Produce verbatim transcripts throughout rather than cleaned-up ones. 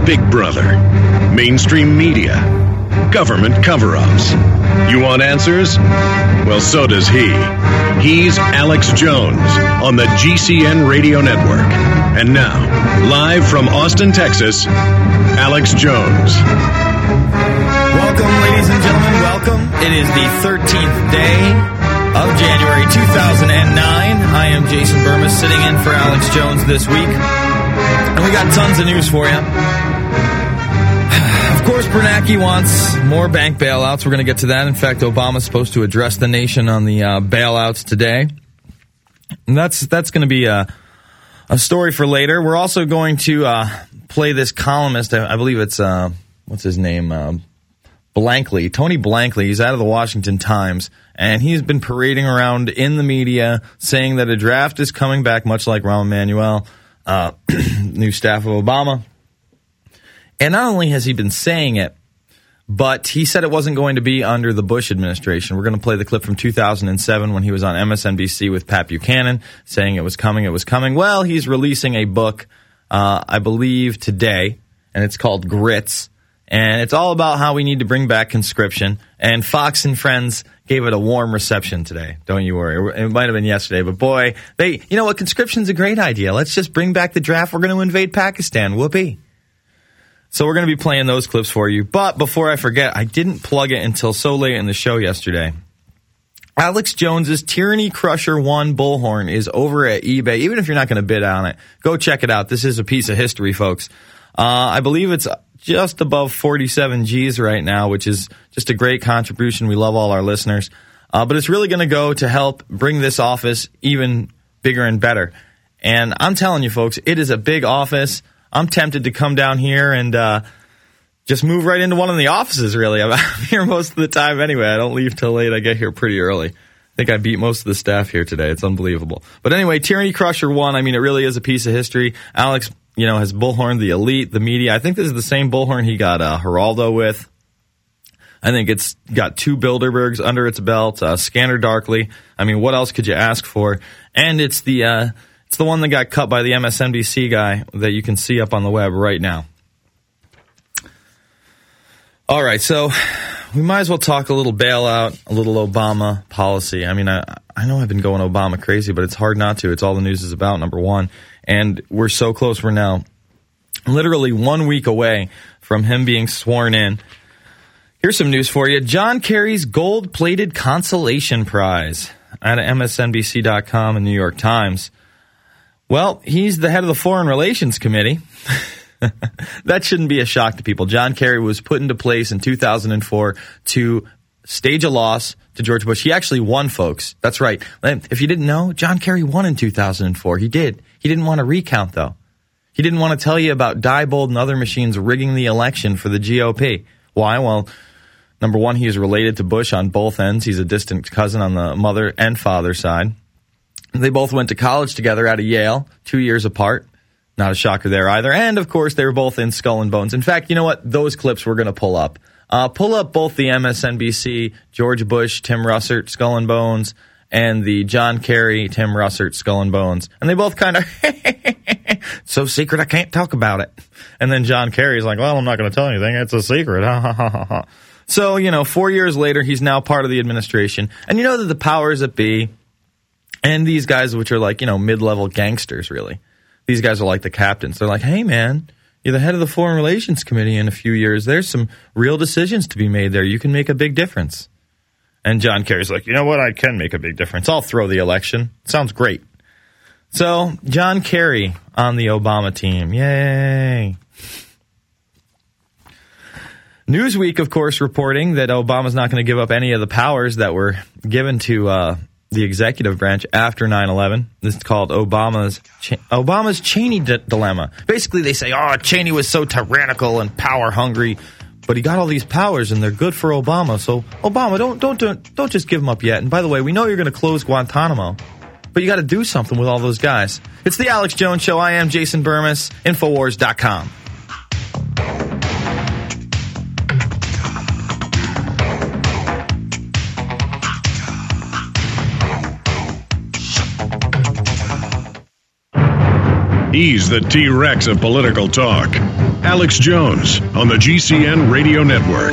Big Brother, mainstream media, government cover-ups. You want answers? Well, so does he. He's Alex Jones on the G C N Radio Network. And now, live from Austin, Texas, Alex Jones. Welcome, ladies and gentlemen, welcome. It is the thirteenth day of January two thousand nine. I am Jason Burmis, sitting in for Alex Jones this week. And we got tons of news for you. Of course, Bernanke wants more bank bailouts. We're going to get to that. In fact, Obama's supposed to address the nation on the uh, bailouts today. And that's that's going to be a, a story for later. We're also going to uh, play this columnist. I, I believe it's, uh, what's his name? Uh, Blankley. Tony Blankley. He's out of the Washington Times. And he's been parading around in the media saying that a draft is coming back, much like Rahm Emanuel, uh, new staff of Obama. And not only has he been saying it, but he said it wasn't going to be under the Bush administration. We're going to play the clip from two thousand seven when he was on M S N B C with Pat Buchanan saying it was coming, it was coming. Well, he's releasing a book, uh, I believe, today, and it's called Grits. And it's all about how we need to bring back conscription. And Fox and Friends gave it a warm reception today. Don't you worry. It might have been yesterday, but boy, they, you know what? Conscription's a great idea. Let's just bring back the draft. We're going to invade Pakistan. Whoopee. So we're going to be playing those clips for you. But before I forget, I didn't plug it until so late in the show yesterday. Alex Jones's Tyranny Crusher one Bullhorn is over at eBay. Even if you're not going to bid on it, go check it out. This is a piece of history, folks. Uh, I believe it's just above forty-seven G's right now, which is just a great contribution. We love all our listeners. Uh, but it's really going to go to help bring this office even bigger and better. And I'm telling you, folks, it is a big office. I'm tempted to come down here and uh, just move right into one of the offices, really. I'm here most of the time anyway. I don't leave till late. I get here pretty early. I think I beat most of the staff here today. It's unbelievable. But anyway, Tyranny Crusher one, I mean, it really is a piece of history. Alex, you know, has bullhorned the elite, the media. I think this is the same bullhorn he got uh, Geraldo with. I think it's got two Bilderbergs under its belt, uh, Scanner Darkly. I mean, what else could you ask for? And it's the... Uh, It's the one that got cut by the M S N B C guy that you can see up on the web right now. All right, so we might as well talk a little bailout, a little Obama policy. I mean, I, I know I've been going Obama crazy, but it's hard not to. It's all the news is about, number one. And we're so close. We're now literally one week away from him being sworn in. Here's some news for you. John Kerry's gold-plated consolation prize out of M S N B C dot com and New York Times. Well, he's the head of the Foreign Relations Committee. That shouldn't be a shock to people. John Kerry was put into place in two thousand four to stage a loss to George Bush. He actually won, folks. That's right. If you didn't know, John Kerry won in two thousand four. He did. He didn't want to recount, though. He didn't want to tell you about Diebold and other machines rigging the election for the G O P. Why? Well, number one, he is related to Bush on both ends. He's a distant cousin on the mother and father side. They both went to college together out of Yale, two years apart. Not a shocker there either. And, of course, they were both in Skull and Bones. In fact, you know what? Those clips we're going to pull up. Uh, pull up both the M S N B C, George Bush, Tim Russert, Skull and Bones, and the John Kerry, Tim Russert, Skull and Bones. And they both kind of, so secret I can't talk about it. And then John Kerry's like, well, I'm not going to tell anything. It's a secret. So, you know, four years later, he's now part of the administration. And you know that the powers that be, and these guys, which are like, you know, mid-level gangsters, really. These guys are like the captains. They're like, hey, man, you're the head of the Foreign Relations Committee in a few years. There's some real decisions to be made there. You can make a big difference. And John Kerry's like, you know what? I can make a big difference. I'll throw the election. Sounds great. So, John Kerry on the Obama team. Yay. Newsweek, of course, reporting that Obama's not going to give up any of the powers that were given to uh, the executive branch after nine eleven. This is called Obama's Ch- Obama's Cheney d- dilemma. Basically, they say, oh, Cheney was so tyrannical and power hungry, but he got all these powers and they're good for Obama. So, Obama, don't don't don't, don't just give them up yet. And by the way, we know you're going to close Guantanamo, but you got to do something with all those guys. It's the Alex Jones Show. I am Jason Burmis, Infowars dot com. He's the T-Rex of political talk. Alex Jones on the G C N Radio Network.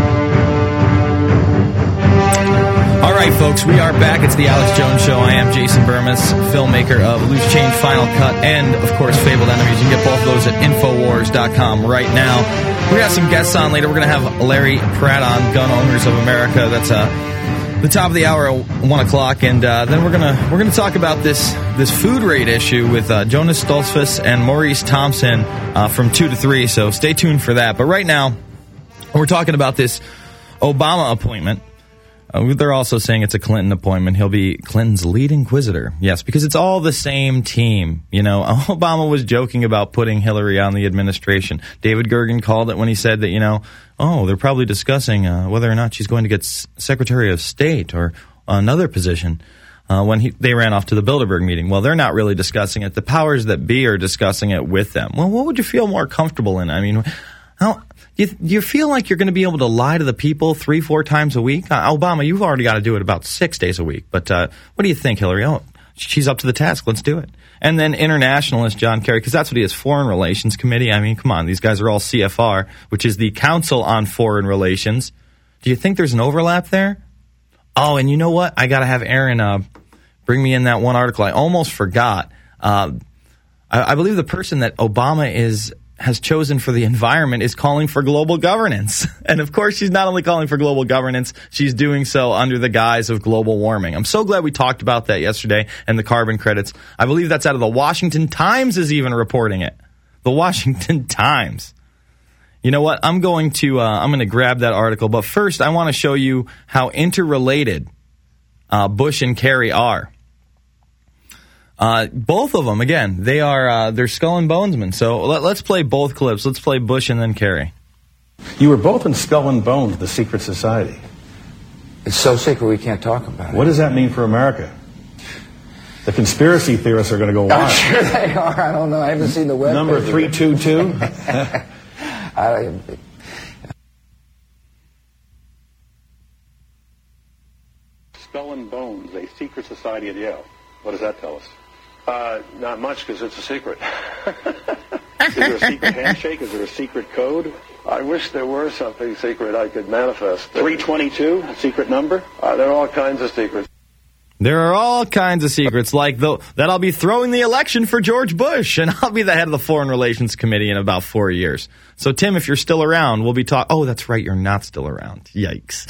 All right, folks, we are back. It's the Alex Jones Show. I am Jason Burmis, filmmaker of Loose Change, Final Cut, and, of course, Fabled Enemies. You can get both of those at Infowars dot com right now. We're going to have some guests on later. We're going to have Larry Pratt on, Gun Owners of America. That's uh, the top of the hour at one o'clock. And uh, then we're going to we're gonna talk about this this food rate issue with uh, Jonas Stoltzfus and Maurice Thompson uh, from two to three. So stay tuned for that. But right now, we're talking about this Obama appointment. Uh, they're also saying it's a Clinton appointment. He'll be Clinton's lead inquisitor. Yes, because it's all the same team. You know, Obama was joking about putting Hillary on the administration. David Gergen called it when he said that, you know, oh, they're probably discussing uh, whether or not she's going to get S- Secretary of State or another position uh, when he, they ran off to the Bilderberg meeting. Well, they're not really discussing it. The powers that be are discussing it with them. Well, what would you feel more comfortable in? I mean, how... You, you feel like you're going to be able to lie to the people three, four times a week? Uh, Obama, you've already got to do it about six days a week. But uh, what do you think, Hillary? Oh, she's up to the task. Let's do it. And then internationalist John Kerry, because that's what he is, Foreign Relations Committee. I mean, come on. These guys are all C F R, which is the Council on Foreign Relations. Do you think there's an overlap there? Oh, and you know what? I got to have Aaron uh, bring me in that one article. I almost forgot. Uh, I, I believe the person that Obama is... has chosen for the environment is calling for global governance. And of course, she's not only calling for global governance, she's doing so under the guise of global warming. I'm so glad we talked about that yesterday and the carbon credits. I believe that's out of the Washington Times is even reporting it. The Washington Times. You know what? I'm going to, uh, I'm going to grab that article. But first, I want to show you how interrelated uh, Bush and Kerry are. Uh, both of them, again, they are, uh, they're skull and bonesmen. So let, let's play both clips. Let's play Bush and then Kerry. You were both in Skull and Bones, the secret society. It's so secret we can't talk about it. What does that mean for America? The conspiracy theorists are going to go wild. I'm sure they are. I don't know. I haven't seen the web. Number three two two. I, Skull and Bones, a secret society at Yale. What does that tell us? Uh, not much, because it's a secret. Is there a secret handshake? Is there a secret code? I wish there were something secret I could manifest. three twenty-two, a secret number? Uh, there are all kinds of secrets. There are all kinds of secrets, like the, that I'll be throwing the election for George Bush, and I'll be the head of the Foreign Relations Committee in about four years. So, Tim, if you're still around, we'll be talking... Oh, that's right, you're not still around. Yikes.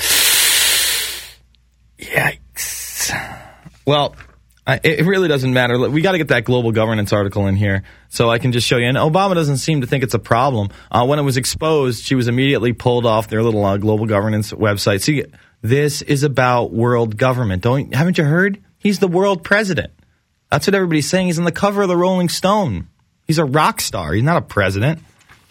Yikes. Well... It really doesn't matter. We got to get that global governance article in here so I can just show you. And Obama doesn't seem to think it's a problem. Uh, when it was exposed, she was immediately pulled off their little uh, global governance website. See, this is about world government. Don't haven't you heard? He's the world president. That's what everybody's saying. He's on the cover of the Rolling Stone. He's a rock star. He's not a president.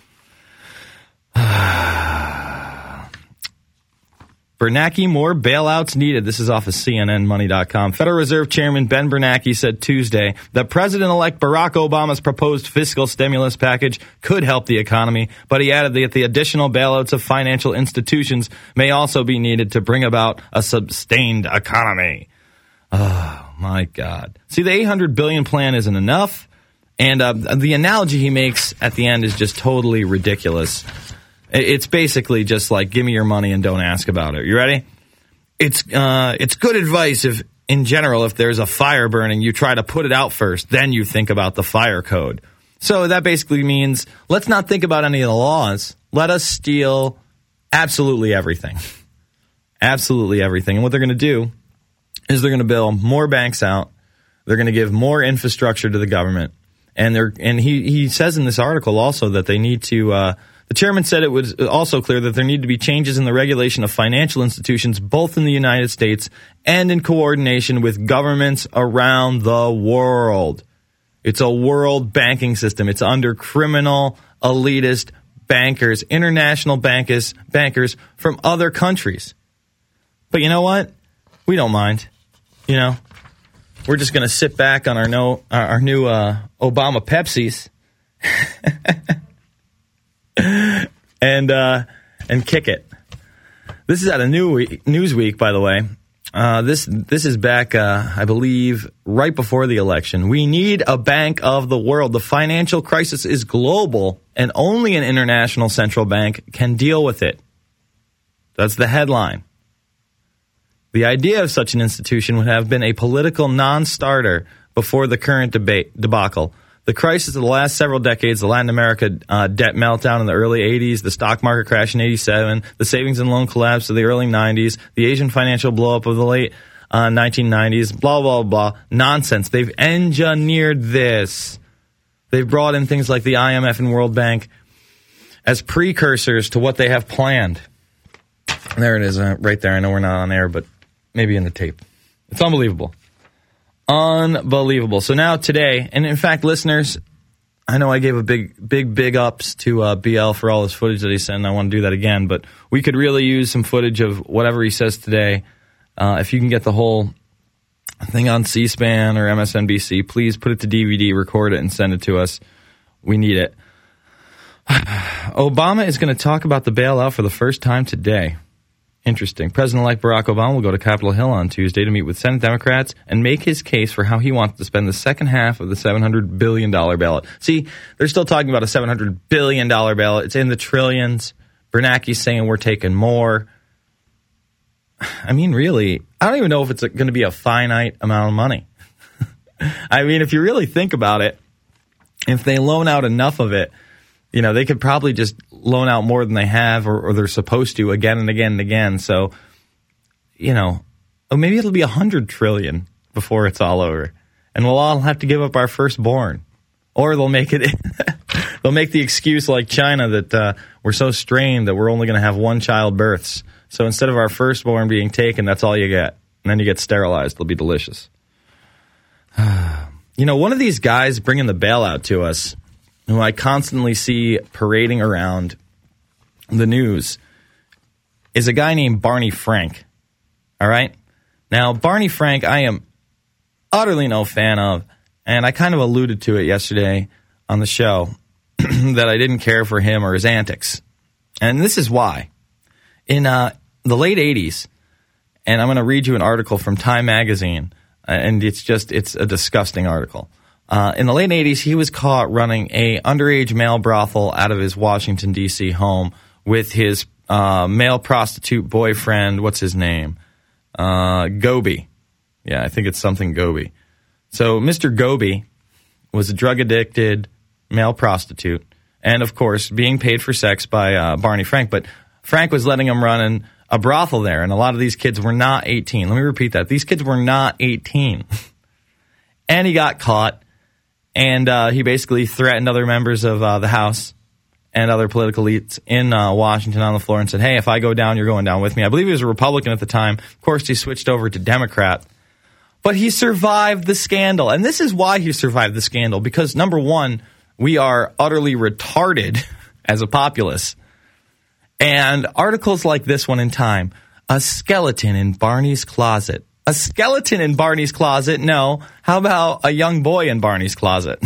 Bernanke, more bailouts needed. This is off of C N N Money dot com. Federal Reserve Chairman Ben Bernanke said Tuesday that President-elect Barack Obama's proposed fiscal stimulus package could help the economy, but he added that the additional bailouts of financial institutions may also be needed to bring about a sustained economy. Oh, my God. See, the eight hundred billion dollars plan isn't enough, and uh, the analogy he makes at the end is just totally ridiculous. It's basically just like, give me your money and don't ask about it. You ready? It's uh, it's good advice if, in general, if there's a fire burning, you try to put it out first, then you think about the fire code. So that basically means let's not think about any of the laws. Let us steal absolutely everything. Absolutely everything. And what they're going to do is they're going to bail more banks out. They're going to give more infrastructure to the government. And they're and he, he says in this article also that they need to... Uh, The chairman said it was also clear that there need to be changes in the regulation of financial institutions, both in the United States and in coordination with governments around the world. It's a world banking system. It's under criminal, elitist bankers, international bankers, bankers from other countries. But you know what? We don't mind. You know, we're just going to sit back on our, no, our new uh, Obama Pepsis. and uh, and kick it. This is out of New Week, Newsweek, by the way. Uh, this this is back, uh, I believe, right before the election. We need a bank of the world. The financial crisis is global, and only an international central bank can deal with it. That's the headline. The idea of such an institution would have been a political non-starter before the current debate debacle. The crisis of the last several decades, the Latin America uh, debt meltdown in the early eighties, the stock market crash in eighty-seven, the savings and loan collapse of the early nineties, the Asian financial blow-up of the late uh, nineteen nineties, blah, blah, blah. Nonsense. They've engineered this. They've brought in things like the I M F and World Bank as precursors to what they have planned. There it is, uh, right there. I know we're not on air, but maybe in the tape. It's unbelievable. Unbelievable. So now today, and in fact, listeners, I know I gave a big, big, big ups to uh, B L for all his footage that he sent, and I want to do that again, but we could really use some footage of whatever he says today. Uh, if you can get the whole thing on C-SPAN or M S N B C, please put it to D V D, record it, and send it to us. We need it. Obama is going to talk about the bailout for the first time today. Interesting. President-elect Barack Obama will go to Capitol Hill on Tuesday to meet with Senate Democrats and make his case for how he wants to spend the second half of the seven hundred billion dollars ballot. See, they're still talking about a seven hundred billion dollars ballot. It's in the trillions. Bernanke's saying we're taking more. I mean, really, I don't even know if it's going to be a finite amount of money. I mean, if you really think about it, if they loan out enough of it, you know, they could probably just loan out more than they have or, or they're supposed to again and again and again. So, you know, oh, maybe it'll be one hundred trillion before it's all over. And we'll all have to give up our firstborn. Or they'll make it, they'll make the excuse like China that uh, we're so strained that we're only going to have one child births. So instead of our firstborn being taken, that's all you get. And then you get sterilized. It'll be delicious. You know, one of these guys bringing the bailout to us, who I constantly see parading around the news, is a guy named Barney Frank. All right? Now, Barney Frank, I am utterly no fan of, and I kind of alluded to it yesterday on the show, that I didn't care for him or his antics. And this is why. In uh, the late eighties, and I'm going to read you an article from Time Magazine, and it's just, it's a disgusting article. Uh, in the late eighties, he was caught running a underage male brothel out of his Washington, D C home with his uh, male prostitute boyfriend. What's his name? Uh, Gobi. Yeah, I think it's something Gobi. So Mister Gobi was a drug-addicted male prostitute and, of course, being paid for sex by uh, Barney Frank. But Frank was letting him run in a brothel there, and a lot of these kids were not eighteen. Let me repeat that. These kids were not eighteen. And he got caught. And uh, he basically threatened other members of uh, the House and other political elites in uh, Washington on the floor and said, hey, if I go down, you're going down with me. I believe he was a Republican at the time. Of course, he switched over to Democrat. But he survived the scandal. And this is why he survived the scandal. Because, number one, we are utterly retarded as a populace. And articles like this one in Time, a skeleton in Barney's closet. A skeleton in Barney's closet? No. How about a young boy in Barney's closet?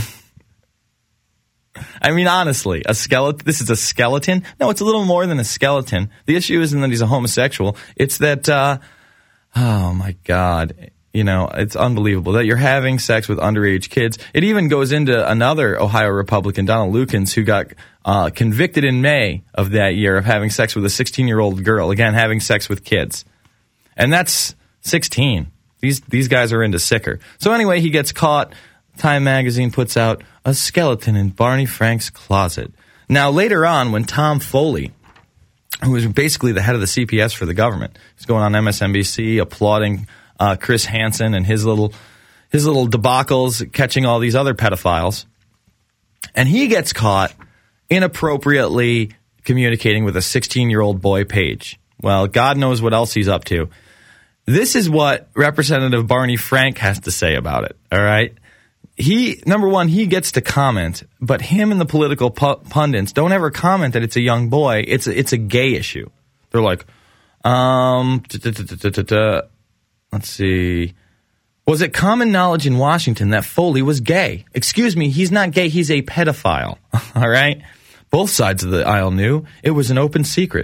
I mean, honestly, a skeleton. This is a skeleton? No, it's a little more than a skeleton. The issue isn't that he's a homosexual. It's that, uh, oh my God, you know, it's unbelievable that you're having sex with underage kids. It even goes into another Ohio Republican, Donald Lukens, who got uh, convicted in May of that year of having sex with a sixteen-year-old girl. Again, having sex with kids. And that's sixteen. These these guys are into sicker. So anyway, he gets caught. Time Magazine puts out a skeleton in Barney Frank's closet. Now, later on, when Tom Foley, who was basically the head of the C P S for the government, was going on M S N B C applauding uh, Chris Hansen and his little his little debacles, catching all these other pedophiles, and he gets caught inappropriately communicating with a sixteen-year-old boy, Paige. Well, God knows what else he's up to. This is what Representative Barney Frank has to say about it, all right? He, number one, he gets to comment, but him and the political pu- pundits don't ever comment that it's a young boy. It's a, it's a gay issue. They're like, um, let's see. Was it common knowledge in Washington that Foley was gay? Excuse me, he's not gay, he's a pedophile, all right? Both sides of the aisle knew. It was an open secret.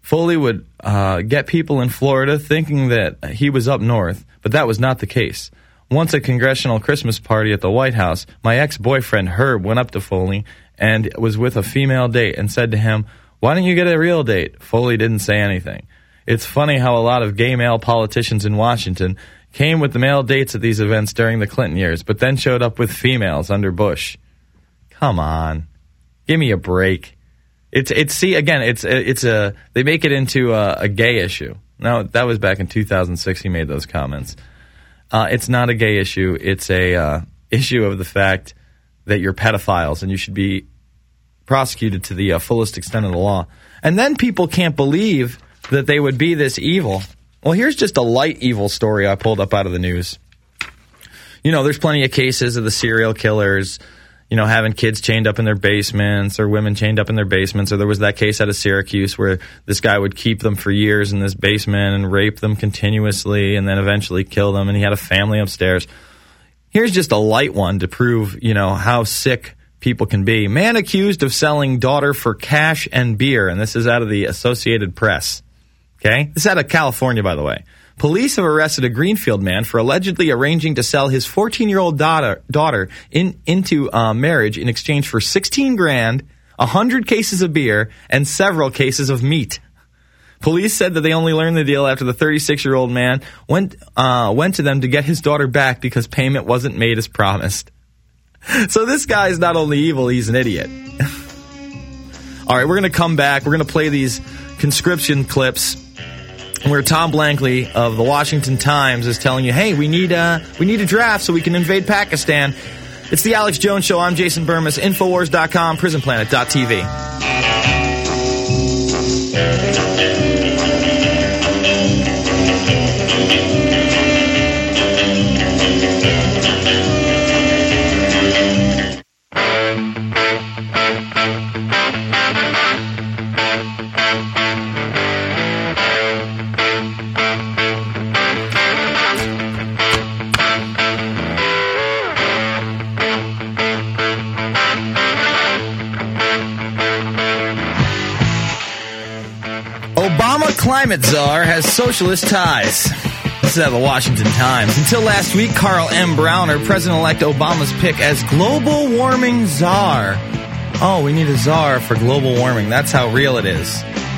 Foley would uh, get people in Florida thinking that he was up north, but that was not the case. Once at a congressional Christmas party at the White House, my ex-boyfriend Herb went up to Foley and was with a female date and said to him, "Why don't you get a real date?" Foley didn't say anything. It's funny how a lot of gay male politicians in Washington came with the male dates at these events during the Clinton years, but then showed up with females under Bush. Come on. Give me a break. It's it's see again. It's it's a they make it into a, a gay issue. Now that was back in two thousand six. He made those comments. Uh, it's not a gay issue. It's a uh, issue of the fact that you're pedophiles and you should be prosecuted to the uh, fullest extent of the law. And then people can't believe that they would be this evil. Well, here's just a light evil story I pulled up out of the news. You know, there's plenty of cases of the serial killers, you know, having kids chained up in their basements or women chained up in their basements. Or there was that case out of Syracuse where this guy would keep them for years in this basement and rape them continuously and then eventually kill them. And he had a family upstairs. Here's just a light one to prove, you know, how sick people can be. Man accused of selling daughter for cash and beer. And this is out of the Associated Press. Okay? This is out of California, by the way. Police have arrested a Greenfield man for allegedly arranging to sell his fourteen-year-old daughter daughter in, into uh, marriage in exchange for sixteen grand, one hundred cases of beer, and several cases of meat. Police said that they only learned the deal after the thirty-six-year-old man went uh, went to them to get his daughter back because payment wasn't made as promised. So this guy is not only evil, he's an idiot. All right, we're going to come back. We're going to play these conscription clips where Tom Blankley of the Washington Times is telling you, hey, we need uh, we need a draft so we can invade Pakistan. It's the Alex Jones Show. I'm Jason Burmis, Infowars dot com, Prison Planet dot T V. Climate czar has socialist ties. This is out of the Washington Times. Until last week, Carl M. Browner, President-elect Obama's pick as global warming czar. Oh, we need a czar for global warming. That's how real it is.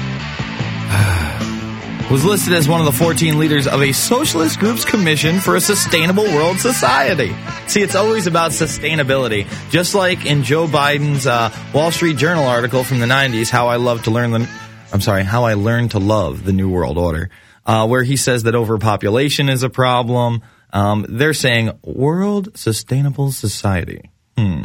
Was listed as one of the fourteen leaders of a socialist group's commission for a sustainable world society. See, it's always about sustainability. Just like in Joe Biden's uh, Wall Street Journal article from the nineties, How I Love to Learn the... I'm sorry, How I Learned to Love the New World Order, uh, where he says that overpopulation is a problem. Um, they're saying World Sustainable Society, hmm.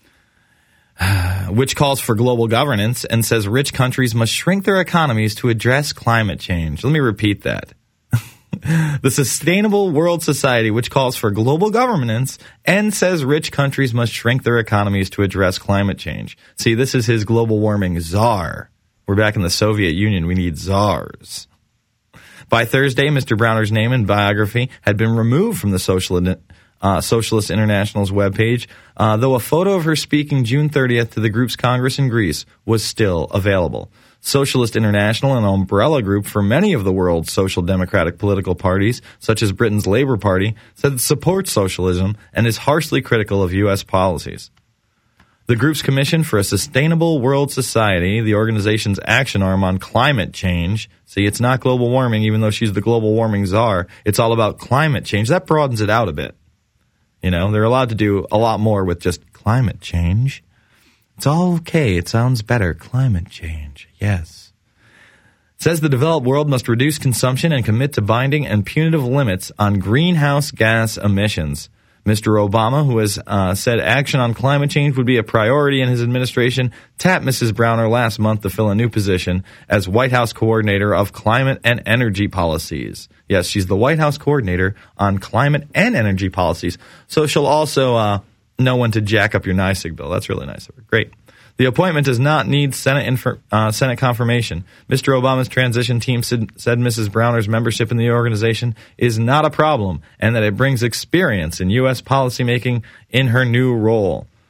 which calls for global governance and says rich countries must shrink their economies to address climate change. Let me repeat that. The Sustainable World Society, which calls for global governance and says rich countries must shrink their economies to address climate change. See, this is his global warming czar. We're back in the Soviet Union. We need czars. By Thursday, Mister Browner's name and biography had been removed from the Social, uh, Socialist International's webpage, uh, though a photo of her speaking June thirtieth to the group's Congress in Greece was still available. Socialist International, an umbrella group for many of the world's social democratic political parties, such as Britain's Labour Party, said it supports socialism and is harshly critical of U S policies. The group's Commission for a Sustainable World Society, the organization's action arm on climate change. See, it's not global warming, even though she's the global warming czar. It's all about climate change. That broadens it out a bit. You know, they're allowed to do a lot more with just climate change. It's all okay. It sounds better. Climate change. Yes. It says the developed world must reduce consumption and commit to binding and punitive limits on greenhouse gas emissions. Mister Obama, who has uh, said action on climate change would be a priority in his administration, tapped Missus Browner last month to fill a new position as White House Coordinator of Climate and Energy Policies. Yes, she's the White House Coordinator on Climate and Energy Policies. So she'll also uh, know when to jack up your NYSEG bill. That's really nice of her. Great. The appointment does not need Senate infor- uh, Senate confirmation. Mister Obama's transition team said, said Missus Browner's membership in the organization is not a problem and that it brings experience in U S policymaking in her new role.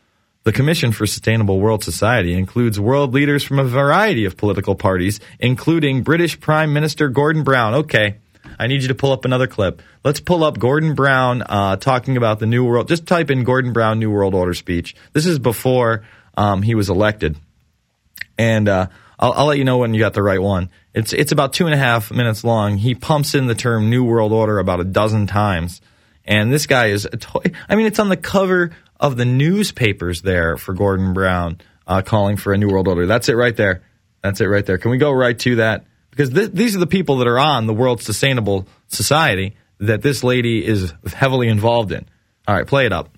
The Commission for Sustainable World Society includes world leaders from a variety of political parties, including British Prime Minister Gordon Brown. Okay, I need you to pull up another clip. Let's pull up Gordon Brown uh, talking about the New World. Just type in Gordon Brown New World Order speech. This is before um, he was elected. And uh, I'll, I'll let you know when you got the right one. It's it's about two and a half minutes long. He pumps in the term New World Order about a dozen times. And this guy is, a toy, I mean, it's on the cover of the newspapers there for Gordon Brown uh, calling for a New World Order. That's it right there. That's it right there. Can we go right to that? Because th- these are the people that are on the World Sustainable Society that this lady is heavily involved in. All right, play it up.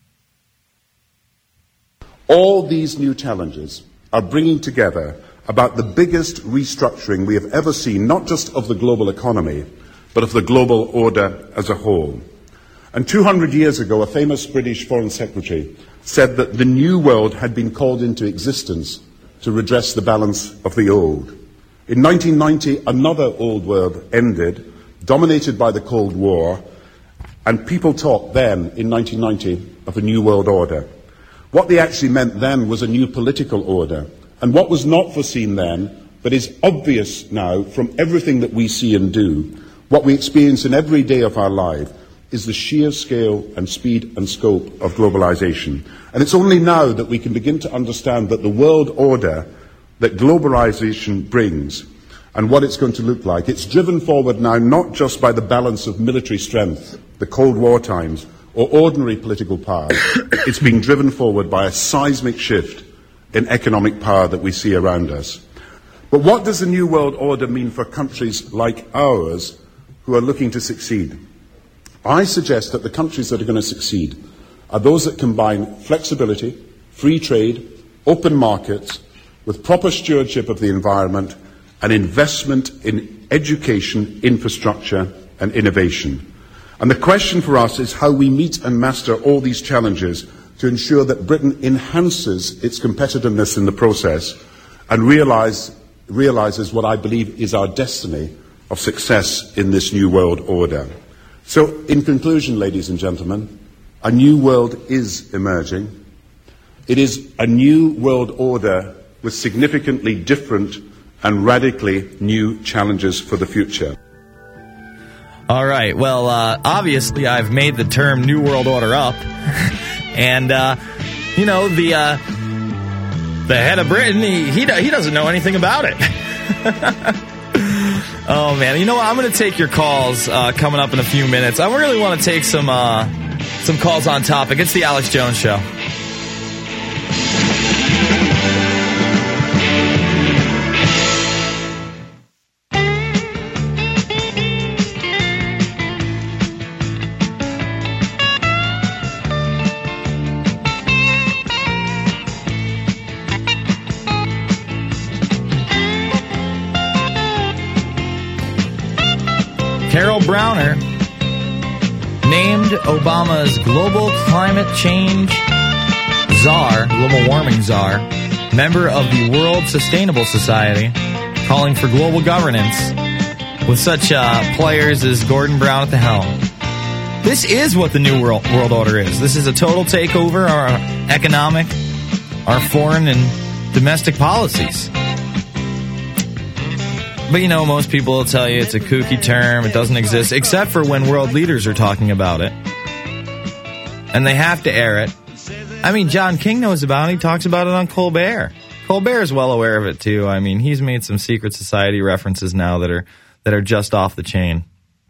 All these new challenges are bringing together about the biggest restructuring we have ever seen, not just of the global economy, but of the global order as a whole. And two hundred years ago, a famous British Foreign Secretary said that the new world had been called into existence to redress the balance of the old. In nineteen ninety, another old world ended, dominated by the Cold War, and people talked then, in nineteen ninety, of a new world order. What they actually meant then was a new political order. And what was not foreseen then, but is obvious now from everything that we see and do, what we experience in every day of our life, is the sheer scale and speed and scope of globalization. And it's only now that we can begin to understand that the world order that globalization brings and what it's going to look like, it's driven forward now not just by the balance of military strength, the Cold War times, or ordinary political power. It's being driven forward by a seismic shift in economic power that we see around us. But what does the New World Order mean for countries like ours who are looking to succeed? I suggest that the countries that are going to succeed are those that combine flexibility, free trade, open markets, with proper stewardship of the environment and investment in education, infrastructure and innovation. And the question for us is how we meet and master all these challenges to ensure that Britain enhances its competitiveness in the process and realize, realizes what I believe is our destiny of success in this new world order. So, in conclusion, ladies and gentlemen, a new world is emerging. It is a new world order with significantly different and radically new challenges for the future. All right. Well, uh, obviously, I've made the term New World Order up. and, uh, you know, the uh, the head of Britain, he, he, he doesn't know anything about it. Oh, man. You know what? I'm going to take your calls uh, coming up in a few minutes. I really want to take some uh, some calls on topic. It's the Alex Jones Show. Carol Browner named Obama's global climate change czar, global warming czar, member of the World Sustainable Society, calling for global governance with such uh, players as Gordon Brown at the helm. This is what the New World, world Order is. This is a total takeover of our economic, our foreign and domestic policies. But, you know, most people will tell you it's a kooky term, it doesn't exist, except for when world leaders are talking about it. And they have to air it. I mean, John King knows about it. He talks about it on Colbert. Colbert is well aware of it, too. I mean, he's made some secret society references now that are that are just off the chain.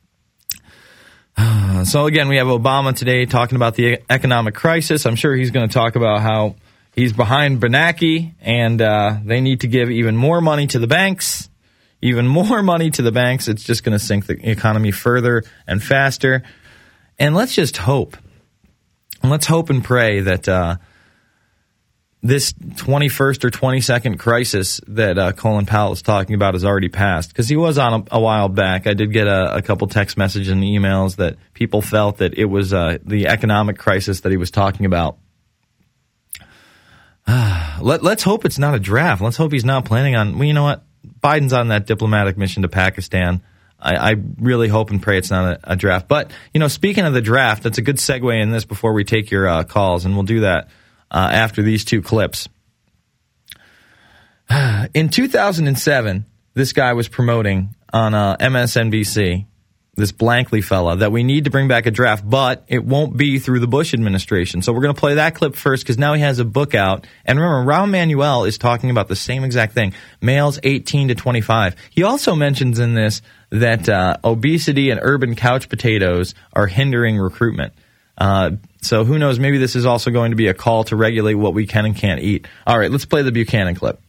So, again, we have Obama today talking about the economic crisis. I'm sure he's going to talk about how he's behind Bernanke, and uh, they need to give even more money to the banks. Even more money to the banks. It's just going to sink the economy further and faster. And let's just hope. And let's hope and pray that uh, this twenty-first or twenty-second crisis that uh, Colin Powell is talking about has already passed. Because he was on a, a while back. I did get a, a couple text messages and emails that people felt that it was uh, the economic crisis that he was talking about. Let, let's hope it's not a draft. Let's hope he's not planning on, well, you know what? Biden's on that diplomatic mission to Pakistan. I, I really hope and pray it's not a, a draft. But, you know, speaking of the draft, that's a good segue in this before we take your uh, calls, and we'll do that uh, after these two clips. In two thousand seven, this guy was promoting on uh, M S N B C, this Blankley fella, that we need to bring back a draft, but it won't be through the Bush administration. So we're going to play that clip first because now he has a book out. And remember, Rahm Emanuel is talking about the same exact thing, males eighteen to twenty-five. He also mentions in this that uh, obesity and urban couch potatoes are hindering recruitment. Uh, so who knows, maybe this is also going to be a call to regulate what we can and can't eat. All right, let's play the Buchanan clip.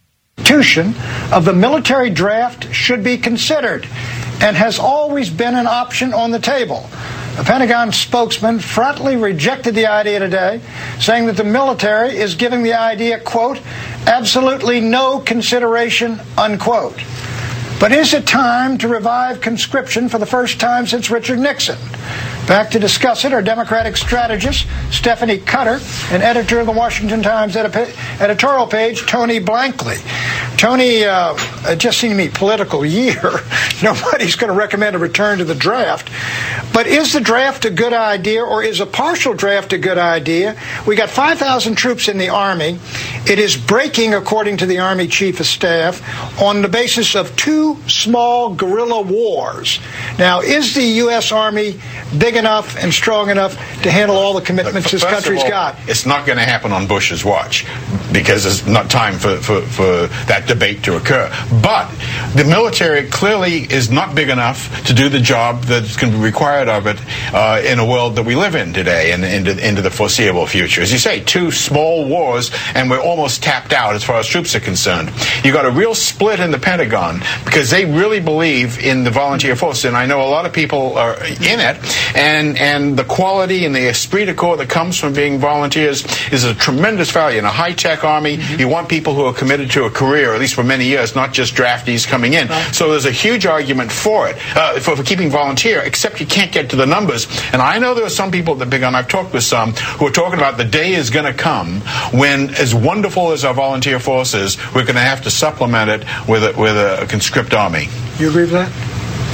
Of the military draft should be considered and has always been an option on the table. A Pentagon spokesman frontally rejected the idea today, saying that the military is giving the idea, quote, absolutely no consideration, unquote. But is it time to revive conscription for the first time since Richard Nixon? Back to discuss it are Democratic strategist Stephanie Cutter and editor of the Washington Times edip- editorial page, Tony Blankley. Tony, uh, just seemed to me political year. Nobody's going to recommend a return to the draft. But is the draft a good idea, or is a partial draft a good idea? We got five thousand troops in the Army. It is breaking, according to the Army Chief of Staff, on the basis of two small guerrilla wars. Now, is the U S. Army big enough and strong enough to handle all the commitments this country's all, got? It's not going to happen on Bush's watch because there's not time for, for, for that debate to occur. But the military clearly is not big enough to do the job that's going to be required of it uh, in a world that we live in today and into, into the foreseeable future. As you say, two small wars, and we're almost tapped out as far as troops are concerned. You got a real split in the Pentagon because they really believe in the volunteer force, and I know a lot of people are in it, and and the quality and the esprit de corps that comes from being volunteers is a tremendous value. In a high-tech army, mm-hmm. you want people who are committed to a career, at least for many years, not just draftees coming in. Right. So there's a huge argument for it, uh, for, for keeping volunteer, except you can't get to the numbers. And I know there are some people that big on, I've talked with some, who are talking about the day is going to come when, as wonderful as our volunteer force is, we're going to have to supplement it with a, with a conscript army. You agree with that?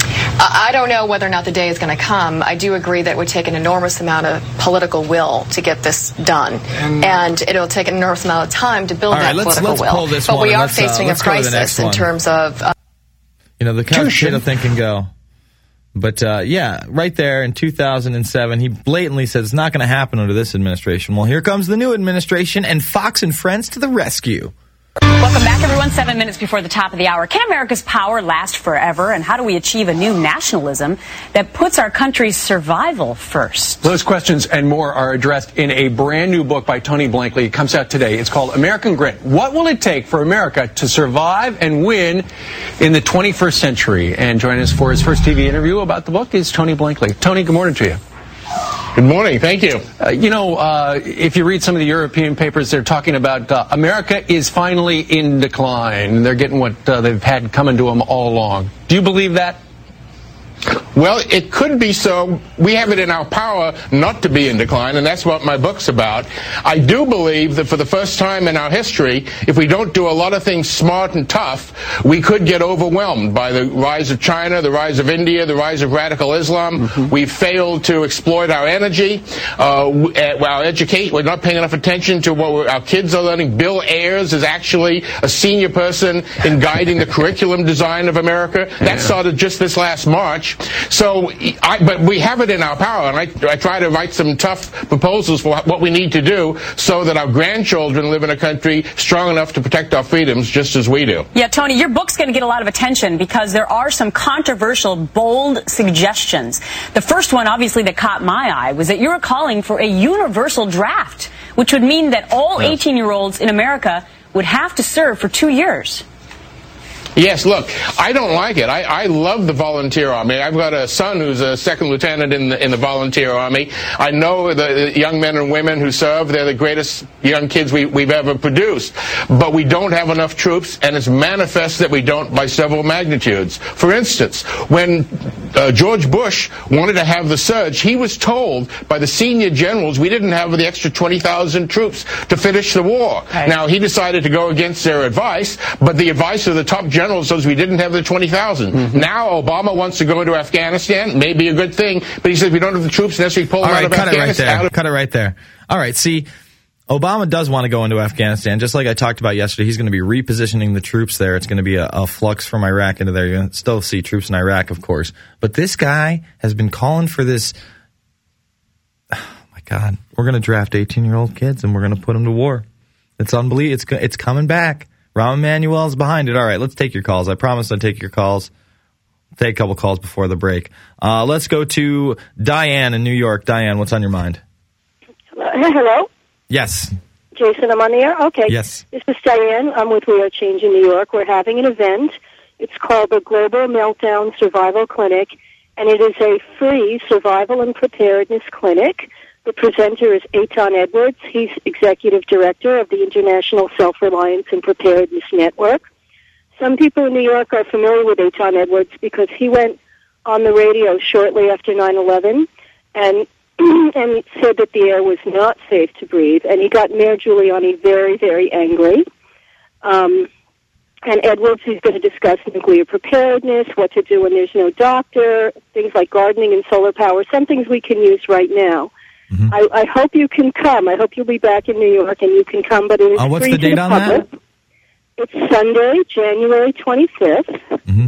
I don't know whether or not the day is going to come. I do agree that it would take an enormous amount of political will to get this done. And, and it'll take an enormous amount of time to build right, that let's, political let's will. Pull this but one we are let's, facing uh, a crisis in terms of... Uh, you know, the couch potato thing can go. But, uh, yeah, right there in two thousand seven, he blatantly said it's not going to happen under this administration. Well, here comes the new administration, and Fox and Friends to the rescue. Welcome back, everyone. Seven minutes before the top of the hour. Can America's power last forever? And how do we achieve a new nationalism that puts our country's survival first? Those questions and more are addressed in a brand new book by Tony Blankley. It comes out today. It's called American Grit. What will it take for America to survive and win in the twenty-first century? And joining us for his first T V interview about the book is Tony Blankley. Tony, good morning to you. Good morning. Thank you. Uh, you know, uh, if you read some of the European papers, they're talking about uh, America is finally in decline. They're getting what uh, they've had coming to them all along. Do you believe that? Well, it could be so. We have it in our power not to be in decline, and that's what my book's about. I do believe that for the first time in our history, if we don't do a lot of things smart and tough, we could get overwhelmed by the rise of China, the rise of India, the rise of radical Islam. Mm-hmm. We've failed to exploit our energy, uh, our education. We're not paying enough attention to what we're, our kids are learning. Bill Ayers is actually a senior person in guiding the curriculum design of America. That yeah. started just this last March. So, I, but we have it in our power, and I, I try to write some tough proposals for what we need to do so that our grandchildren live in a country strong enough to protect our freedoms just as we do. Yeah, Tony, your book's going to get a lot of attention because there are some controversial, bold suggestions. The first one, obviously, that caught my eye was that you were calling for a universal draft, which would mean that all eighteen-year-olds in America would have to serve for two years. Yes, look, I don't like it. I, I love the volunteer army. I've got a son who's a second lieutenant in the in the volunteer army. I know the, the young men and women who serve. They're the greatest young kids we, we've ever produced. But we don't have enough troops, and it's manifest that we don't by several magnitudes. For instance, when uh, George Bush wanted to have the surge, he was told by the senior generals we didn't have the extra twenty thousand troops to finish the war. Right. Now, he decided to go against their advice, but the advice of the top generals says we didn't have the twenty thousand. Mm-hmm. Now Obama wants to go into Afghanistan. Maybe a good thing, but he says we don't have the troops necessarily pull them All right, out of cut Afghanistan. It right there. Cut it right there. All right, see, Obama does want to go into Afghanistan, just like I talked about yesterday. He's going to be repositioning the troops there. It's going to be a, a flux from Iraq into there. You're going to still see troops in Iraq, of course. But this guy has been calling for this. Oh, my God. We're going to draft eighteen-year-old kids, and we're going to put them to war. It's unbelievable. It's, it's coming back. Rahm Emanuel's behind it. All right, let's take your calls. I promise I'll take your calls. Take a couple calls before the break. Uh, let's go to Diane in New York. Diane, what's on your mind? Hello? Yes. Jason, I'm on the air? Okay. Yes. This is Diane. I'm with We Are Change in New York. We're having an event. It's called the Global Meltdown Survival Clinic, and it is a free survival and preparedness clinic. The presenter is Eitan Edwards. He's executive director of the International Self-Reliance and Preparedness Network. Some people in New York are familiar with Eitan Edwards because he went on the radio shortly after nine eleven and and said that the air was not safe to breathe, and he got Mayor Giuliani very, very angry. Um, and Edwards is going to discuss nuclear preparedness, what to do when there's no doctor, things like gardening and solar power, some things we can use right now. Mm-hmm. I, I hope you can come. I hope you'll be back in New York and you can come, but it is uh, what's free the date to the on public. that? It's Sunday, January twenty-fifth, mm-hmm.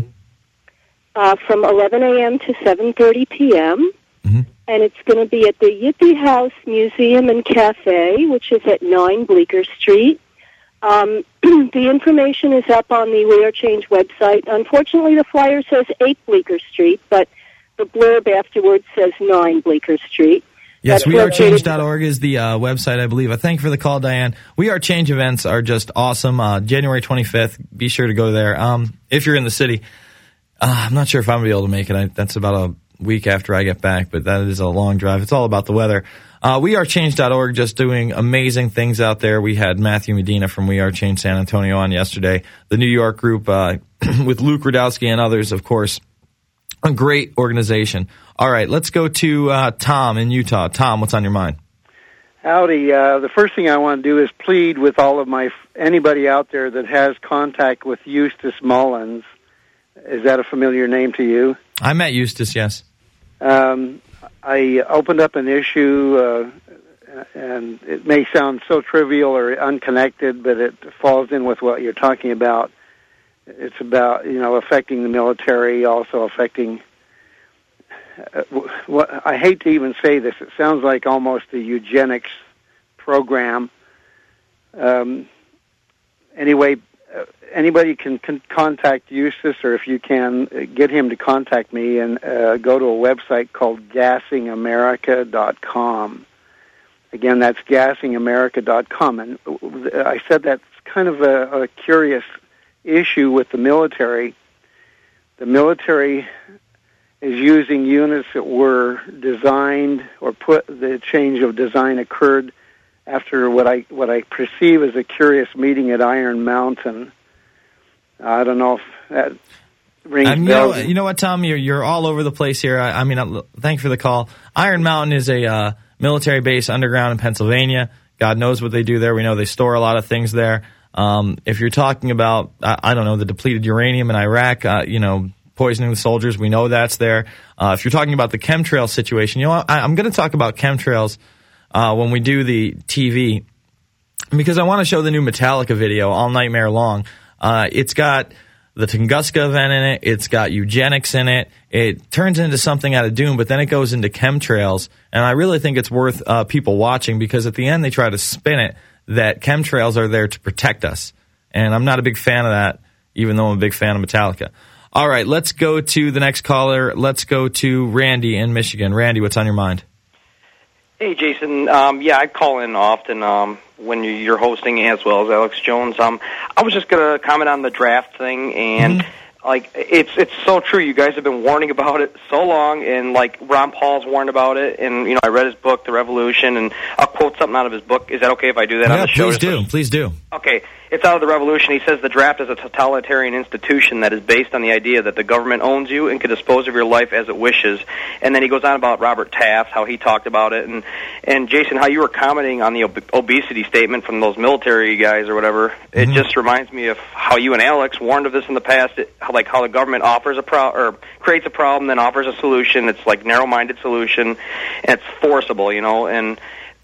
uh, from eleven a.m. to seven thirty p.m., mm-hmm. and it's going to be at the Yippee House Museum and Cafe, which is at nine Bleecker Street. Um, the information is up on the We Are Change website. Unfortunately, the flyer says eight Bleecker Street, but the blurb afterwards says nine Bleecker Street. Yes, That's we are located- change dot org is the uh, website, I believe. I thank you for the call, Diane. We Are Change events are just awesome. Uh, January twenty-fifth, be sure to go there. Um, if you're in the city, uh, I'm not sure if I'm going to be able to make it. I, that's about a week after I get back, but that is a long drive. It's all about the weather. Uh, we are change dot org just doing amazing things out there. We had Matthew Medina from We Are Change San Antonio on yesterday. The New York group uh, with Luke Rudowski and others, of course. A great organization. All right, let's go to uh, Tom in Utah. Tom, what's on your mind? Howdy. Uh, the first thing I want to do is plead with all of my anybody out there that has contact with Eustace Mullins. Is that a familiar name to you? I met Eustace, yes. Um, I opened up an issue, uh, and it may sound so trivial or unconnected, but it falls in with what you're talking about. It's about, you know, affecting the military, also affecting, uh, what I hate to even say this, it sounds like almost a eugenics program. Um, anyway, uh, anybody can, can contact Eustace, or if you can, uh, get him to contact me and uh, go to a website called gassing america dot com. Again, that's gassing america dot com. And I said that's kind of a, a curious issue with the military. The military is using units that were designed or put the change of design occurred after what I what I perceive as a curious meeting at Iron Mountain. I don't know if that rings um, you bells. know, you know what, Tom? You're, you're all over the place here. I, I mean, uh, thank you for the call. Iron Mountain is a uh, military base underground in Pennsylvania. God knows what they do there. We know they store a lot of things there. Um, if you're talking about, I, I don't know, the depleted uranium in Iraq, uh, you know, poisoning the soldiers, we know that's there. Uh, if you're talking about the chemtrail situation, you know, I, I'm going to talk about chemtrails uh, when we do the T V, because I want to show the new Metallica video, All Nightmare Long. Uh, it's got the Tunguska event in it. It's got eugenics in it. It turns into something out of Doom, but then it goes into chemtrails. And I really think it's worth uh, people watching, because at the end they try to spin it that chemtrails are there to protect us. And I'm not a big fan of that, even though I'm a big fan of Metallica. All right, let's go to the next caller. Let's go to Randy in Michigan. Randy, what's on your mind? Hey, Jason. Um, yeah, I call in often um, when you're hosting, as well as Alex Jones. Um, I was just going to comment on the draft thing, and mm-hmm. like it's it's so true. You guys have been warning about it so long, and like Ron Paul's warned about it, and you know I read his book, The Revolution, and I'll quote something out of his book. Is that okay if I do that yeah, on the show? Please do. Please do. Okay. It's out of The Revolution. He says the draft is a totalitarian institution that is based on the idea that the government owns you and can dispose of your life as it wishes. And then he goes on about Robert Taft, how he talked about it. And, and Jason, how you were commenting on the ob- obesity statement from those military guys or whatever. Mm-hmm. It just reminds me of how you and Alex warned of this in the past, it, how, like how the government offers a pro- or creates a problem, then offers a solution. It's like narrow-minded solution, and it's forcible, you know. And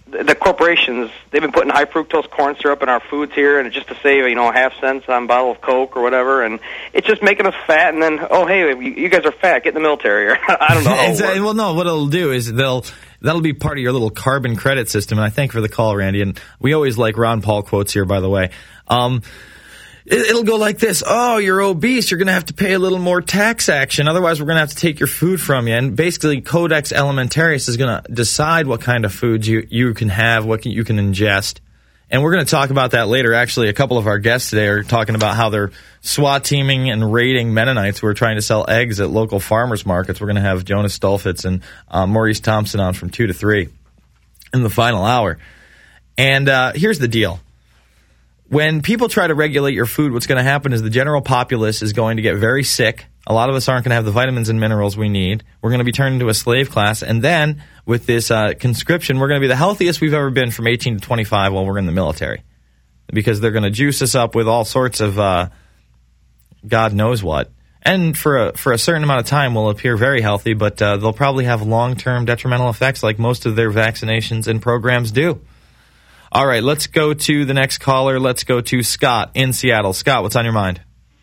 the, the corporations, they've been putting high fructose corn syrup in our foods here, and just to save, you know, half cents on a bottle of Coke or whatever, and it's just making us fat. And then, oh, hey, you, you guys are fat. Get in the military. Or I don't know. How it works. Well, no, what it'll do is they'll that'll be part of your little carbon credit system. And I thank you for the call, Randy. And we always like Ron Paul quotes here, by the way. Um, It'll go like this. Oh, you're obese. You're going to have to pay a little more tax action. Otherwise, we're going to have to take your food from you. And basically, Codex Alimentarius is going to decide what kind of foods you, you can have, what can, you can ingest. And we're going to talk about that later. Actually, a couple of our guests today are talking about how they're SWAT teaming and raiding Mennonites who are trying to sell eggs at local farmers markets. We're going to have Jonas Stolfitz and uh, Maurice Thompson on from two to three in the final hour. And uh, here's the deal. When people try to regulate your food, what's going to happen is the general populace is going to get very sick. A lot of us aren't going to have the vitamins and minerals we need. We're going to be turned into a slave class. And then with this uh, conscription, we're going to be the healthiest we've ever been from eighteen to twenty-five while we're in the military. Because they're going to juice us up with all sorts of uh, God knows what. And for a, for a certain amount of time, we'll appear very healthy, but uh, they'll probably have long-term detrimental effects like most of their vaccinations and programs do. All right, let's go to the next caller. Let's go to Scott in Seattle. Scott, what's on your mind?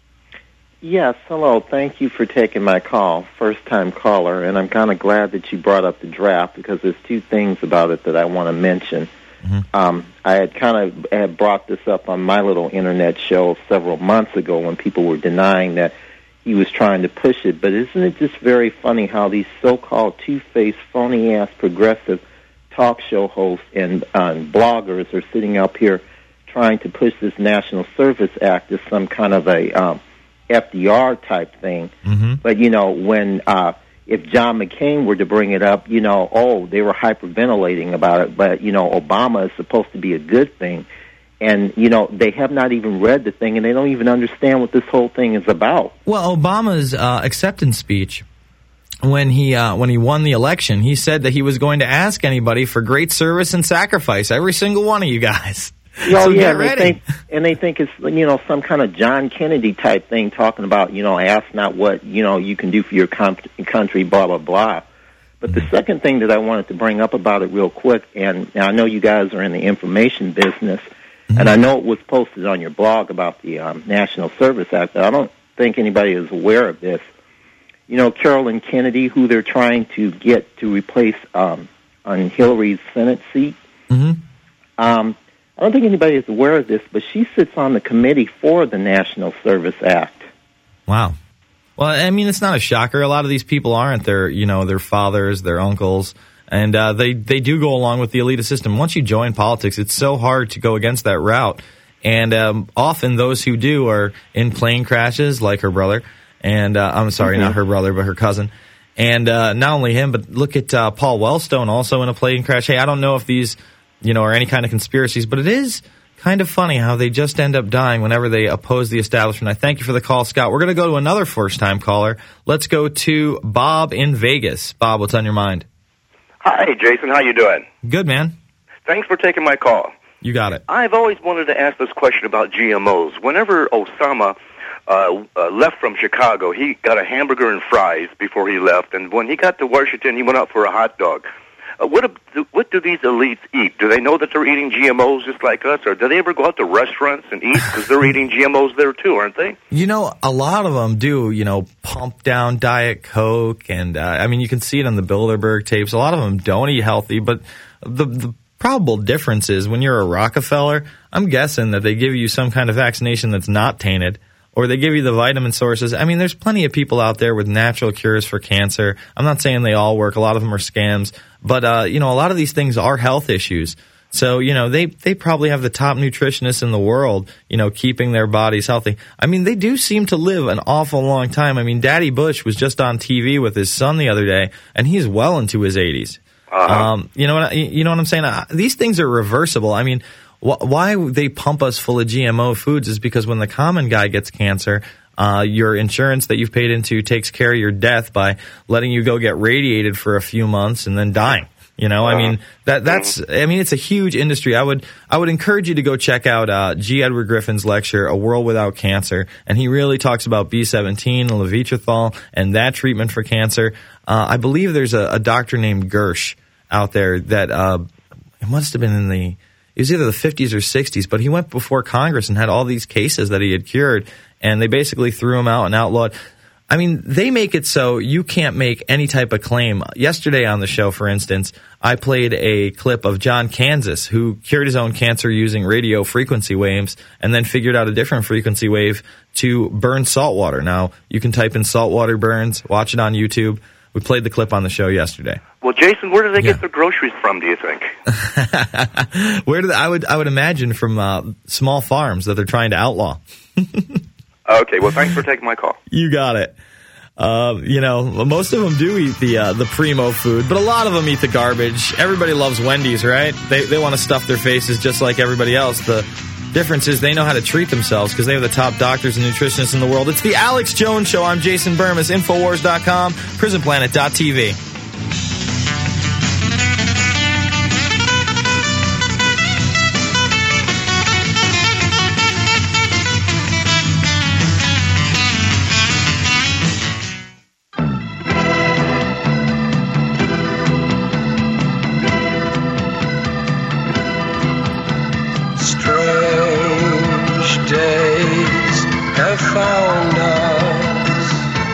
Yes, hello. Thank you for taking my call, first-time caller, and I'm kind of glad that you brought up the draft because there's two things about it that I want to mention. Mm-hmm. Um, I had kind of had brought this up on my little internet show several months ago when people were denying that he was trying to push it, but isn't it just very funny how these so-called two-faced, phony-ass progressive talk show hosts and uh, bloggers are sitting up here trying to push this National Service Act as some kind of a um, F D R type thing. Mm-hmm. But, you know, when uh, if John McCain were to bring it up, you know, oh, they were hyperventilating about it. But, you know, Obama is supposed to be a good thing. And, you know, they have not even read the thing, and they don't even understand what this whole thing is about. Well, Obama's uh, acceptance speech, when he uh, when he won the election, he said that he was going to ask anybody for great service and sacrifice, every single one of you guys. Oh, so yeah, get and ready. They think, and they think it's, you know, some kind of John Kennedy type thing talking about, you know, ask not what, you know, you can do for your com- country, blah, blah, blah. But mm-hmm. the second thing that I wanted to bring up about it real quick, and I know you guys are in the information business, mm-hmm. and I know it was posted on your blog about the um, National Service Act, but I don't think anybody is aware of this. You know, Carolyn Kennedy, who they're trying to get to replace um, on Hillary's Senate seat. Mm-hmm. Um, I don't think anybody is aware of this, but she sits on the committee for the National Service Act. Wow. Well, I mean, it's not a shocker. A lot of these people aren't their, you know, their fathers, their uncles, and uh, they, they do go along with the elitist system. Once you join politics, it's so hard to go against that route. And um, often those who do are in plane crashes, like her brother. And uh, I'm sorry, mm-hmm. not her brother, but her cousin. And uh, not only him, but look at uh, Paul Wellstone also in a plane crash. Hey, I don't know if these, you know, are any kind of conspiracies, but it is kind of funny how they just end up dying whenever they oppose the establishment. I thank you for the call, Scott. We're going to go to another first-time caller. Let's go to Bob in Vegas. Bob, what's on your mind? Hi, Jason. How you doing? Good, man. Thanks for taking my call. You got it. I've always wanted to ask this question about G M Os. Whenever Osama uh, uh, left from Chicago, he got a hamburger and fries before he left, and when he got to Washington, he went out for a hot dog. Uh, what, do, what do these elites eat? Do they know that they're eating G M Os just like us, or do they ever go out to restaurants and eat? Because they're eating G M Os there too, aren't they? You know, a lot of them do, you know, pump down Diet Coke, and uh, I mean, you can see it on the Bilderberg tapes. A lot of them don't eat healthy, but the the probable difference is when you're a Rockefeller, I'm guessing that they give you some kind of vaccination that's not tainted, or they give you the vitamin sources. I mean, there's plenty of people out there with natural cures for cancer. I'm not saying they all work. A lot of them are scams. But, uh, you know, a lot of these things are health issues. So, you know, they, they probably have the top nutritionists in the world, you know, keeping their bodies healthy. I mean, they do seem to live an awful long time. I mean, Daddy Bush was just on T V with his son the other day, and he's well into his eighties. Uh-huh. Um, you know what I, you know what I'm saying? Uh, these things are reversible. I mean, wh- why they pump us full of G M O foods is because when the common guy gets cancer, uh, your insurance that you've paid into takes care of your death by letting you go get radiated for a few months and then dying. You know, I mean, that that's, I mean, it's a huge industry. I would, I would encourage you to go check out, uh, G. Edward Griffin's lecture, A World Without Cancer. And he really talks about B seventeen, levetirathol, and that treatment for cancer. Uh, I believe there's a, a doctor named Gersh out there that, uh, it must have been in the, it was either the fifties or sixties, but he went before Congress and had all these cases that he had cured, and they basically threw him out and outlawed. I mean, they make it so you can't make any type of claim. Yesterday on the show, for instance, I played a clip of John Kansas, who cured his own cancer using radio frequency waves and then figured out a different frequency wave to burn salt water. Now, you can type in saltwater burns, watch it on YouTube. We played the clip on the show yesterday. Well, Jason, where do they Yeah. get their groceries from, do you think? Where do they, I would I would imagine from uh, small farms that they're trying to outlaw. Okay, well, thanks for taking my call. You got it. Uh, you know, most of them do eat the uh, the primo food, but a lot of them eat the garbage. Everybody loves Wendy's, right? They they want to stuff their faces just like everybody else. The difference is they know how to treat themselves because they have the top doctors and nutritionists in the world. It's the Alex Jones Show. I'm Jason Burmis, Infowars dot com, Prison Planet dot T V. Strange days have found us.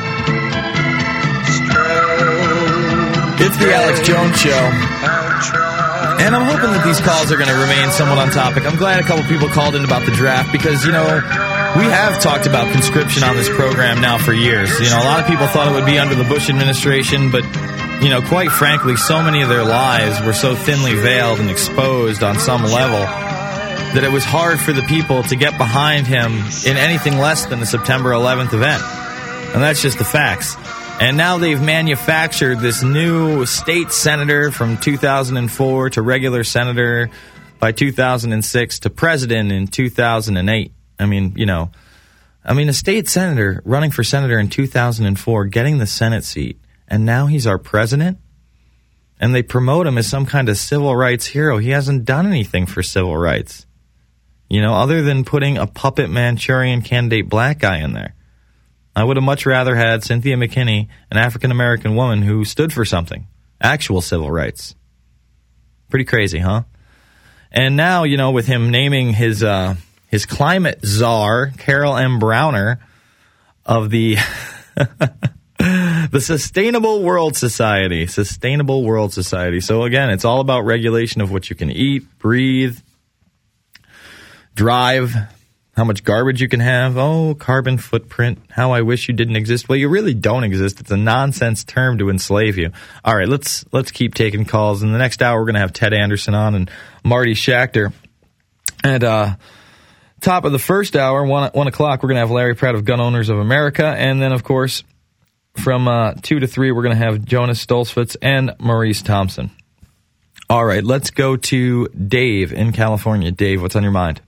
Strange It's the Alex Jones Show. And I'm hoping that these calls are going to remain somewhat on topic. I'm glad a couple people called in about the draft because, you know, we have talked about conscription on this program now for years. You know, a lot of people thought it would be under the Bush administration, but, you know, quite frankly, so many of their lies were so thinly veiled and exposed on some level that it was hard for the people to get behind him in anything less than the September eleventh event. And that's just the facts. And now they've manufactured this new state senator from two thousand four to regular senator by two thousand six to president in two thousand eight. I mean, you know, I mean, a state senator running for senator in two thousand four, getting the Senate seat, and now he's our president? And they promote him as some kind of civil rights hero. He hasn't done anything for civil rights, you know, other than putting a puppet Manchurian candidate black guy in there. I would have much rather had Cynthia McKinney, an African-American woman who stood for something, actual civil rights. Pretty crazy, huh? And now, you know, with him naming his uh, his climate czar, Carol M. Browner, of the the Sustainable World Society. Sustainable World Society. So, again, it's all about regulation of what you can eat, breathe, drive, how much garbage you can have. Oh, carbon footprint. How I wish you didn't exist. Well, you really don't exist. It's a nonsense term to enslave you. All right, let's let's keep taking calls. In the next hour, we're going to have Ted Anderson on and Marty Schachter. At uh, top of the first hour, one, one o'clock, we're going to have Larry Pratt of Gun Owners of America. And then, of course, from uh, two to three, we're going to have Jonas Stolzfus and Maurice Thompson. All right, let's go to Dave in California. Dave, what's on your mind?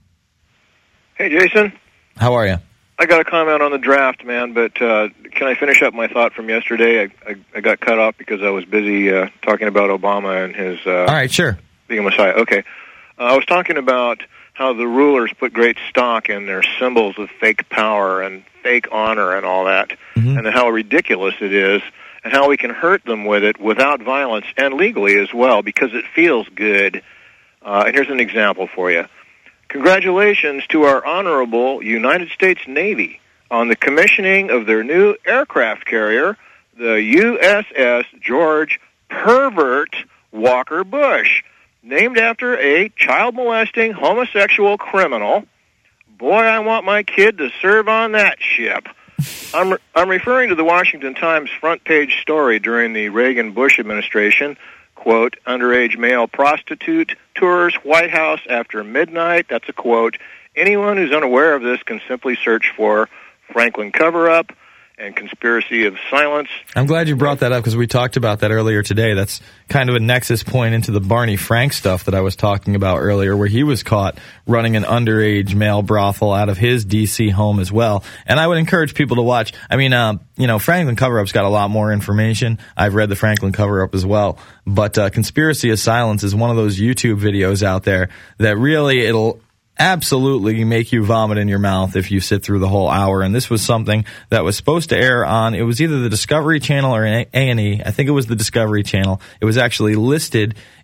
Hey, Jason. How are you? I got a comment on the draft, man, but uh, can I finish up my thought from yesterday? I, I, I got cut off because I was busy uh, talking about Obama and his... Uh, All right, sure. Being a messiah. Okay. Uh, I was talking about how the rulers put great stock in their symbols of fake power and fake honor and all that, mm-hmm. and how ridiculous it is, and how we can hurt them with it without violence and legally as well, because it feels good. Uh, and here's an example for you. Congratulations to our honorable United States Navy on the commissioning of their new aircraft carrier, the U S S George Pervert Walker Bush, named after a child-molesting homosexual criminal. Boy, I want my kid to serve on that ship. I'm, re- I'm referring to the Washington Times front-page story during the Reagan-Bush administration. Quote, underage male prostitute tours White House after midnight. That's a quote. Anyone who's unaware of this can simply search for Franklin cover-up and conspiracy of silence. I'm glad you brought that up because we talked about that earlier today. That's kind of a nexus point into the Barney Frank stuff that I was talking about earlier, where he was caught running an underage male brothel out of his D C home as well. And I would encourage people to watch. I mean, uh, you know, Franklin Cover-Up's got a lot more information. I've read the Franklin Cover-Up as well. But uh, Conspiracy of Silence is one of those YouTube videos out there that really it'll absolutely make you vomit in your mouth if you sit through the whole hour. And this was something that was supposed to air on, it was either the Discovery Channel or A and E. I think it was the Discovery Channel. It was actually listed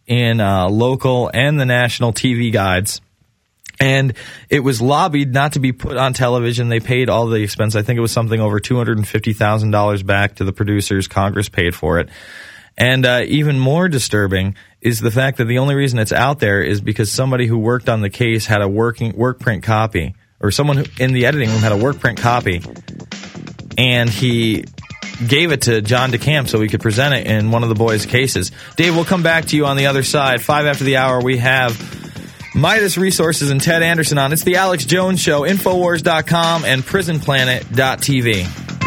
in uh, local and the national T V guides. And it was lobbied not to be put on television. They paid all the expense. I think it was something over two hundred fifty thousand dollars back to the producers. Congress paid for it. And uh, even more disturbing is the fact that the only reason it's out there is because somebody who worked on the case had a working work print copy, or someone who, in the editing room had a work print copy, and he gave it to John DeCamp so he could present it in one of the boys' cases. Dave, we'll come back to you on the other side. Five after the hour, we have Midas Resources and Ted Anderson on. It's the Alex Jones Show, Infowars dot com and Prison Planet dot T V.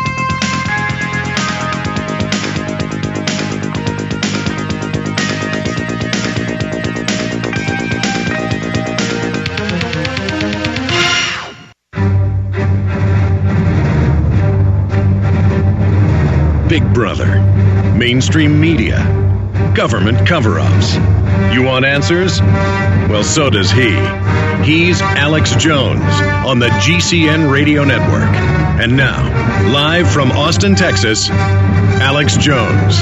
Big Brother, mainstream media, government cover-ups. You want answers? Well, so does he. He's Alex Jones on the G C N Radio Network. And now, live from Austin, Texas, Alex Jones.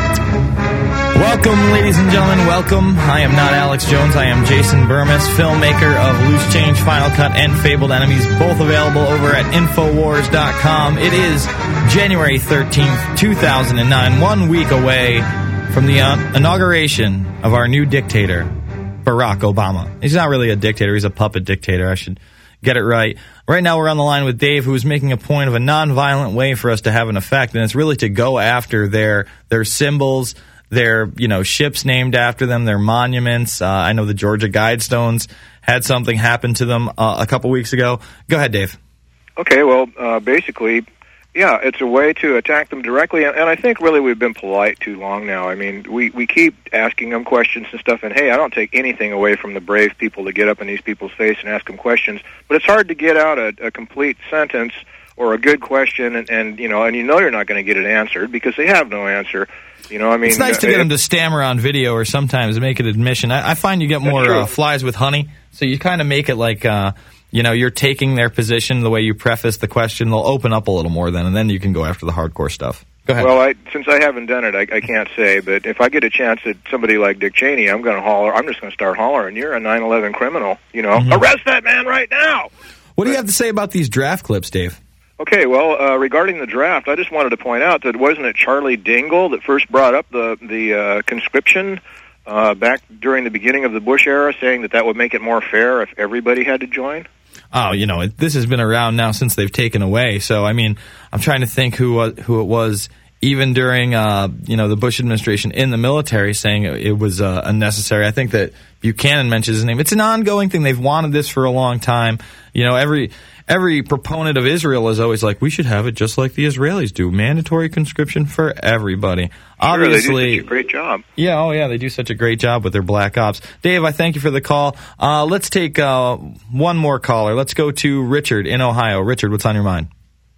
Welcome, ladies and gentlemen, welcome. I am not Alex Jones. I am Jason Burmis, filmmaker of Loose Change, Final Cut, and Fabled Enemies, both available over at Infowars dot com. It is January thirteenth, two thousand nine, one week away from the uh, inauguration of our new dictator, Barack Obama. He's not really a dictator. He's a puppet dictator. I should get it right. Right now we're on the line with Dave, who is making a point of a nonviolent way for us to have an effect, and it's really to go after their their symbols, their, you know, ships named after them, their monuments. Uh, I know the Georgia Guidestones had something happen to them uh, a couple weeks ago. Go ahead, Dave. Okay, well, uh, basically, yeah, it's a way to attack them directly, and, and I think really we've been polite too long now. I mean, we, we keep asking them questions and stuff, and hey, I don't take anything away from the brave people to get up in these people's face and ask them questions, but it's hard to get out a, a complete sentence or a good question, and, and you know, and you know you're not going to get it answered because they have no answer. You know, I mean, it's nice to get them to stammer on video or sometimes make an admission. I, I find you get more uh, flies with honey, so you kind of make it like, uh, you know, you're taking their position the way you preface the question. They'll open up a little more then, and then you can go after the hardcore stuff. Go ahead. Well, I, since I haven't done it, I, I can't say, but if I get a chance at somebody like Dick Cheney, I'm going to holler. I'm just going to start hollering, you're a nine eleven criminal, you know. Mm-hmm. Arrest that man right now! What do you have to say about these draft clips, Dave? Okay, well, uh, regarding the draft, I just wanted to point out that wasn't it Charlie Dingell that first brought up the the uh, conscription uh, back during the beginning of the Bush era, saying that that would make it more fair if everybody had to join? Oh, you know, it, this has been around now since they've taken away. So, I mean, I'm trying to think who uh, who it was even during, uh, you know, the Bush administration in the military saying it, it was uh, unnecessary. I think that Buchanan mentions his name. It's an ongoing thing. They've wanted this for a long time. You know, every... Every proponent of Israel is always like, we should have it just like the Israelis do. Mandatory conscription for everybody. Sure, Obviously, they do such a great job. Yeah, oh yeah, they do such a great job with their black ops. Dave, I thank you for the call. Uh, let's take uh, one more caller. Let's go to Richard in Ohio. Richard, what's on your mind?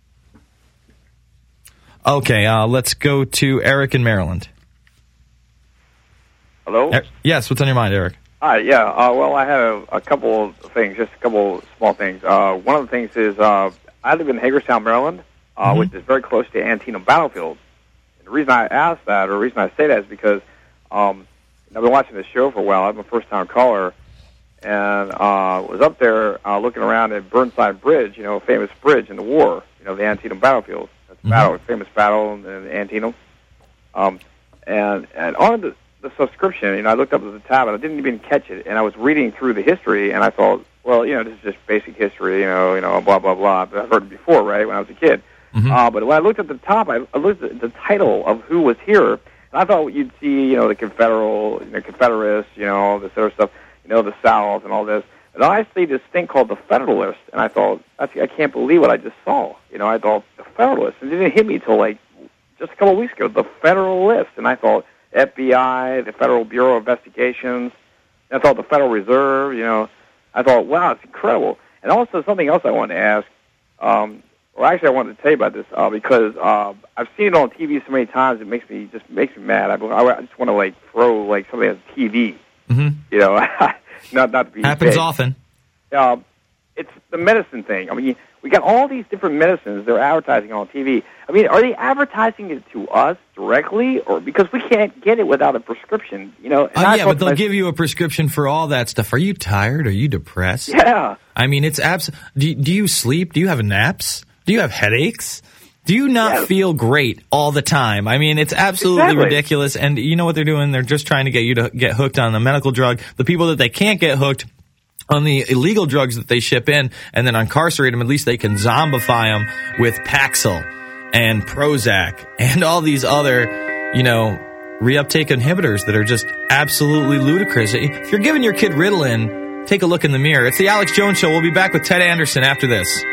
Okay, uh, let's go to Eric in Maryland. Hello? Er- yes, what's on your mind, Eric? Hi, yeah. Uh, well, I have a couple of things, just a couple of small things. Uh, one of the things is uh, I live in Hagerstown, Maryland, uh, mm-hmm. which is very close to Antietam Battlefield. And the reason I ask that, or the reason I say that, is because um, I've been watching this show for a while. I'm a first-time caller, and uh, was up there uh, looking around at Burnside Bridge, you know, a famous bridge in the war, you know, the Antietam Battlefield. That's a mm-hmm. battle, a famous battle in, in Antietam. Um, and and on the the subscription, you know, I looked up at the tab and I didn't even catch it, and I was reading through the history, and I thought, well, you know, this is just basic history, you know, you know, blah blah blah. But I've heard it before, right, when I was a kid. Mm-hmm. Uh, but when I looked at the top, I, I looked at the title of who was here, and I thought you'd see, you know, the Confederal, you know, Confederates, you know, this other stuff, you know, the South and all this. And I see this thing called the Federalist, and I thought, I can't believe what I just saw. You know, I thought the Federalist, and it didn't hit me till like just a couple of weeks ago. The Federalist, and I thought F B I, the Federal Bureau of Investigations. I thought the Federal Reserve, you know. I thought, wow, it's incredible. And also something else I wanted to ask. Um, well, actually, I wanted to tell you about this uh, because uh, I've seen it on T V so many times. It makes me just makes me mad. I, I just want to like throw like something on T V. Mm-hmm. You know, not not to be happens big. often. Uh, it's the medicine thing. I mean, we got all these different medicines they're advertising on T V. I mean, are they advertising it to us directly, or because we can't get it without a prescription? You know. Oh, yeah, but they'll give you a prescription for all that stuff. Are you tired? Are you depressed? Yeah. I mean, it's abs. Do, do you sleep? Do you have naps? Do you have headaches? Do you not yeah. feel great all the time? I mean, it's absolutely exactly. ridiculous. And you know what they're doing? They're just trying to get you to get hooked on the medical drug. The people that they can't get hooked on the illegal drugs that they ship in and then incarcerate them, at least they can zombify them with Paxil and Prozac and all these other, you know, reuptake inhibitors that are just absolutely ludicrous. If you're giving your kid Ritalin, take a look in the mirror. It's the Alex Jones Show. We'll be back with Ted Anderson after this.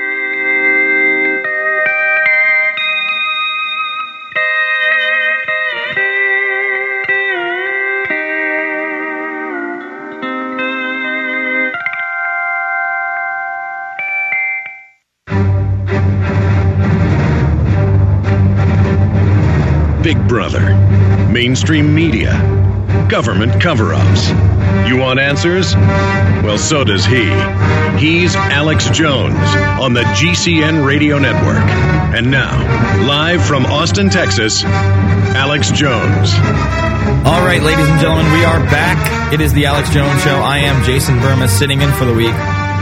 Big Brother, mainstream media, government cover-ups. You want answers? Well, so does he. He's Alex Jones on the G C N Radio Network. And now, live from Austin, Texas, Alex Jones. All right, ladies and gentlemen, we are back. It is the Alex Jones Show. I am Jason Burma, sitting in for the week.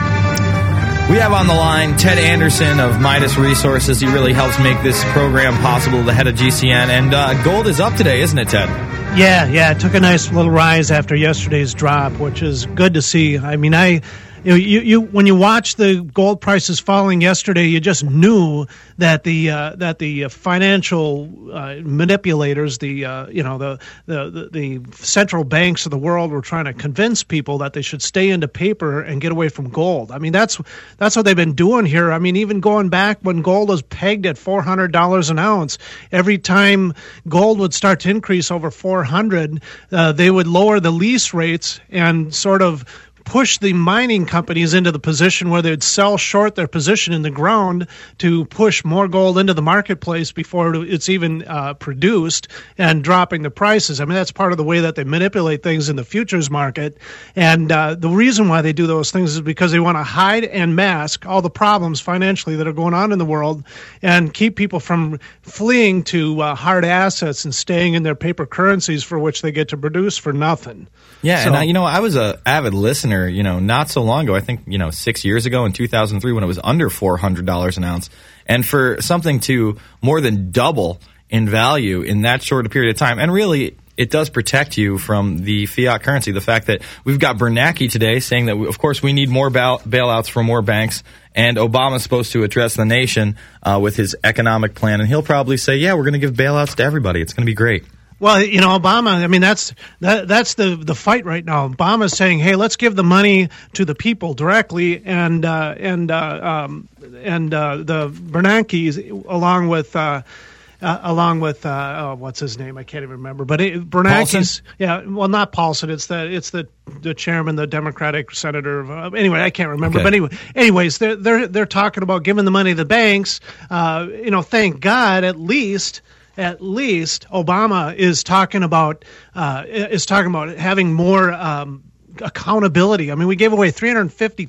We have on the line Ted Anderson of Midas Resources. He really helps make this program possible, the head of G C N. And uh, gold is up today, isn't it, Ted? Yeah, yeah. It took a nice little rise after yesterday's drop, which is good to see. I mean, I... You, know, you, you, when you watch the gold prices falling yesterday, you just knew that the uh, that the financial uh, manipulators, the uh, you know the, the the central banks of the world, were trying to convince people that they should stay into paper and get away from gold. I mean, that's that's what they've been doing here. I mean, even going back when gold was pegged at four hundred dollars an ounce, every time gold would start to increase over four hundred, uh, they would lower the lease rates and sort of push the mining companies into the position where they'd sell short their position in the ground to push more gold into the marketplace before it's even uh, produced, and dropping the prices. I mean, that's part of the way that they manipulate things in the futures market. And uh, the reason why they do those things is because they want to hide and mask all the problems financially that are going on in the world and keep people from fleeing to uh, hard assets and staying in their paper currencies for which they get to produce for nothing. Yeah, so, and I, you know, I was a avid listener, you know, not so long ago, I think, you know, six years ago in two thousand three when it was under four hundred dollars an ounce. And for something to more than double in value in that short a period of time, and really it does protect you from the fiat currency. The fact that we've got Bernanke today saying that, we, of course, we need more bail- bailouts for more banks, and Obama's supposed to address the nation uh, with his economic plan, and he'll probably say, yeah, we're going to give bailouts to everybody. It's going to be great. Well, you know, Obama, I mean, that's that, that's the, the fight right now. Obama's saying, hey, let's give the money to the people directly, and uh, and uh, um, and uh, the Bernanke, along with uh, uh, along with uh, oh, what's his name? I can't even remember. But it, Bernanke's, yeah, well, not Paulson. It's the it's the the chairman, the Democratic senator. Of, uh, anyway, I can't remember. Okay. But anyway, anyways, they're they're they're talking about giving the money to the banks. Uh, you know, thank God, at least. At least Obama is talking about uh, is talking about having more um, accountability. I mean, we gave away three hundred fifty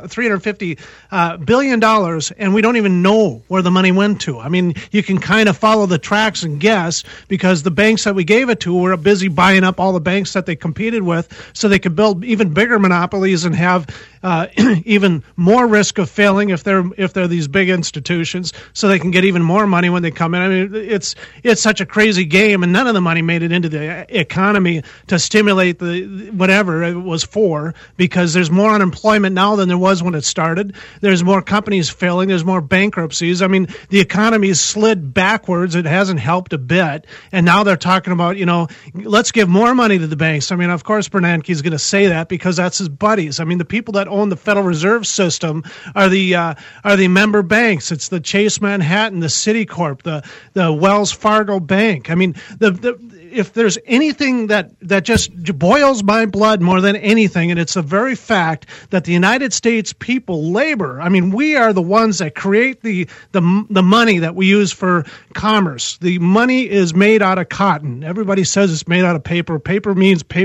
uh, billion dollars, and we don't even know where the money went to. I mean, you can kind of follow the tracks and guess, because the banks that we gave it to were busy buying up all the banks that they competed with, so they could build even bigger monopolies and have uh, even more risk of failing if they're if they're these big institutions, so they can get even more money when they come in. I mean, it's it's such a crazy game, and none of the money made it into the economy to stimulate the whatever it was for, because there's more unemployment now than there was when it started. There's more companies failing. There's more bankruptcies. I mean, the economy's slid backwards. It hasn't helped a bit. And now they're talking about, you know, let's give more money to the banks. I mean, of course, Bernanke's going to say that because that's his buddies. I mean, the people that own the Federal Reserve System are the uh, are the member banks. It's the Chase Manhattan, the Citicorp, the the Wells Fargo Bank. I mean, the the if there's anything that, that just boils my blood more than anything, and it's the very fact that the United States people, labor, I mean, we are the ones that create the, the, the money that we use for commerce. The money is made out of cotton. Everybody says it's made out of paper. Paper means paper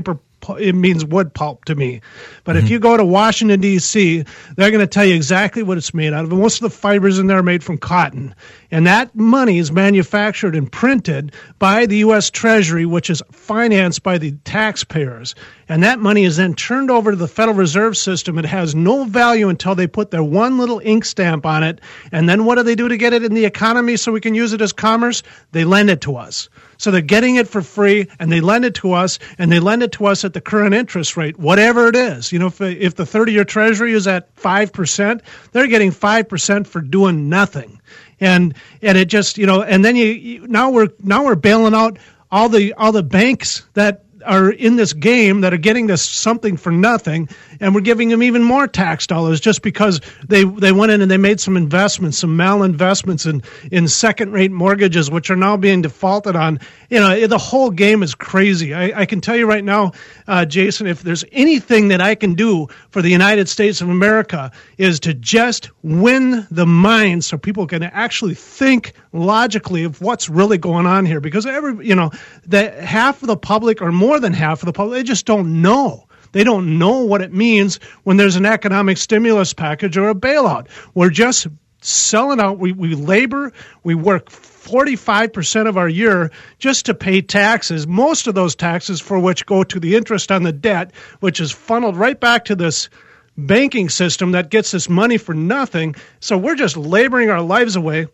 pu- it means wood pulp to me. But Mm-hmm. if you go to Washington, D C, they're going to tell you exactly what it's made out of. Most of the fibers in there are made from cotton. And that money is manufactured and printed by the U S Treasury, which is financed by the taxpayers. And that money is then turned over to the Federal Reserve System. It has no value until they put their one little ink stamp on it. And then what do they do to get it in the economy so we can use it as commerce? They lend it to us. So they're getting it for free, and they lend it to us, and they lend it to us at the current interest rate, whatever it is. You know, if, if the thirty-year Treasury is at five percent, they're getting five percent for doing nothing. And and it just, you know, and then you, you now we're now we're bailing out all the all the banks that are in this game that are getting this something for nothing, and we're giving them even more tax dollars just because they they went in and they made some investments, some malinvestments in in second-rate mortgages, which are now being defaulted on. You know, the whole game is crazy. I, I can tell you right now, uh, Jason, if there's anything that I can do for the United States of America is to just win the mind so people can actually think logically of what's really going on here. Because every, you know, the half of the public or more than half of the public, they just don't know. They don't know what it means when there's an economic stimulus package or a bailout. We're just selling out. We, we labor, we work forty-five percent of our year just to pay taxes, most of those taxes for which go to the interest on the debt, which is funneled right back to this banking system that gets this money for nothing. So we're just laboring our lives away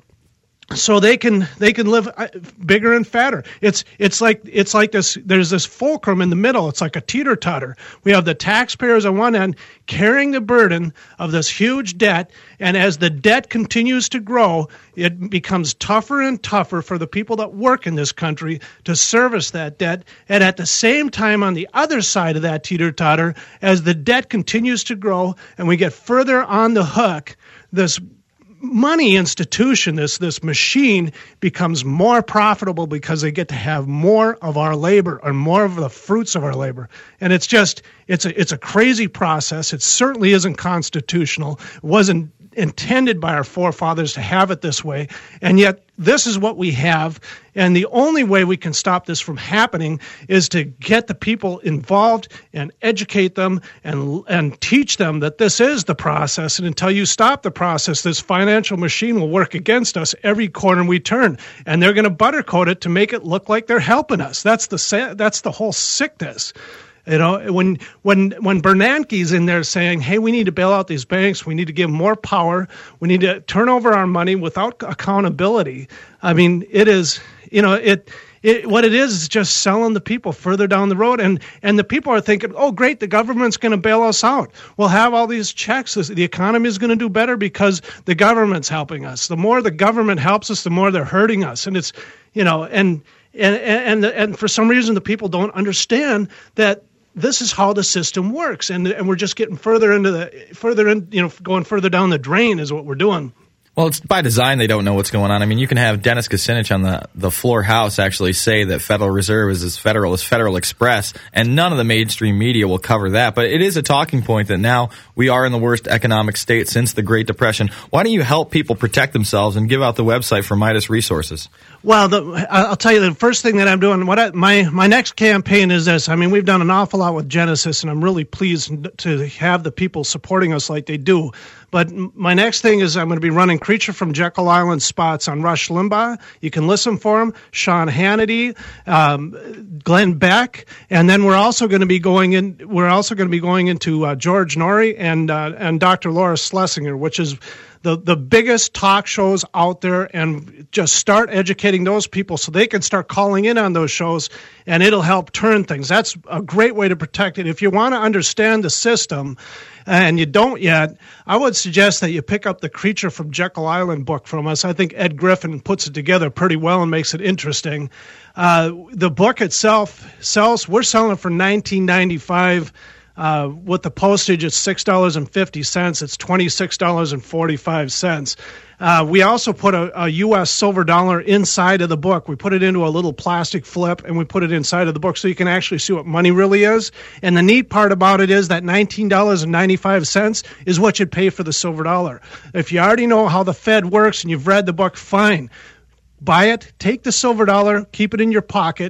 so they can they can live bigger and fatter. It's it's like it's like this. There's this fulcrum in the middle. It's like a teeter-totter. We have the taxpayers on one end carrying the burden of this huge debt, and as the debt continues to grow, it becomes tougher and tougher for the people that work in this country to service that debt. And at the same time, on the other side of that teeter-totter, as the debt continues to grow and we get further on the hook, this money institution, this this machine, becomes more profitable because they get to have more of our labor or more of the fruits of our labor. And it's just, it's a it's a crazy process. It certainly isn't constitutional. It wasn't intended by our forefathers to have it this way. And yet this is what we have. And the only way we can stop this from happening is to get the people involved and educate them and and teach them that this is the process. And until you stop the process, this financial machine will work against us every corner we turn. And they're going to buttercoat it to make it look like they're helping us. That's the that's the whole sickness. You know, when when when Bernanke's in there saying, hey, we need to bail out these banks, we need to give more power, we need to turn over our money without accountability. I mean, it is, you know, it, it what it is is just selling the people further down the road. And, and the people are thinking, oh, great, the government's going to bail us out. We'll have all these checks. The economy is going to do better because the government's helping us. The more the government helps us, the more they're hurting us. And it's, you know, and and and and for some reason, the people don't understand that this is how the system works, and and we're just getting further into the further in, you know, going further down the drain is what we're doing. Well, it's by design they don't know what's going on. I mean, you can have Dennis Kucinich on the, the floor house actually say that Federal Reserve is as federal as Federal Express, and none of the mainstream media will cover that. But it is a talking point that now we are in the worst economic state since the Great Depression. Why don't you help people protect themselves and give out the website for Midas Resources? Well, the, I'll tell you the first thing that I'm doing. What I, my my next campaign is this. I mean, we've done an awful lot with Genesis, and I'm really pleased to have the people supporting us like they do. But my next thing is I'm going to be running Creature from Jekyll Island spots on Rush Limbaugh. You can listen for him. Sean Hannity, um, Glenn Beck, and then we're also going to be going in. We're also going to be going into uh, George Norrie and uh, and Doctor Laura Schlesinger, which is the the biggest talk shows out there, and just start educating those people so they can start calling in on those shows, and it'll help turn things. That's a great way to protect it. If you want to understand the system, and you don't yet, I would suggest that you pick up the Creature from Jekyll Island book from us. I think Ed Griffin puts it together pretty well and makes it interesting. Uh, the book itself sells, we're selling it for nineteen ninety-five dollars. Uh, with the postage, it's six dollars and fifty cents. It's twenty-six dollars and forty-five cents. Uh, we also put a, a U S silver dollar inside of the book. We put it into a little plastic flip, and we put it inside of the book so you can actually see what money really is. And the neat part about it is that nineteen dollars and ninety-five cents is what you'd pay for the silver dollar. If you already know how the Fed works and you've read the book, fine. Buy it, take the silver dollar, keep it in your pocket,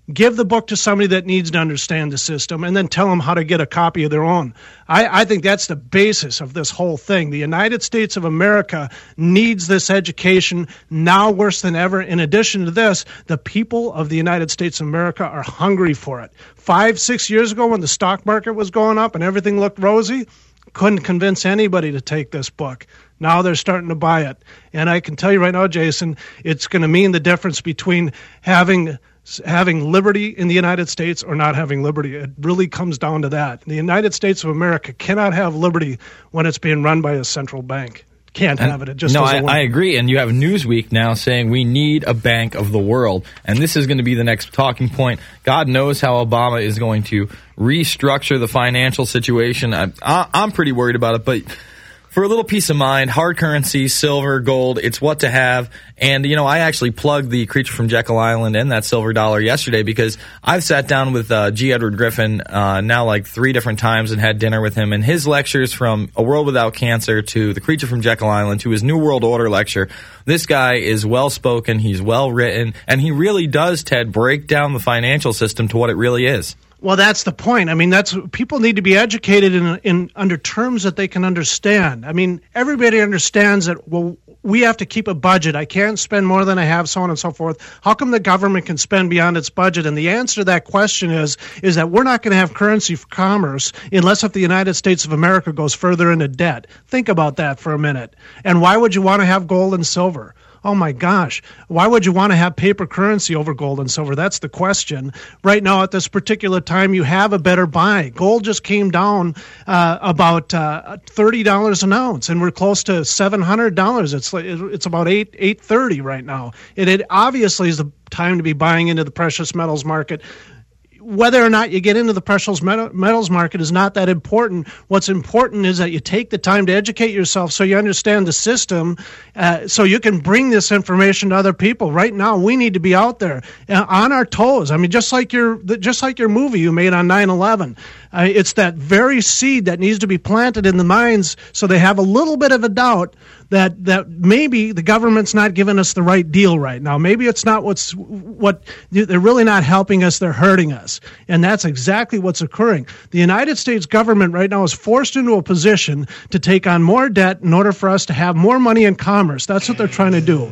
Give the book to somebody that needs to understand the system, and then tell them how to get a copy of their own. I, I think that's the basis of this whole thing. The United States of America needs this education now worse than ever. In addition to this, the people of the United States of America are hungry for it. Five, six years ago when the stock market was going up and everything looked rosy, couldn't convince anybody to take this book. Now they're starting to buy it. And I can tell you right now, Jason, it's going to mean the difference between having having liberty in the United States or not having liberty. It really comes down to that. The United States of America cannot have liberty when it's being run by a central bank. Can't have it. It just no, doesn't I, work. I agree. And you have Newsweek now saying we need a bank of the world. And this is going to be the next talking point. God knows how Obama is going to restructure the financial situation. I, I, I'm pretty worried about it, but for a little peace of mind, hard currency, silver, gold, it's what to have. And, you know, I actually plugged the Creature from Jekyll Island and that silver dollar yesterday because I've sat down with uh, G. Edward Griffin uh, now like three different times and had dinner with him. And his lectures from A World Without Cancer to the Creature from Jekyll Island to his New World Order lecture, this guy is well-spoken, he's well-written, and he really does, Ted, break down the financial system to what it really is. Well, that's the point. I mean, that's people need to be educated in, in under terms that they can understand. I mean, everybody understands that, well, we have to keep a budget. I can't spend more than I have, so on and so forth. How come the government can spend beyond its budget? And the answer to that question is, is that we're not going to have currency for commerce unless if the United States of America goes further into debt. Think about that for a minute. And why would you want to have gold and silver? Oh, my gosh. Why would you want to have paper currency over gold and silver? That's the question. Right now, at this particular time, you have a better buy. Gold just came down uh, about uh, thirty dollars an ounce, and we're close to seven hundred dollars. It's like, it's about eight eight thirty right now. And it obviously is the time to be buying into the precious metals market. Whether or not you get into the precious metals market is not that important. What's important is that you take the time to educate yourself so you understand the system, uh, so you can bring this information to other people. Right now, we need to be out there uh, on our toes. I mean, just like your just like your movie you made on nine eleven. Uh, it's that very seed that needs to be planted in the minds so they have a little bit of a doubt that that maybe the government's not giving us the right deal right now. Maybe it's not what's what they're really not helping us, they're hurting us. And that's exactly what's occurring. The United States government right now is forced into a position to take on more debt in order for us to have more money in commerce. That's what they're trying to do.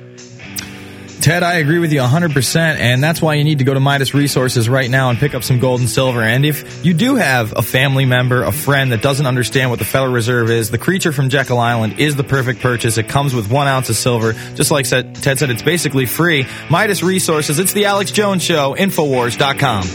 Ted, I agree with you one hundred percent, and that's why you need to go to Midas Resources right now and pick up some gold and silver. And if you do have a family member, a friend that doesn't understand what the Federal Reserve is, the Creature from Jekyll Island is the perfect purchase. It comes with one ounce of silver. Just like Ted said, it's basically free. Midas Resources, it's the Alex Jones Show, Infowars dot com.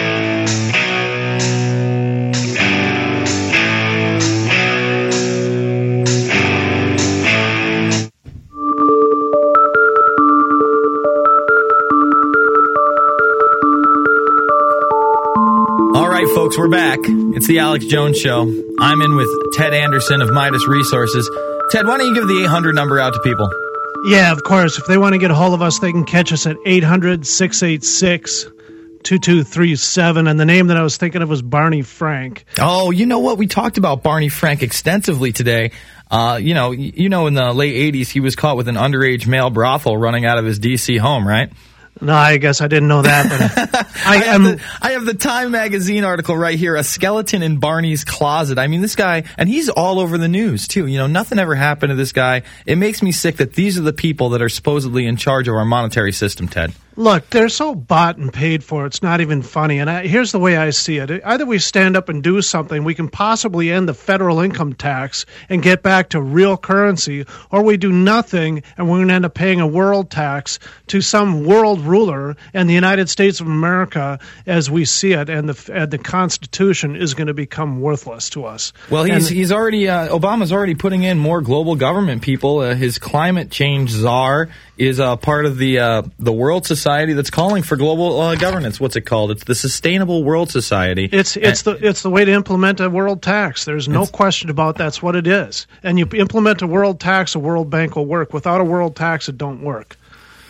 Folks, we're back. It's the Alex Jones Show. I'm in with Ted Anderson of Midas Resources. Ted, why don't you give the eight hundred number out to people? Yeah, of course. If they want to get a hold of us, they can catch us at eight hundred, six eight six, two two three seven. And the name that I was thinking of was Barney Frank. Oh, you know what? We talked about Barney Frank extensively today. Uh, you know, you know, in the late eighties, he was caught with an underage male brothel running out of his D C home, right? No, I guess I didn't know that. But I, I, have the, I have the Time magazine article right here, a skeleton in Barney's closet. I mean, this guy, and he's all over the news, too. You know, nothing ever happened to this guy. It makes me sick that these are the people that are supposedly in charge of our monetary system, Ted. Look, they're so bought and paid for, it's not even funny. And I, here's the way I see it. Either we stand up and do something, we can possibly end the federal income tax and get back to real currency, or we do nothing and we're going to end up paying a world tax to some world ruler, and the United States of America, as we see it, and the, and the Constitution is going to become worthless to us. Well, he's and, he's already, uh, Obama's already putting in more global government people. Uh, his climate change czar is uh, part of the uh, the World Society that's calling for global uh, governance. What's it called? It's the Sustainable World Society. It's it's and, the it's the way to implement a world tax. There's no question about that's what it is. And you implement a world tax, a World Bank will work. Without a world tax, it don't work.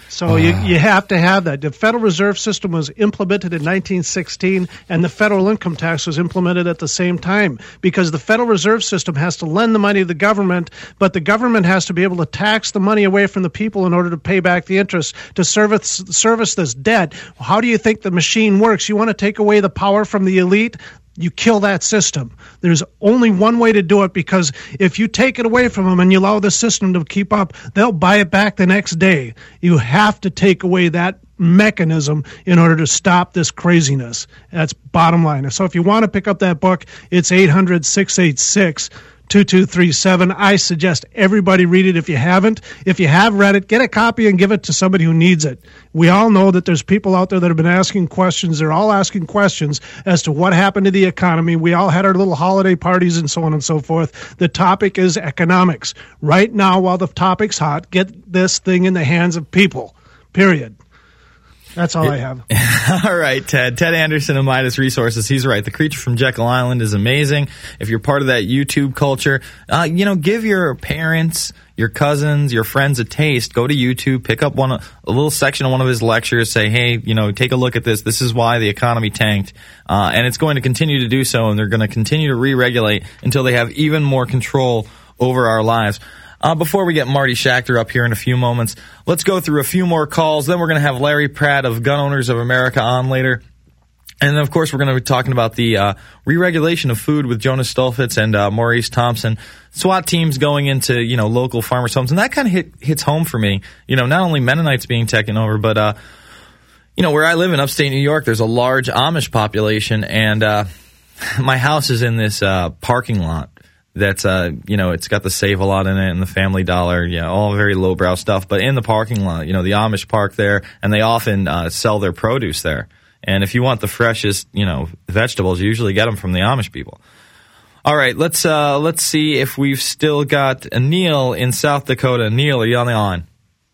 So you, you have to have that. The Federal Reserve System was implemented in nineteen sixteen, and the federal income tax was implemented at the same time, because the Federal Reserve System has to lend the money to the government, but the government has to be able to tax the money away from the people in order to pay back the interest to service, service this debt. How do you think the machine works? You want to take away the power from the elite? You kill that system. There's only one way to do it, because if you take it away from them and you allow the system to keep up, they'll buy it back the next day. You have to take away that mechanism in order to stop this craziness. That's bottom line. So if you want to pick up that book, it's eight hundred, six eight six, two two three seven. I suggest everybody read it if you haven't. If you have read it, get a copy and give it to somebody who needs it. We all know that there's people out there that have been asking questions. They're all asking questions as to what happened to the economy. We all had our little holiday parties and so on and so forth. The topic is economics. Right now, while the topic's hot, get this thing in the hands of people, period. That's all I have. All right, Ted. Ted Anderson of Midas Resources. He's right. The Creature from Jekyll Island is amazing. If you're part of that YouTube culture, uh, you know, give your parents, your cousins, your friends a taste. Go to YouTube, pick up one a little section of one of his lectures, say, hey, you know, take a look at this. This is why the economy tanked. Uh, and it's going to continue to do so, and they're going to continue to re-regulate until they have even more control over our lives. Uh, before we get Marty Schachter up here in a few moments, let's go through a few more calls. Then we're going to have Larry Pratt of Gun Owners of America on later. And then, of course, we're going to be talking about the uh, re-regulation of food with Jonas Stolfitz and uh, Maurice Thompson. SWAT teams going into, you know, local farmers' homes. And that kind of hit, hits home for me. You know, not only Mennonites being taken over, but, uh, you know, where I live in upstate New York, there's a large Amish population. And uh, my house is in this uh, parking lot. That's, uh, you know, it's got the Save-A-Lot in it and the Family Dollar, yeah, all very lowbrow stuff. But in the parking lot, you know, the Amish park there, and they often uh, sell their produce there. And if you want the freshest, you know, vegetables, you usually get them from the Amish people. All right, let's uh, let's see if we've still got Neil in South Dakota. Neil, are you on the line?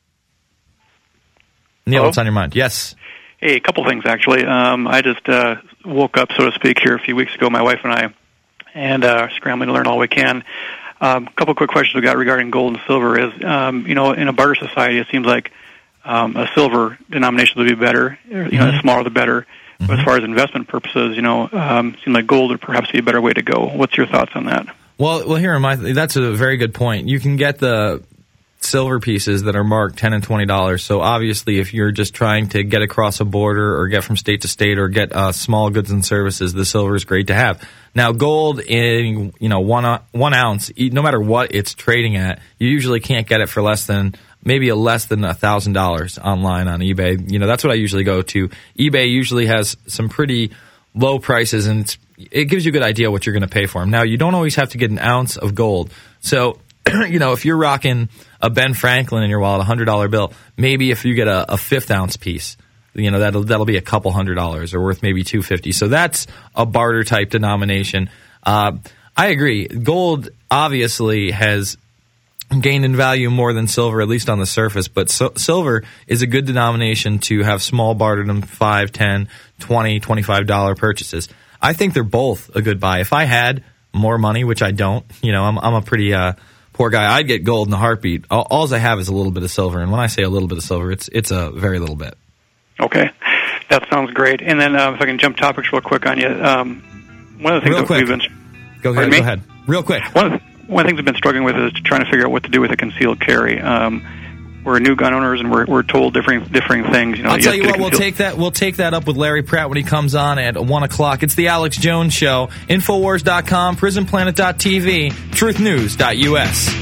Neil, Hello? what's on your mind? Yes. Hey, a couple things, actually. Um, I just uh, woke up, so to speak, here a few weeks ago, my wife and I, and uh, scrambling to learn all we can. A um, couple quick questions we got regarding gold and silver is, um, you know, in a barter society, it seems like um, a silver denomination would be better. You know, mm-hmm. the smaller the better. Mm-hmm. But as far as investment purposes, you know, um, it seems like gold would perhaps be a better way to go. What's your thoughts on that? Well, well, here, my, that's a very good point. You can get the silver pieces that are marked ten and twenty dollars. So obviously, if you're just trying to get across a border or get from state to state or get uh, small goods and services, the silver is great to have. Now, gold in, you know, one one ounce, no matter what it's trading at, you usually can't get it for less than maybe a less than a thousand dollars online on eBay. You know, that's what I usually go to. eBay usually has some pretty low prices, and it's, it gives you a good idea what you're going to pay for them. Now, you don't always have to get an ounce of gold. So, you know, if you're rocking a Ben Franklin in your wallet, a hundred dollar bill, maybe if you get a, a fifth ounce piece, you know, that'll that'll be a couple hundred dollars or worth maybe two fifty. So that's a barter type denomination. Uh, I agree. Gold obviously has gained in value more than silver, at least on the surface. But so, silver is a good denomination to have small bartered them five, ten, twenty, twenty-five dollar purchases. I think they're both a good buy. If I had more money, which I don't, you know, I'm I'm a pretty uh, poor guy. I'd get gold in a heartbeat. All, all I have is a little bit of silver, and when I say a little bit of silver, it's it's a very little bit. Okay, that sounds great. And then uh, if I can jump topics real quick on you, um, one of the things real that quick. we've been go ahead, go ahead, real quick. One of the, one of the things we've been struggling with is trying to figure out what to do with a concealed carry. Um, we're new gun owners, and we're we're told different differing things. You know, I'll you tell you what, concealed- we'll take that we'll take that up with Larry Pratt when he comes on at one o'clock. It's the Alex Jones Show. Infowars dot com, prison planet dot t v, truth news dot u s.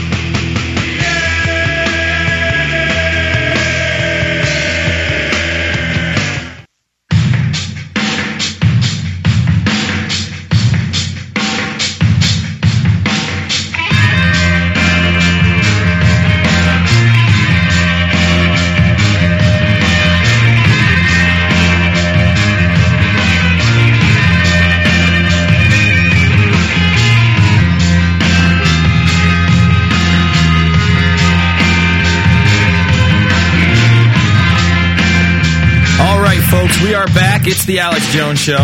Folks, we are back. It's the Alex Jones Show.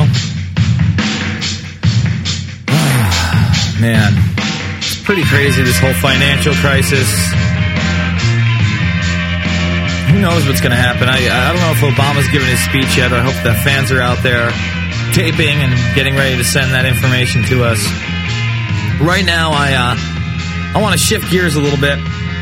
Man, it's pretty crazy, this whole financial crisis. who knows what's going to happen. I, I don't know if Obama's given his speech yet. I hope the fans are out there taping and getting ready to send that information to us. Right now, I uh, I want to shift gears a little bit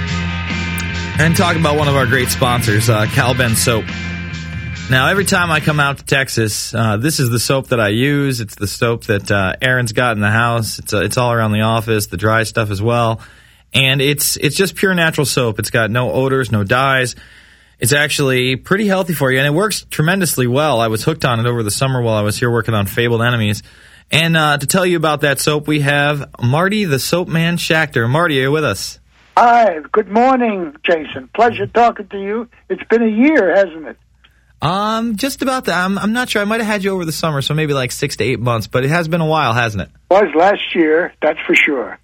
and talk about one of our great sponsors, uh, Cal-Ben Soap. Now, every time I come out to Texas, uh, this is the soap that I use. It's the soap that uh, Aaron's got in the house. It's uh, it's all around the office, the dry stuff as well. And it's it's just pure natural soap. It's got no odors, no dyes. It's actually pretty healthy for you, and it works tremendously well. I was hooked on it over the summer while I was here working on Fabled Enemies. And uh, to tell you about that soap, we have Marty the Soap Man Schachter. Marty, are you with us? Hi, good morning, Jason. Pleasure talking to you. It's been a year, hasn't it? Um, just about that. I'm, I'm not sure. I might have had you over the summer, so maybe like six to eight months, but it has been a while, hasn't it? Was last year, that's for sure.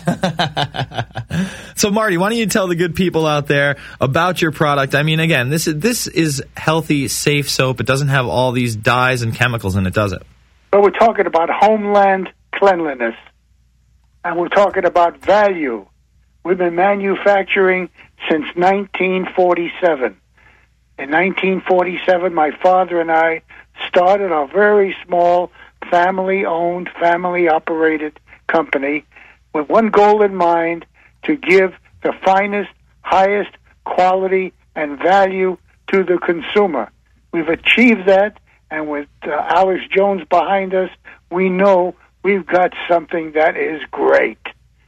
Mm-hmm. So, Marty, why don't you tell the good people out there about your product? I mean, again, this is, this is healthy, safe soap. It doesn't have all these dyes and chemicals in it, does it? But we're talking about homeland cleanliness, and we're talking about value. We've been manufacturing since nineteen forty-seven. In nineteen forty-seven, my father and I started a very small, family-owned, family-operated company with one goal in mind, to give the finest, highest quality and value to the consumer. We've achieved that, and with uh, Alex Jones behind us, we know we've got something that is great.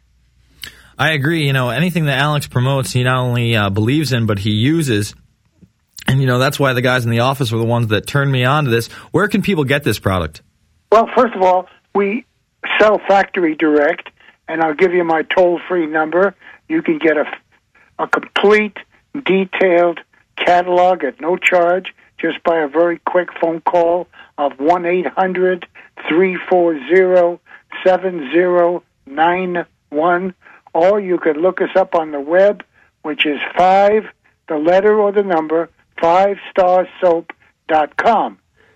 I agree. You know, anything that Alex promotes, he not only uh, believes in, but he uses. And, you know, that's why the guys in the office were the ones that turned me on to this. Where can people get this product? Well, first of all, we sell factory direct, and I'll give you my toll-free number. You can get a, a complete, detailed catalog at no charge just by a very quick phone call of one eight hundred, three four zero, seven zero nine one. Or you could look us up on the web, which is five, the letter or the number, five star soap dot com.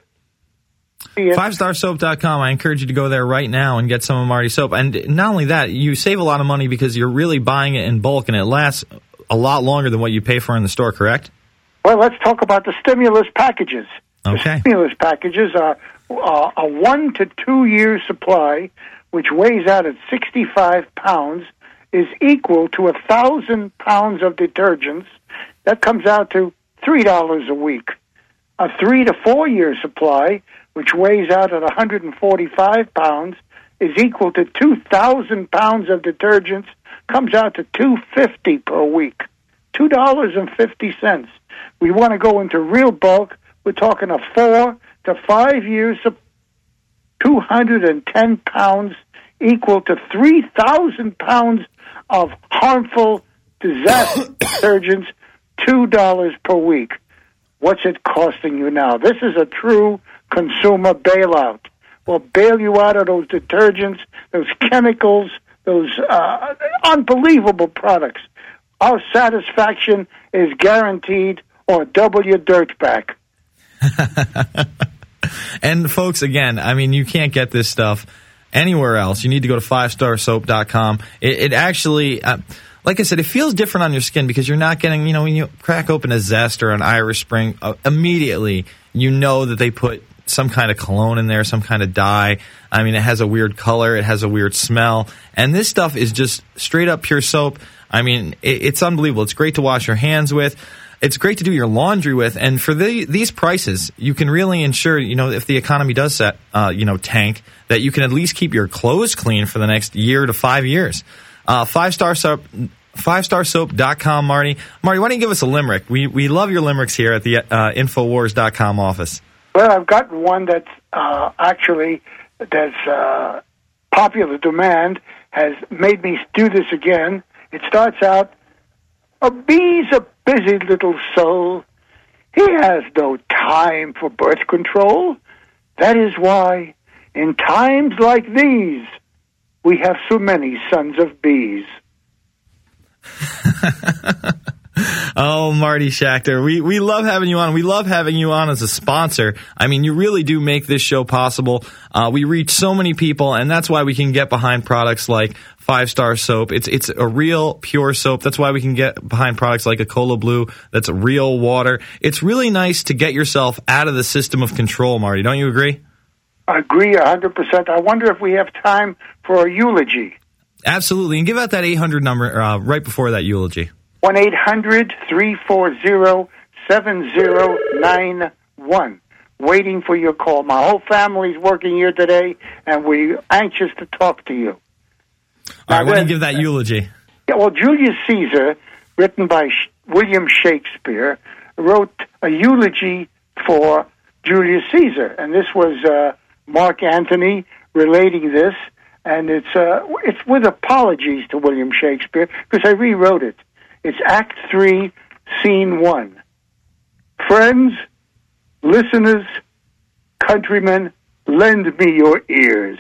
five star soap dot com. I encourage you to go there right now and get some of Marty's soap. And not only that, you save a lot of money because you're really buying it in bulk, and it lasts a lot longer than what you pay for in the store, correct? Well, let's talk about the stimulus packages. Okay. The stimulus packages are uh, a one to two year supply, which weighs out at sixty-five pounds, is equal to a thousand pounds of detergents. That comes out to three dollars a week. A three to four year supply, which weighs out at one hundred forty-five pounds, is equal to two thousand pounds of detergents, comes out to two hundred fifty dollars per week. two dollars and fifty cents. We want to go into real bulk. We're talking a four to five years of two hundred ten pounds, equal to three thousand pounds of harmful disaster detergents, two dollars per week. What's it costing you now? This is a true consumer bailout. We'll bail you out of those detergents, those chemicals, those uh, unbelievable products. Our satisfaction is guaranteed, or double your dirt back. And folks, again, I mean, you can't get this stuff anywhere else. You need to go to five star soap dot com. It, it actually, uh, like I said, it feels different on your skin because you're not getting, you know, when you crack open a Zest or an Irish Spring, uh, immediately you know that they put some kind of cologne in there, some kind of dye. I mean, it has a weird color, it has a weird smell, and this stuff is just straight up pure soap. I mean, it, it's unbelievable. It's great to wash your hands with. It's great to do your laundry with, and for the, these prices, you can really ensure, you know, if the economy does set, uh, you know, tank, that you can at least keep your clothes clean for the next year to five years. Uh, five star soap, five star soap dot com, Marty. Marty, why don't you give us a limerick? We we love your limericks here at the uh, infowars dot com office. Well, I've got one that's uh, actually that's uh, popular demand, has made me do this again. It starts out, a bee's a busy little soul. He has no time for birth control. That is why, in times like these, we have so many sons of bees. Oh, Marty Schachter, we, we love having you on. We love having you on as a sponsor. I mean, you really do make this show possible. Uh, we reach so many people, and that's why we can get behind products like Five Star Soap. It's it's a real pure soap. That's why we can get behind products like a Cola Blue that's real water. It's really nice to get yourself out of the system of control, Marty. Don't you agree? I agree one hundred percent. I wonder if we have time for a eulogy. Absolutely. And give out that eight hundred number uh, right before that eulogy. one eight hundred three four zero seven zero nine one. Waiting for your call. My whole family's working here today, and we're anxious to talk to you. All right, why don't you give that eulogy? Yeah, well, Julius Caesar, written by Sh- William Shakespeare, wrote a eulogy for Julius Caesar, and this was uh, Mark Antony relating this, and it's uh, it's with apologies to William Shakespeare, because I rewrote it. It's Act three, Scene one. Friends, listeners, countrymen, lend me your ears.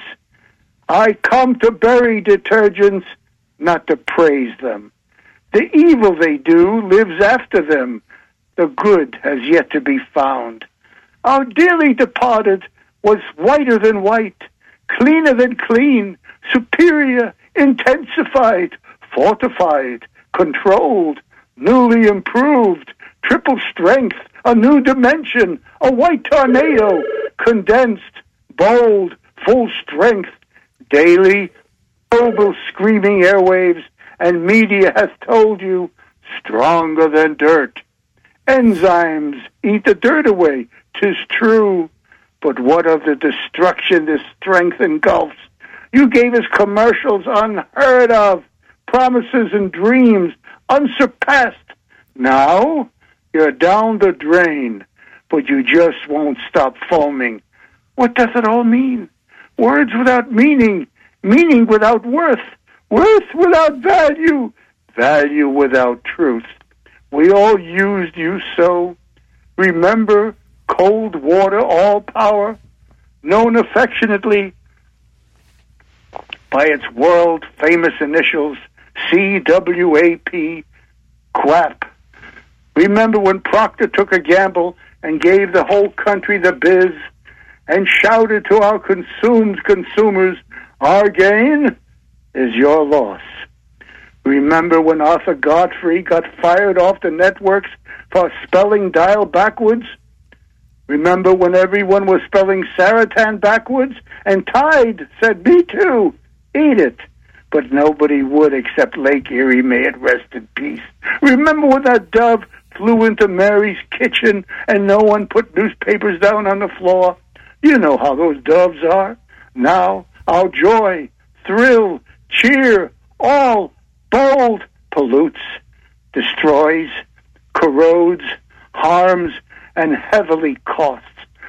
I come to bury detergents, not to praise them. The evil they do lives after them. The good has yet to be found. Our dearly departed was whiter than white, cleaner than clean, superior, intensified, fortified, controlled, newly improved, triple strength, a new dimension, a white tornado, condensed, bold, full strength, daily, global screaming airwaves, and media has told you, stronger than dirt. Enzymes eat the dirt away, 'tis true, but what of the destruction this strength engulfs? You gave us commercials unheard of, promises and dreams unsurpassed. Now, you're down the drain, but you just won't stop foaming. What does it all mean? Words without meaning, meaning without worth, worth without value, value without truth. We all used you so. Remember cold water, all power, known affectionately by its world-famous initials, C W A P, quap. Remember when Procter took a gamble and gave the whole country the biz and shouted to our consumed consumers, our gain is your loss. Remember when Arthur Godfrey got fired off the networks for spelling dial backwards? Remember when everyone was spelling Saratan backwards and Tide said, me too, eat it. But nobody would except Lake Erie, may it rest in peace. Remember when that dove flew into Mary's kitchen and no one put newspapers down on the floor? You know how those doves are. Now, our joy, thrill, cheer, all bold pollutes, destroys, corrodes, harms, and heavily costs.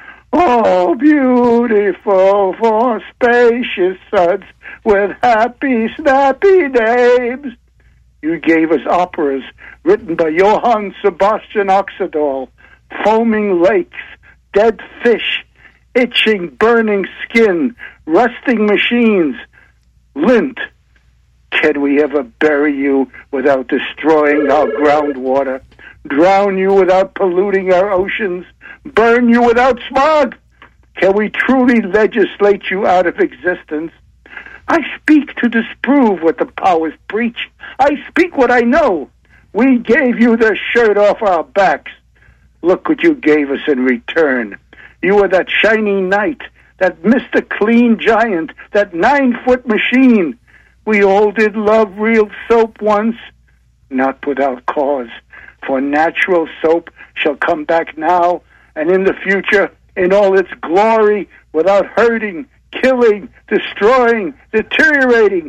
Oh, beautiful for spacious suds with happy, snappy names. You gave us operas written by Johann Sebastian Oxidol, foaming lakes, dead fish, itching, burning skin, rusting machines, lint. Can we ever bury you without destroying our groundwater, drown you without polluting our oceans, burn you without smog? Can we truly legislate you out of existence? I speak to disprove what the powers preach. I speak what I know. We gave you the shirt off our backs. Look what you gave us in return. You were that shiny knight, that Mister Clean giant, that nine-foot machine. We all did love real soap once, not without cause, for natural soap shall come back now and in the future in all its glory without hurting, killing, destroying, deteriorating.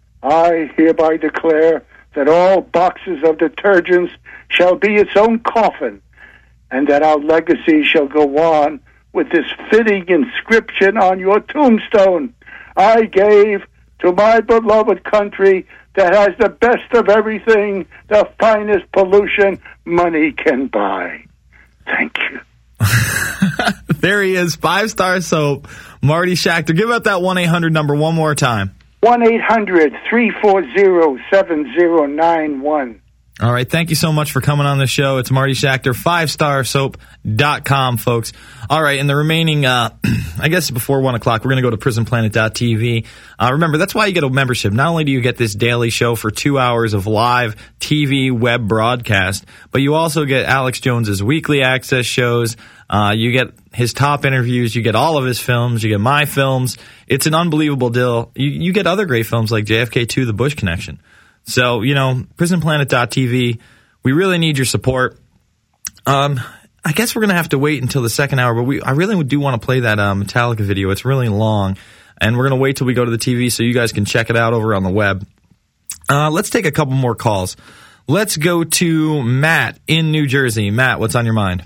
I hereby declare that all boxes of detergents shall be its own coffin, and that our legacy shall go on with this fitting inscription on your tombstone. I gave to my beloved country that has the best of everything, the finest pollution money can buy. Thank you. There he is, Five Star Soap, Marty Schachter. Give out that one eight hundred number one more time. one eight hundred three four zero seven zero nine one. All right, thank you so much for coming on the show. It's Marty Schachter, five star soap dot com, folks. All right, in the remaining, uh, I guess before one o'clock, we're going to go to prison planet dot t v. Uh, remember, that's why you get a membership. Not only do you get this daily show for two hours of live T V web broadcast, but you also get Alex Jones's weekly access shows. Uh, you get his top interviews. You get all of his films. You get my films. It's an unbelievable deal. You, you get other great films like J F K two, The Bush Connection. So, you know, prison planet dot t v, we really need your support. Um, I guess we're going to have to wait until the second hour, but we I really do want to play that uh, Metallica video. It's really long, and we're going to wait till we go to the T V so you guys can check it out over on the web. Uh, let's take a couple more calls. Let's go to Matt in New Jersey. Matt, what's on your mind?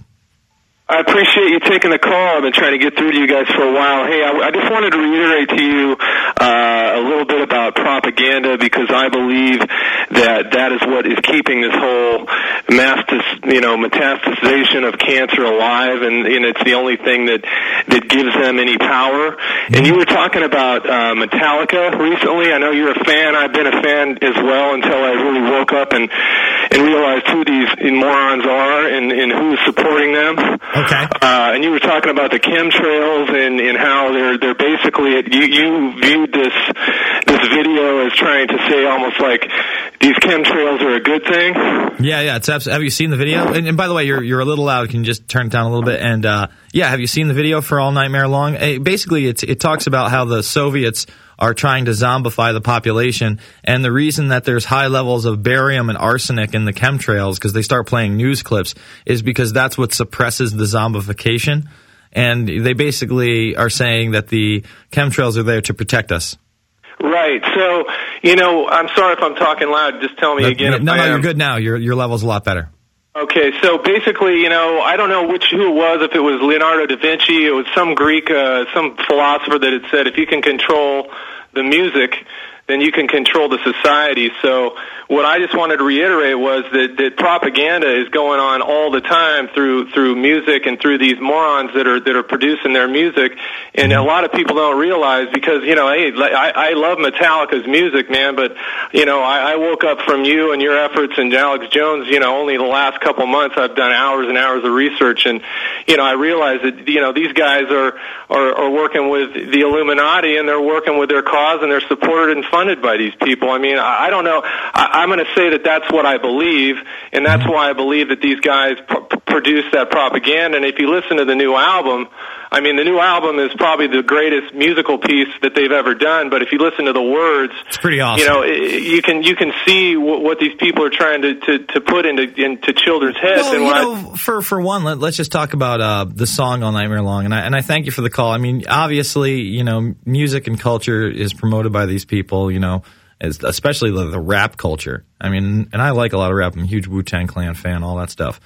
I appreciate you taking the call. I've been trying to get through to you guys for a while. Hey, I, I just wanted to reiterate to you uh, a little bit about propaganda, because I believe that that is what is keeping this whole mastis, you know, metastasization of cancer alive, and, and it's the only thing that, that gives them any power. And you were talking about uh, Metallica recently. I know you're a fan. I've been a fan as well until I really woke up and, and realized who these morons are and, and who's supporting them. Okay. Uh, and you were talking about the chemtrails and, and how they're they're basically you you viewed this this video as trying to say almost like these chemtrails are a good thing. Yeah, yeah. It's abs- have you seen the video? And, and by the way, you're you're a little loud. Can you just turn it down a little bit? And uh, yeah, have you seen the video for All Nightmare Long? Uh, basically, it's it talks about how the Soviets are trying to zombify the population, and the reason that there's high levels of barium and arsenic in the chemtrails, because they start playing news clips, is because that's what suppresses the zombification. And they basically are saying that the chemtrails are there to protect us. Right. So, you know, I'm sorry if I'm talking loud. Just tell me No, again. no, if no, I no am. you're good now. Your your level's a lot better. Okay, so basically, you know, I don't know which who it was, if it was Leonardo da Vinci, it was some Greek, uh, some philosopher that had said if you can control the music, then you can control the society. So what I just wanted to reiterate was that, that propaganda is going on all the time through through music and through these morons that are that are producing their music. And a lot of people don't realize, because, you know, hey, I, I love Metallica's music, man, but, you know, I, I woke up from you and your efforts and Alex Jones, you know, only the last couple months I've done hours and hours of research, and, you know, I realized that, you know, these guys are, are, are working with the Illuminati, and they're working with their cause, and they're supported and funded by these people. I mean, I, I don't know. I, I'm going to say that that's what I believe, and that's why I believe that these guys pr- produce that propaganda. And if you listen to the new album, I mean, the new album is probably the greatest musical piece that they've ever done. But if you listen to the words, it's pretty awesome. You know, it, you can you can see what, what these people are trying to, to, to put into into children's heads. Well, and you when know, I, for for one, let, let's just talk about uh, the song All Nightmare Long, and I and I thank you for the call. I mean, obviously, you know, music and culture is promoted by these people, you know, as, especially the, the rap culture. I mean, and I like a lot of rap. I'm a huge Wu-Tang Clan fan, all that stuff.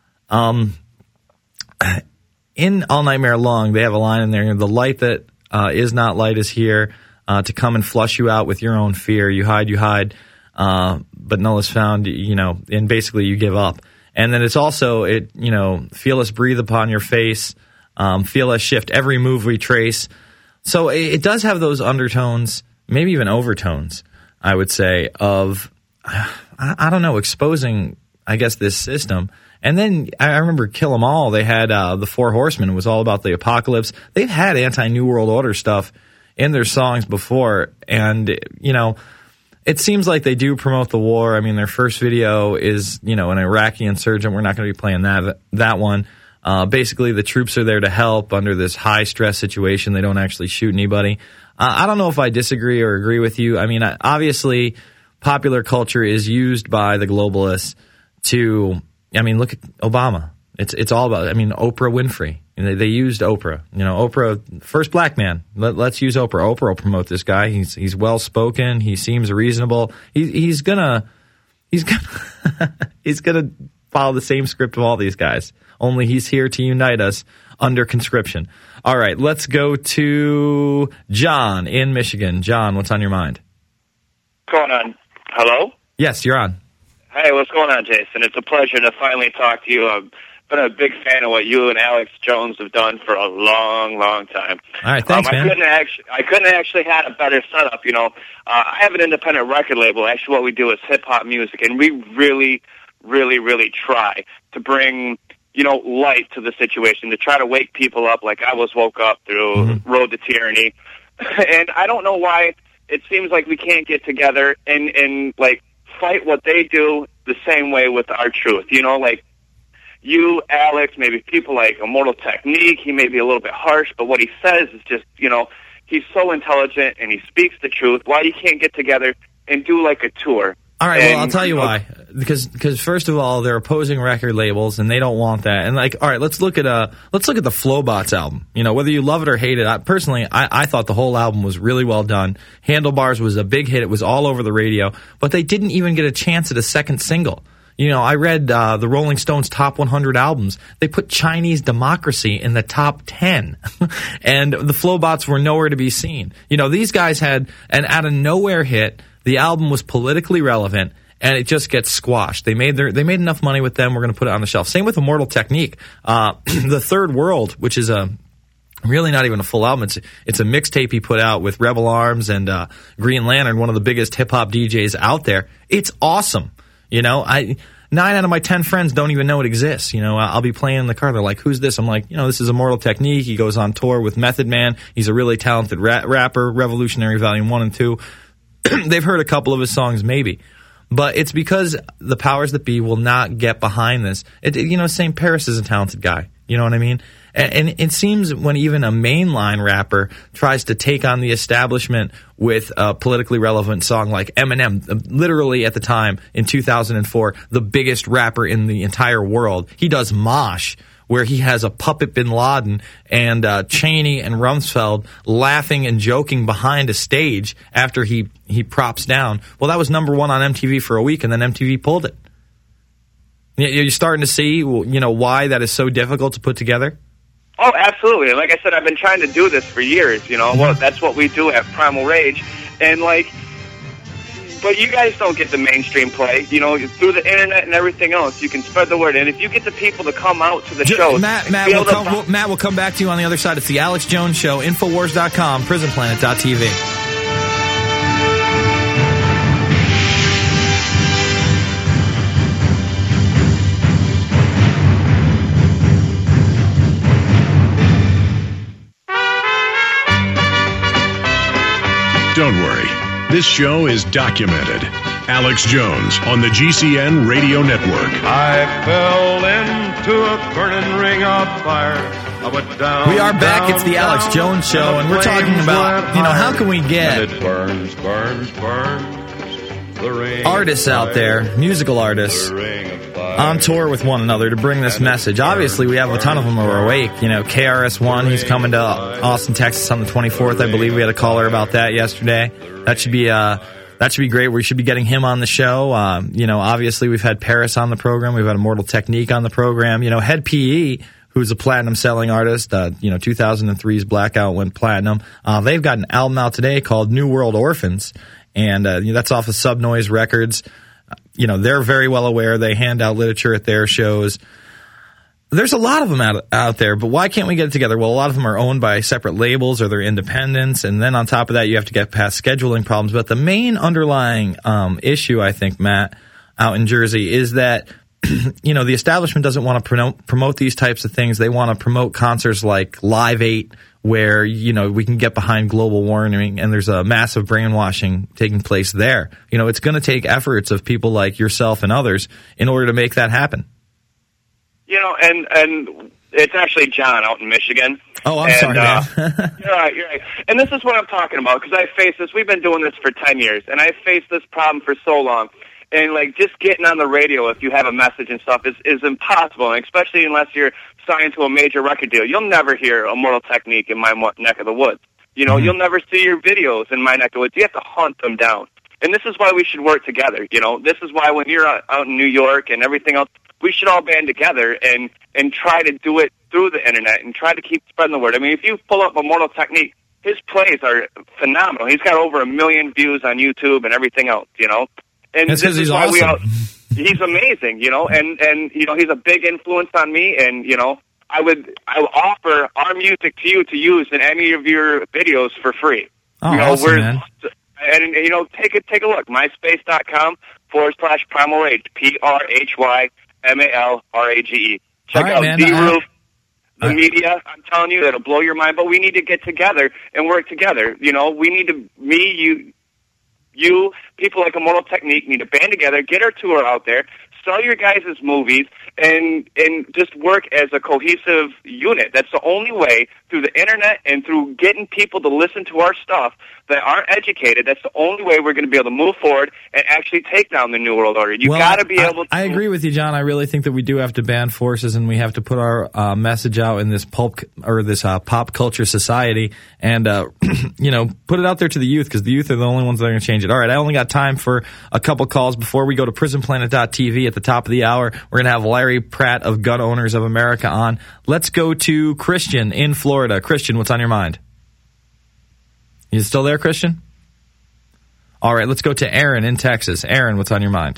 Um. In All Nightmare Long, they have a line in there: "The light that uh, is not light is here uh, to come and flush you out with your own fear. You hide, you hide, uh, but null is found." You know, and basically you give up. And then it's also it. You know, feel us breathe upon your face, um, feel us shift every move we trace. So it, it does have those undertones, maybe even overtones, I would say, of I, I don't know, exposing, I guess, this system. And then I remember Kill 'Em All. They had uh, the Four Horsemen. It was all about the apocalypse. They've had anti-New World Order stuff in their songs before. And, you know, it seems like they do promote the war. I mean, their first video is, you know, an Iraqi insurgent. We're not going to be playing that that one. Uh, basically, the troops are there to help under this high-stress situation. They don't actually shoot anybody. Uh, I don't know if I disagree or agree with you. I mean, obviously, popular culture is used by the globalists to... I mean, look at Obama. It's it's all about, I mean, Oprah Winfrey. And they, they used Oprah. You know, Oprah, first black man. Let, let's use Oprah. Oprah will promote this guy. He's he's well spoken. He seems reasonable. He, he's gonna he's gonna he's gonna follow the same script of all these guys. Only he's here to unite us under conscription. All right, let's go to John in Michigan. John, what's on your mind? What's going on? Hello? Yes, you're on. Hey, what's going on, Jason? It's a pleasure to finally talk to you. I've been a big fan of what you and Alex Jones have done for a long, long time. All right, thanks, um, I man. couldn't actually, I couldn't actually had a better setup. You know, uh, I have an independent record label. Actually, what we do is hip hop music, and we really, really, really try to bring, you know, light to the situation, to try to wake people up like I was woke up through mm-hmm. Road to Tyranny. And I don't know why it seems like we can't get together and, and like fight what they do the same way with our truth. You know, like you, Alex, maybe people like Immortal Technique, he may be a little bit harsh, but what he says is just, you know, he's so intelligent and he speaks the truth. Why you can't get together and do like a tour? All right, and, well, I'll tell you why. Because, because first of all, they're opposing record labels, and they don't want that. And like, all right, let's look at uh, let's look at the Flowbots album. You know, whether you love it or hate it. I, personally, I, I thought the whole album was really well done. Handlebars was a big hit; it was all over the radio. But they didn't even get a chance at a second single. You know, I read uh, the Rolling Stones top one hundred albums. They put Chinese Democracy in the top ten, and the Flowbots were nowhere to be seen. You know, these guys had an out of nowhere hit. The album was politically relevant, and it just gets squashed. They made their they made enough money with them. We're going to put it on the shelf. Same with Immortal Technique. Uh, the Third World, which is a really not even a full album. It's it's a mixtape he put out with Rebel Arms and uh, Green Lantern, one of the biggest hip hop D Js out there. It's awesome. You know, I nine out of my ten friends don't even know it exists. You know, I'll be playing in the car. They're like, "Who's this?" I'm like, "You know, this is Immortal Technique." He goes on tour with Method Man. He's a really talented ra- rapper. Revolutionary Volume One and Two. They've heard a couple of his songs, maybe. But it's because the powers that be will not get behind this. It, you know, Saint Paris is a talented guy. You know what I mean? And, and it seems when even a mainline rapper tries to take on the establishment with a politically relevant song like Eminem, literally at the time in two thousand four, the biggest rapper in the entire world, he does Mosh, where he has a puppet Bin Laden and uh, Cheney and Rumsfeld laughing and joking behind a stage after he, he props down. Well, that was number one on M T V for a week, and then M T V pulled it. You're starting to see, you know, why that is so difficult to put together? Oh, absolutely. Like I said, I've been trying to do this for years, you know. Mm-hmm. Well, that's what we do at Primal Rage. And, like, but you guys don't get the mainstream play, you know, through the internet and everything else. You can spread the word. And if you get the people to come out to the Just, shows... Matt, Matt, we'll come, we'll, Matt, we'll come back to you on the other side. It's the Alex Jones Show, Infowars dot com, Prison Planet dot T V. Don't worry. This show is documented. Alex Jones on the G C N Radio Network. I fell into a burning ring of fire. I went down. We are back. Down, it's the Alex down, Jones Show, and we're talking about, you know, how can we get and it burns, burns, burns. The ring artists out there, musical artists, on tour with one another to bring this message. Obviously, we have a ton of them who are awake. You know, K R S One, he's coming to Austin, Texas on the twenty-fourth. I believe we had a caller about that yesterday. That should be uh, that should be great. We should be getting him on the show. Um, you know, obviously, we've had Paris on the program. We've had Immortal Technique on the program. You know, Head P E, who's a platinum-selling artist. Uh, you know, two thousand three's Blackout went platinum. Uh, they've got an album out today called New World Orphans, and uh, you know, that's off of Subnoise Records. You know, they're very well aware. They hand out literature at their shows. There's a lot of them out, out there, but why can't we get it together? Well, a lot of them are owned by separate labels or they're independents, and then on top of that, you have to get past scheduling problems. But the main underlying um, issue, I think, Matt, out in Jersey, is that, you know, the establishment doesn't want to promote, promote these types of things. They want to promote concerts like Live eight, where, you know, we can get behind global warming, and there's a massive brainwashing taking place there. You know, it's going to take efforts of people like yourself and others in order to make that happen. You know, and and it's actually John out in Michigan. Oh, I'm and, sorry, uh, man. You're right, you're right. And this is what I'm talking about, because I faced this. We've been doing this for ten years, and I've faced this problem for so long. And, like, just getting on the radio if you have a message and stuff is, is impossible, and especially unless you're signed to a major record deal. You'll never hear Immortal Technique in my neck of the woods. You know, mm-hmm. You'll never see your videos in my neck of the woods. You have to hunt them down. And this is why we should work together, you know. This is why when you're out, out in New York and everything else, we should all band together and, and try to do it through the internet and try to keep spreading the word. I mean, if you pull up Immortal Technique, his plays are phenomenal. He's got over a million views on YouTube and everything else, you know. And That's this is he's why awesome. we all, he's amazing, you know, and, and, you know, he's a big influence on me, and, you know, I would, I would offer our music to you to use in any of your videos for free. Oh, you know, awesome, we're, man. And, you know, take a, take a look, myspace.com forward slash Primal Rage, P R H Y M A L R A G E. Check All right, out man. D-Roof, the All right. media. I'm telling you, it'll blow your mind, but we need to get together and work together. You know, we need to, me, you, you, people like Immortal Technique need to band together, get our tour out there, sell your guys' movies, and and just work as a cohesive unit. That's the only way, through the internet and through getting people to listen to our stuff that aren't educated, that's the only way we're going to be able to move forward and actually take down the New World Order. You Well, got to be I, able to... I agree with you, John. I really think that we do have to band forces, and we have to put our uh, message out in this pulp or this uh, pop culture society, and uh, you know, put it out there to the youth, because the youth are the only ones that are going to change it. All right, I only got time for a couple calls before we go to prison planet dot t v at the top of the hour. We're going to have Larry Pratt of Gun Owners of America on. Let's go to Christian in Florida. Christian, what's on your mind? You still there, Christian? All right, let's go to Aaron in Texas. Aaron, what's on your mind?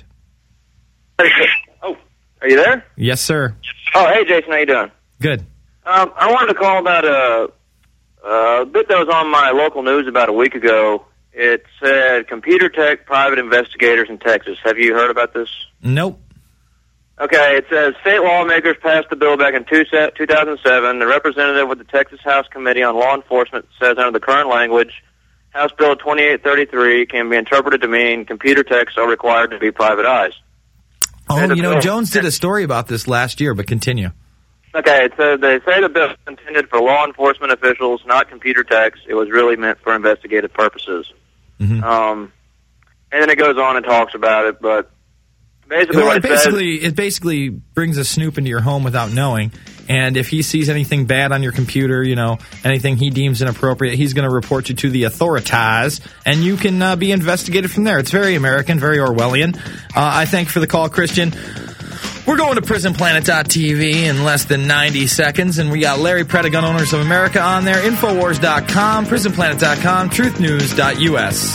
Oh, are you there? Yes, sir. Oh, hey, Jason, how you doing? Good. Um, I wanted to call about a, a bit that was on my local news about a week ago. It said Computer Tech private investigators in Texas. Have you heard about this? Nope. Okay, it says state lawmakers passed the bill back in two thousand seven. The representative with the Texas House Committee on Law Enforcement says under the current language, House Bill twenty-eight thirty-three can be interpreted to mean computer techs are required to be privatized. Oh, And the you know, bill- Jones did a story about this last year, but continue. Okay, so they say the bill is intended for law enforcement officials, not computer techs. It was really meant for investigative purposes. Mm-hmm. Um, and then it goes on and talks about it, but basically Well, what it it says... basically it basically brings a snoop into your home without knowing, and if he sees anything bad on your computer, you know, anything he deems inappropriate, he's going to report you to the authorities, and you can uh, be investigated from there. It's very American, very Orwellian. Uh, I thank you for the call, Christian. We're going to prison planet dot t v in less than ninety seconds, and we got Larry Pratt of Gun Owners of America on there, infowars dot com, prison planet dot com, truth news dot u s.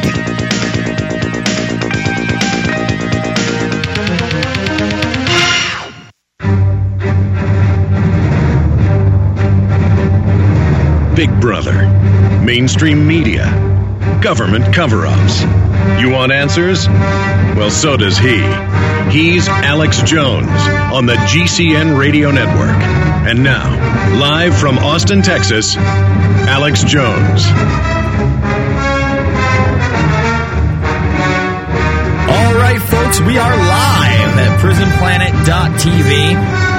Big Brother, mainstream media, government cover-ups. You want answers? Well, so does he. He's Alex Jones on the G C N Radio Network. And now, live from Austin, Texas, Alex Jones. All right, folks, we are live at prison planet dot t v.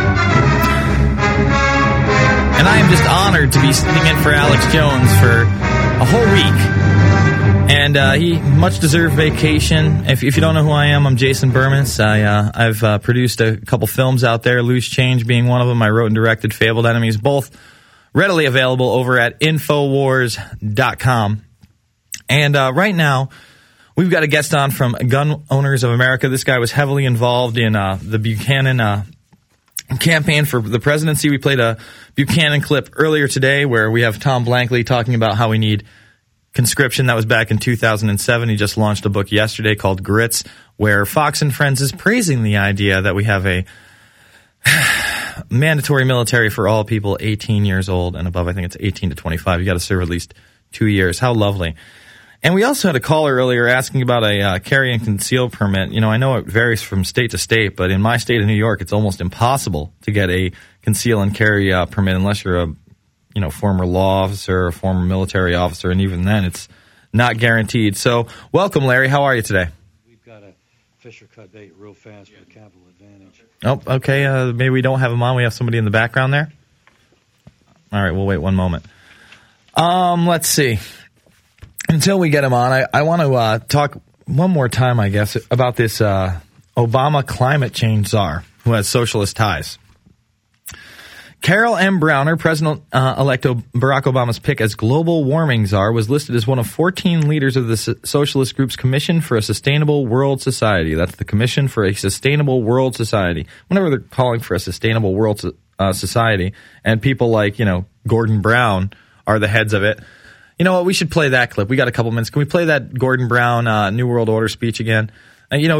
And I am just honored to be sitting in for Alex Jones for a whole week. And uh, he much-deserved vacation. If, if you don't know who I am, I'm Jason Bermas. I, uh, I've uh, produced a couple films out there, Loose Change being one of them. I wrote and directed Fabled Enemies, both readily available over at infowars dot com. And uh, right now, we've got a guest on from Gun Owners of America. This guy was heavily involved in uh, the Buchanan uh, campaign for the presidency. We played a Buchanan clip earlier today where we have Tom Blankley talking about how we need conscription. That was back in two thousand seven. He just launched a book yesterday called Grits, where Fox and Friends is praising the idea that we have a mandatory military for all people eighteen years old and above. I think it's eighteen to twenty-five. You got to serve at least two years. How lovely. And we also had a caller earlier asking about a uh, carry and conceal permit. You know, I know it varies from state to state, but in my state of New York, it's almost impossible to get a conceal and carry uh, permit unless you're a, you know, former law officer or former military officer, and even then, it's not guaranteed. So, welcome, Larry. How are you today? We've got a Fisher cut bait real fast for capital advantage. Oh, okay. Uh, maybe we don't have him on. We have somebody in the background there. All right, we'll wait one moment. Um, let's see. Until we get him on, I, I want to uh, talk one more time, I guess, about this uh, Obama climate change czar who has socialist ties. Carol M. Browner, President-elect uh, Barack Obama's pick as global warming czar, was listed as one of fourteen leaders of the so- socialist group's Commission for a Sustainable World Society. That's the Commission for a Sustainable World Society. Whenever they're calling for a sustainable world uh, society, and people like, you know, Gordon Brown are the heads of it. You know what? We should play that clip. We got a couple minutes. Can we play that Gordon Brown uh, New World Order speech again? Uh, you know,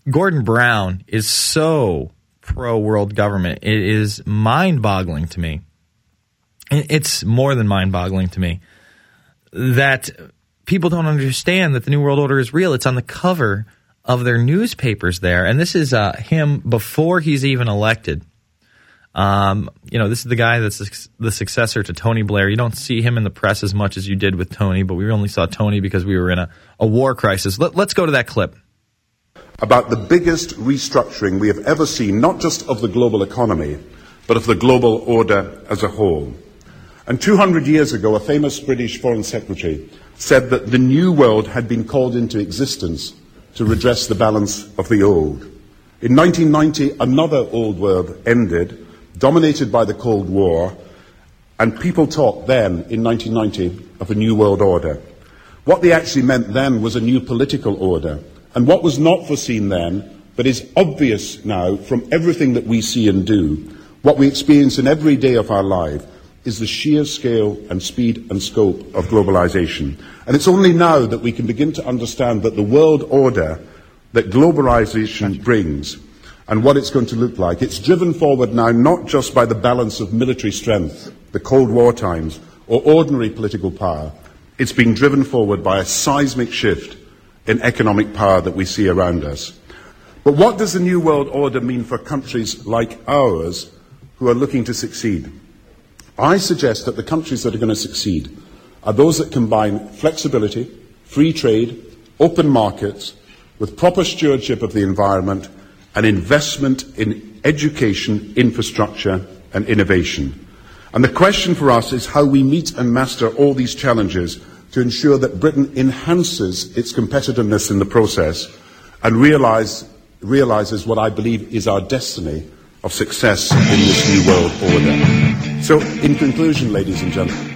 Gordon Brown is so pro-world government. It is mind-boggling to me. It's more than mind-boggling to me that people don't understand that the New World Order is real. It's on the cover of their newspapers there. And this is uh, him before he's even elected. Um, you know, this is the guy that's the successor to Tony Blair. You don't see him in the press as much as you did with Tony, but we only saw Tony because we were in a, a war crisis. Let, let's go to that clip. About the biggest restructuring we have ever seen, not just of the global economy, but of the global order as a whole. And two hundred years ago, a famous British Foreign Secretary said that the new world had been called into existence to redress the balance of the old. In nineteen ninety, another old world ended, dominated by the Cold War, and people talked then, in nineteen ninety, of a new world order. What they actually meant then was a new political order. And what was not foreseen then, but is obvious now from everything that we see and do, what we experience in every day of our life, is the sheer scale and speed and scope of globalization. And it's only now that we can begin to understand that the world order that globalization brings and what it's going to look like, it's driven forward now not just by the balance of military strength, the Cold War times, or ordinary political power. It's being driven forward by a seismic shift in economic power that we see around us. But what does the New World Order mean for countries like ours who are looking to succeed? I suggest that the countries that are going to succeed are those that combine flexibility, free trade, open markets, with proper stewardship of the environment and investment in education, infrastructure and innovation. And the question for us is how we meet and master all these challenges to ensure that Britain enhances its competitiveness in the process and realize, realizes what I believe is our destiny of success in this new world order. So, in conclusion, ladies and gentlemen.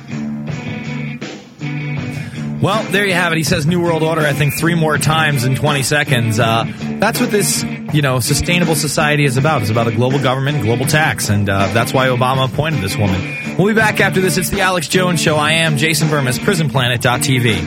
Well, there you have it. He says New World Order, I think, three more times in twenty seconds. Uh, that's what this, you know, sustainable society is about. It's about a global government, global tax, and uh, that's why Obama appointed this woman. We'll be back after this. It's the Alex Jones Show. I am Jason Vermis, prison planet dot t v.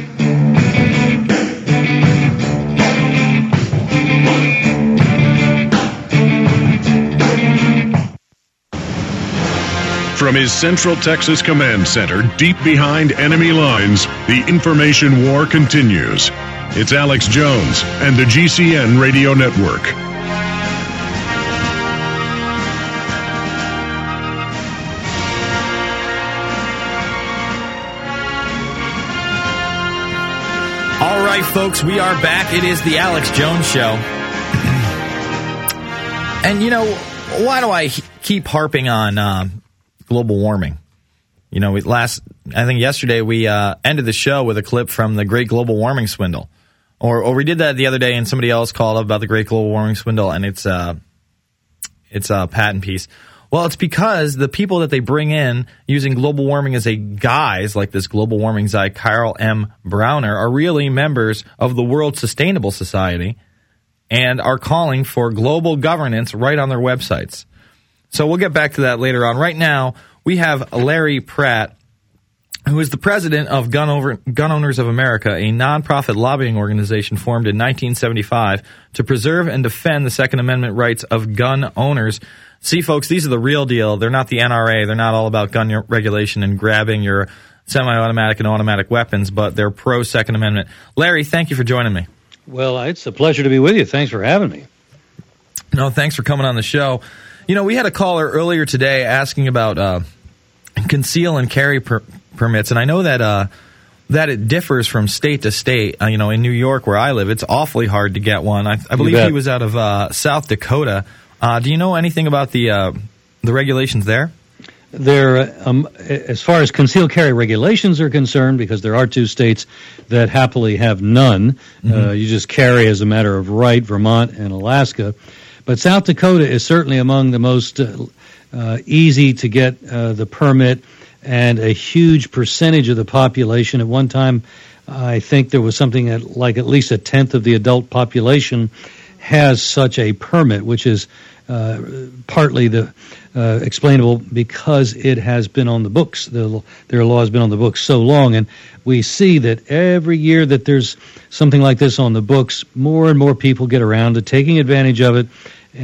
From his Central Texas Command Center, deep behind enemy lines, the information war continues. It's Alex Jones and the G C N Radio Network. All right, folks, we are back. It is the Alex Jones Show. And, you know, why do I keep harping on uh, global warming? You know, we last, I think yesterday we uh, ended the show with a clip from the Great Global Warming Swindle. Or, or we did that the other day and somebody else called up about the Great Global Warming Swindle, and it's, uh, it's a patent piece. Well, it's because the people that they bring in using global warming as a guise, like this global warming guy, Carl M. Browner, are really members of the World Sustainable Society and are calling for global governance right on their websites. So we'll get back to that later on. Right now, we have Larry Pratt, who is the president of Gun, Over, Gun Owners of America, a nonprofit lobbying organization formed in nineteen seventy-five to preserve and defend the Second Amendment rights of gun owners. See, folks, these are the real deal. They're not the N R A. They're not all about gun regulation and grabbing your semi-automatic and automatic weapons, but they're pro-Second Amendment. Larry, thank you for joining me. Well, it's a pleasure to be with you. Thanks for having me. No, thanks for coming on the show. You know, we had a caller earlier today asking about uh, conceal and carry per- permits, and I know that uh, that it differs from state to state. Uh, you know, in New York, where I live, it's awfully hard to get one. I, I believe he was out of uh, South Dakota. Uh, do you know anything about the uh, the regulations there? There, um, as far as concealed carry regulations are concerned, because there are two states that happily have none. Mm-hmm. Uh, you just carry as a matter of right, Vermont and Alaska. But South Dakota is certainly among the most uh, uh, easy to get uh, the permit, and a huge percentage of the population. At one time, I think there was something at, like at least a tenth of the adult population has such a permit, which is uh, partly the uh, explainable because it has been on the books. The, their law has been on the books so long, and we see that every year that there's something like this on the books, more and more people get around to taking advantage of it.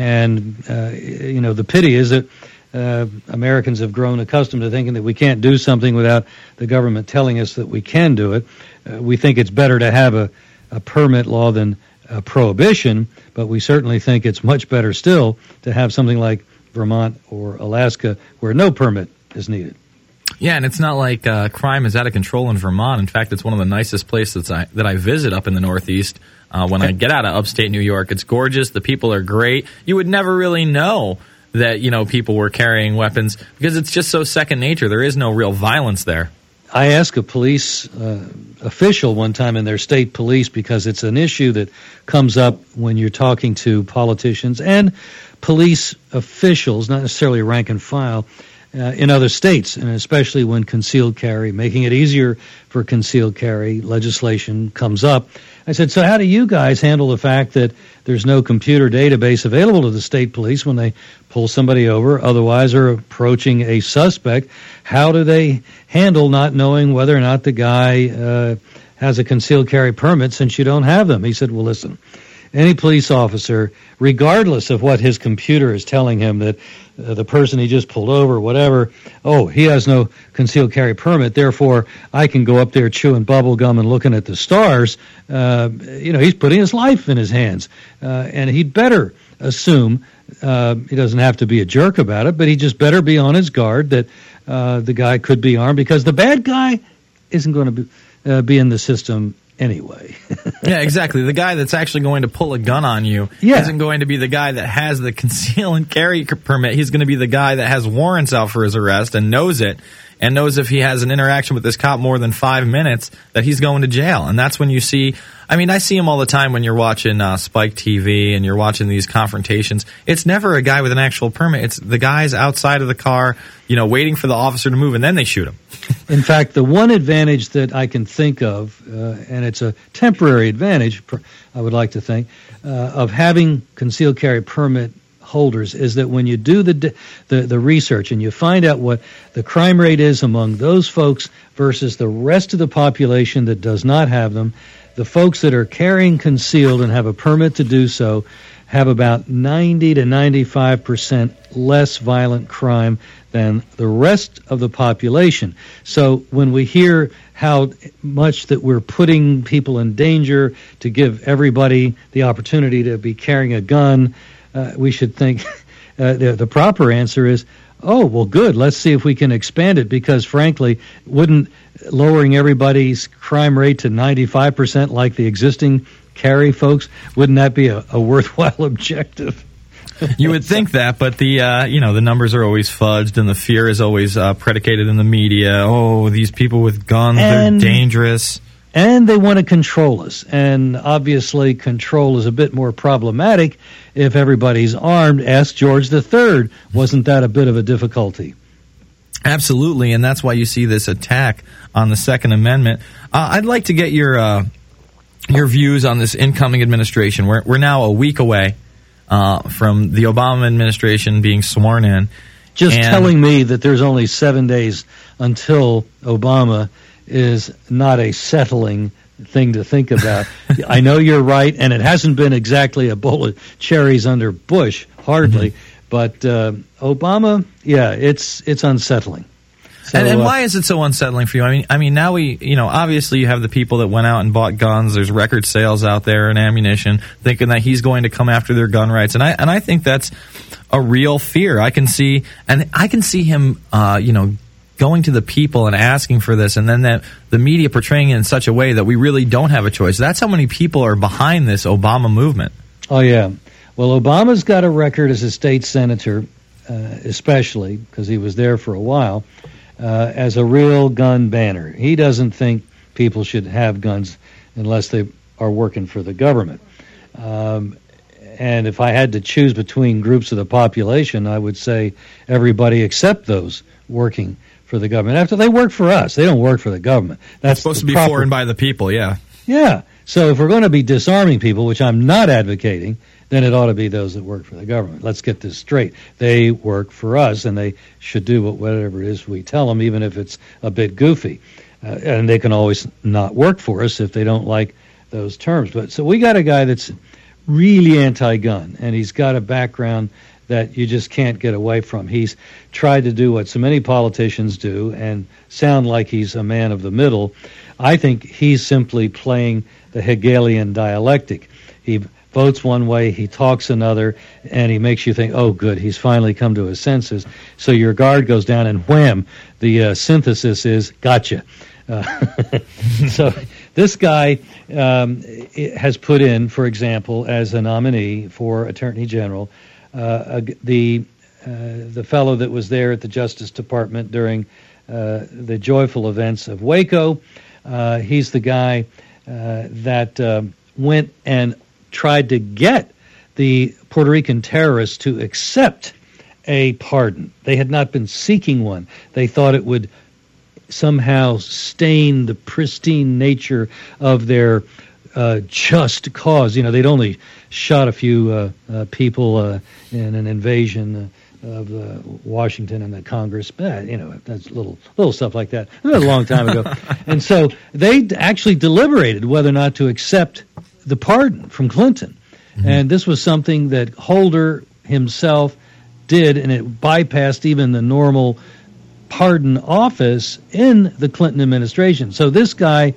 And uh, you know, the pity is that uh, Americans have grown accustomed to thinking that we can't do something without the government telling us that we can do it. Uh, we think it's better to have a, a permit law than a prohibition, but we certainly think it's much better still to have something like Vermont or Alaska where no permit is needed. Yeah, and it's not like uh, crime is out of control in Vermont. In fact, it's one of the nicest places I, that I visit up in the Northeast. Uh, when I get out of upstate New York, it's gorgeous. The people are great. You would never really know that, you know, people were carrying weapons because it's just so second nature. There is no real violence there. I asked a police uh, official one time in their state police, because it's an issue that comes up when you're talking to politicians and police officials, not necessarily rank and file, uh, in other states, and especially when concealed carry, making it easier for concealed carry legislation comes up. I said, so how do you guys handle the fact that there's no computer database available to the state police when they pull somebody over, otherwise are approaching a suspect? How do they handle not knowing whether or not the guy uh, has a concealed carry permit since you don't have them? He said, well, listen, any police officer, regardless of what his computer is telling him, that uh, the person he just pulled over, whatever, oh, he has no concealed carry permit, therefore I can go up there chewing bubble gum and looking at the stars. Uh, you know, he's putting his life in his hands, uh, and he'd better assume, uh, he doesn't have to be a jerk about it, but he just better be on his guard that uh, the guy could be armed, because the bad guy isn't going to be, uh, be in the system anyway. Yeah, exactly. The guy that's actually going to pull a gun on you yeah. isn't going to be the guy that has the conceal and carry permit. He's going to be the guy that has warrants out for his arrest and knows it, and knows if he has an interaction with this cop more than five minutes that he's going to jail. And that's when you see, I mean, I see him all the time when you're watching uh, Spike T V and you're watching these confrontations. It's never a guy with an actual permit. It's the guys outside of the car, you know, waiting for the officer to move, and then they shoot him. In fact, the one advantage that I can think of, uh, and it's a temporary advantage, I would like to think, uh, of having concealed carry permit holders is that when you do the, the the research and you find out what the crime rate is among those folks versus the rest of the population that does not have them, the folks that are carrying concealed and have a permit to do so have about ninety to ninety-five percent less violent crime than the rest of the population. So when we hear how much that we're putting people in danger to give everybody the opportunity to be carrying a gun, uh, we should think uh, the, the proper answer is, oh, well, good, let's see if we can expand it, because frankly, wouldn't lowering everybody's crime rate to ninety-five percent like the existing carry folks, wouldn't that be a, a worthwhile objective? You would think that, but the uh, you know the numbers are always fudged, and the fear is always uh, predicated in the media. Oh, these people with guns, And- they're dangerous. And they want to control us. And obviously control is a bit more problematic if everybody's armed. Ask George the Third. Wasn't that a bit of a difficulty? Absolutely, and that's why you see this attack on the Second Amendment. Uh, I'd like to get your uh, your views on this incoming administration. We're we're now a week away uh, from the Obama administration being sworn in. Just and telling me that there's only seven days until Obama is not a settling thing to think about. I know you're right, and it hasn't been exactly a bowl of cherries under Bush, hardly. Mm-hmm. But uh, Obama, yeah, it's it's unsettling. So, and, and uh, why is it so unsettling for you? I mean, I mean, now we, you know, obviously you have the people that went out and bought guns. There's record sales out there and ammunition, thinking that he's going to come after their gun rights, and I and I think that's a real fear. I can see, and I can see him, uh, you know, going to the people and asking for this, and then that the media portraying it in such a way that we really don't have a choice. That's how many people are behind this Obama movement. Oh yeah, well, Obama's got a record as a state senator, uh, especially because he was there for a while. Uh, as a real gun banner. He doesn't think people should have guns unless they are working for the government. Um, and if I had to choose between groups of the population, I would say everybody except those working for the government. After they work for us, they don't work for the government. That's It's supposed the to be proper- for and by the people, yeah. Yeah. So if we're going to be disarming people, which I'm not advocating, then it ought to be those that work for the government. Let's get this straight. They work for us, and they should do whatever it is we tell them, even if it's a bit goofy. Uh, and they can always not work for us if they don't like those terms. But so we got a guy that's really anti-gun, and he's got a background that you just can't get away from. He's tried to do what so many politicians do and sound like he's a man of the middle. I think he's simply playing the Hegelian dialectic. He votes one way, he talks another, and he makes you think, oh, good, he's finally come to his senses. So your guard goes down, and wham, the uh, synthesis is, gotcha. Uh, so this guy um, has put in, for example, as a nominee for Attorney General, uh, the uh, the fellow that was there at the Justice Department during uh, the joyful events of Waco. Uh, he's the guy uh, that uh, went and tried to get the Puerto Rican terrorists to accept a pardon. They had not been seeking one. They thought it would somehow stain the pristine nature of their uh, just cause. You know, they'd only shot a few uh, uh, people uh, in an invasion uh, of uh, Washington and the Congress. But, you know, that's little little stuff like that. It was a long time ago. And so they actually deliberated whether or not to accept the pardon from Clinton. Mm-hmm. And this was something that Holder himself did, and it bypassed even the normal pardon office in the Clinton administration. So this guy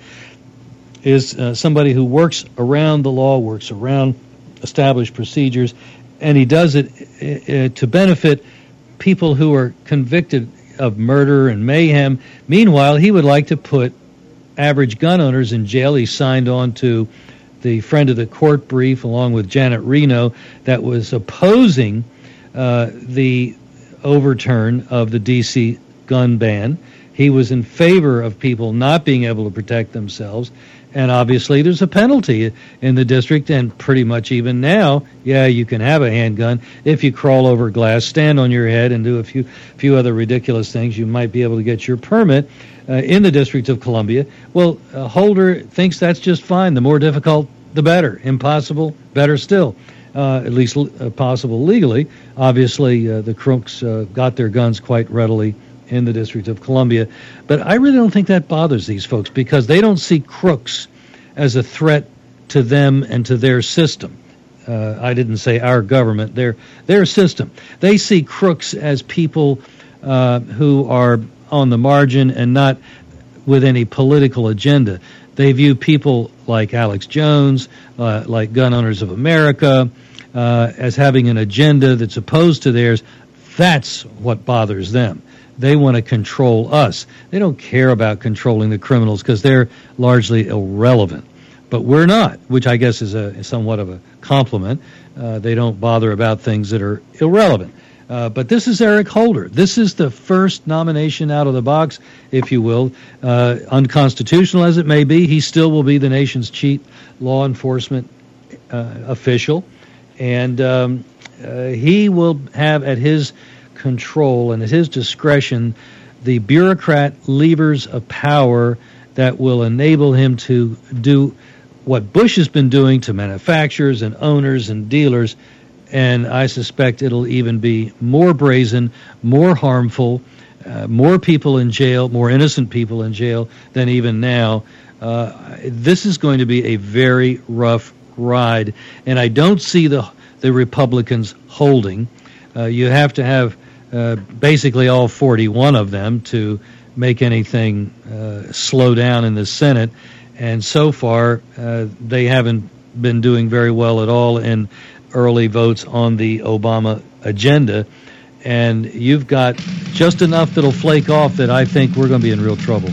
is uh, somebody who works around the law, works around established procedures, and he does it uh, to benefit people who are convicted of murder and mayhem. Meanwhile, he would like to put average gun owners in jail. He signed on to the friend of the court brief along with Janet Reno that was opposing uh, the overturn of the D C gun ban. He was in favor of people not being able to protect themselves, and obviously there's a penalty in the district, and pretty much even now, yeah, you can have a handgun if you crawl over glass, stand on your head, and do a few few other ridiculous things. You might be able to get your permit uh, in the District of Columbia. Well, uh, Holder thinks that's just fine. The more difficult, the better. Impossible, better still. Uh, at least uh, possible legally. Obviously, uh, the crooks uh, got their guns quite readily in the District of Columbia. But I really don't think that bothers these folks, because they don't see crooks as a threat to them and to their system. Uh, I didn't say our government, their their system. They see crooks as people uh, who are on the margin and not with any political agenda. They view people like Alex Jones, uh, like Gun Owners of America, uh, as having an agenda that's opposed to theirs. That's what bothers them. They want to control us. They don't care about controlling the criminals because they're largely irrelevant. But we're not, which I guess is a is somewhat of a compliment. Uh, they don't bother about things that are irrelevant. Uh, but this is Eric Holder. This is the first nomination out of the box, if you will. Uh, unconstitutional as it may be, he still will be the nation's chief law enforcement uh, official. And um, uh, he will have at his control and at his discretion the bureaucrat levers of power that will enable him to do what Bush has been doing to manufacturers and owners and dealers. And I suspect it'll even be more brazen, more harmful, uh, more people in jail, more innocent people in jail than even now. Uh, this is going to be a very rough ride, and I don't see the the Republicans holding. Uh, you have to have uh, basically all forty-one of them to make anything uh, slow down in the Senate, and so far uh, they haven't been doing very well at all in early votes on the Obama agenda, and you've got just enough that'll flake off that I think we're going to be in real trouble.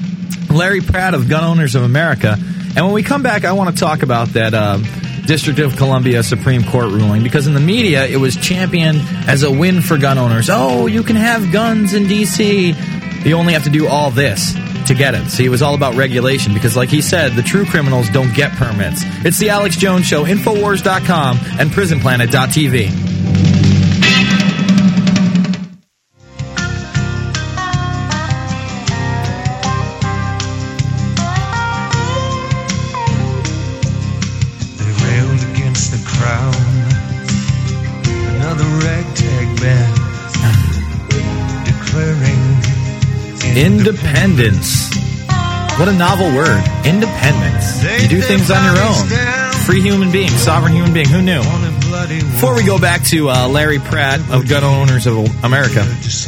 Larry Pratt of Gun Owners of America. And when we come back, I want to talk about that uh, District of Columbia Supreme Court ruling, because in the media it was championed as a win for gun owners. Oh, you can have guns in D C You only have to do all this to get it. See, it was all about regulation, because like he said, the true criminals don't get permits. It's the Alex Jones Show, Infowars dot com and Prison Planet dot T V. They railed against the crown Independence. What a novel word. Independence. You do things on your own. Free human being, sovereign human being. Who knew? Before we go back to uh, Larry Pratt of Gun Owners of America,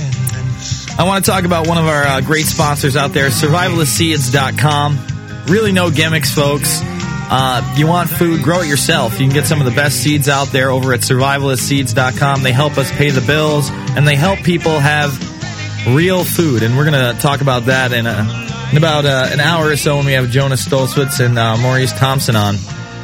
I want to talk about one of our uh, great sponsors out there, survivalist seeds dot com. Really no gimmicks, folks. Uh, you want food, grow it yourself. You can get some of the best seeds out there over at survivalist seeds dot com. They help us pay the bills, and they help people have real food. And we're going to talk about that in, a, in about uh, an hour or so when we have Jonas Stolzwitz and uh, Maurice Thompson on.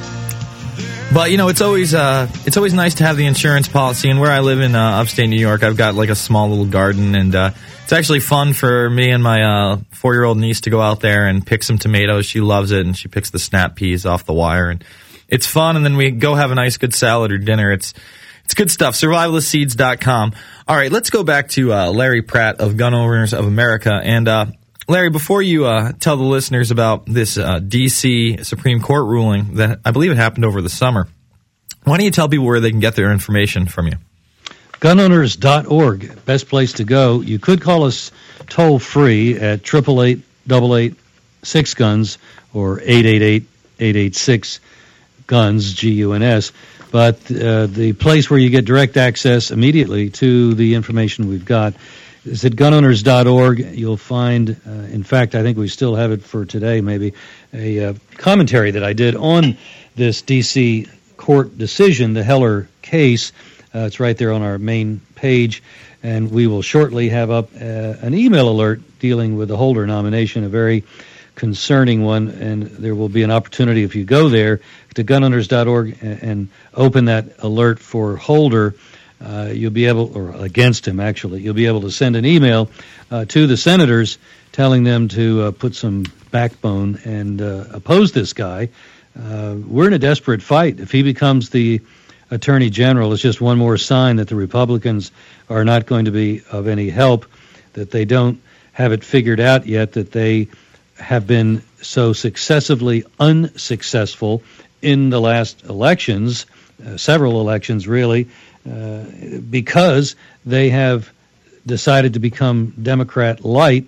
But, you know, it's always uh, it's always nice to have the insurance policy. And where I live in uh, upstate New York, I've got like a small little garden. And uh, it's actually fun for me and my uh, four-year-old niece to go out there and pick some tomatoes. She loves it, and she picks the snap peas off the wire. And it's fun. And then we go have a nice, good salad or dinner. It's it's good stuff. survivalist seeds dot com. All right, let's go back to uh, Larry Pratt of Gun Owners of America. And uh, Larry, before you uh, tell the listeners about this uh, D C Supreme Court ruling that I believe it happened over the summer, why don't you tell people where they can get their information from you? gun owners dot org, best place to go. You could call us toll-free at eight eight eight, eight eight, six guns or eight eight eight, eight eight six, guns, G U N S. But uh, the place where you get direct access immediately to the information we've got is at gun owners dot org. You'll find, uh, in fact, I think we still have it for today, maybe, a uh, commentary that I did on this D C court decision, the Heller case. Uh, it's right there on our main page, and we will shortly have up uh, an email alert dealing with the Holder nomination, a very concerning one, and there will be an opportunity if you go there to gun owners dot org and, and open that alert for Holder. Uh, you'll be able, or against him actually, you'll be able to send an email uh, to the senators telling them to uh, put some backbone and uh, oppose this guy. Uh, we're in a desperate fight. If he becomes the Attorney General, it's just one more sign that the Republicans are not going to be of any help, that they don't have it figured out yet, that they have been so successively unsuccessful in the last elections, uh, several elections really, uh, because they have decided to become Democrat light,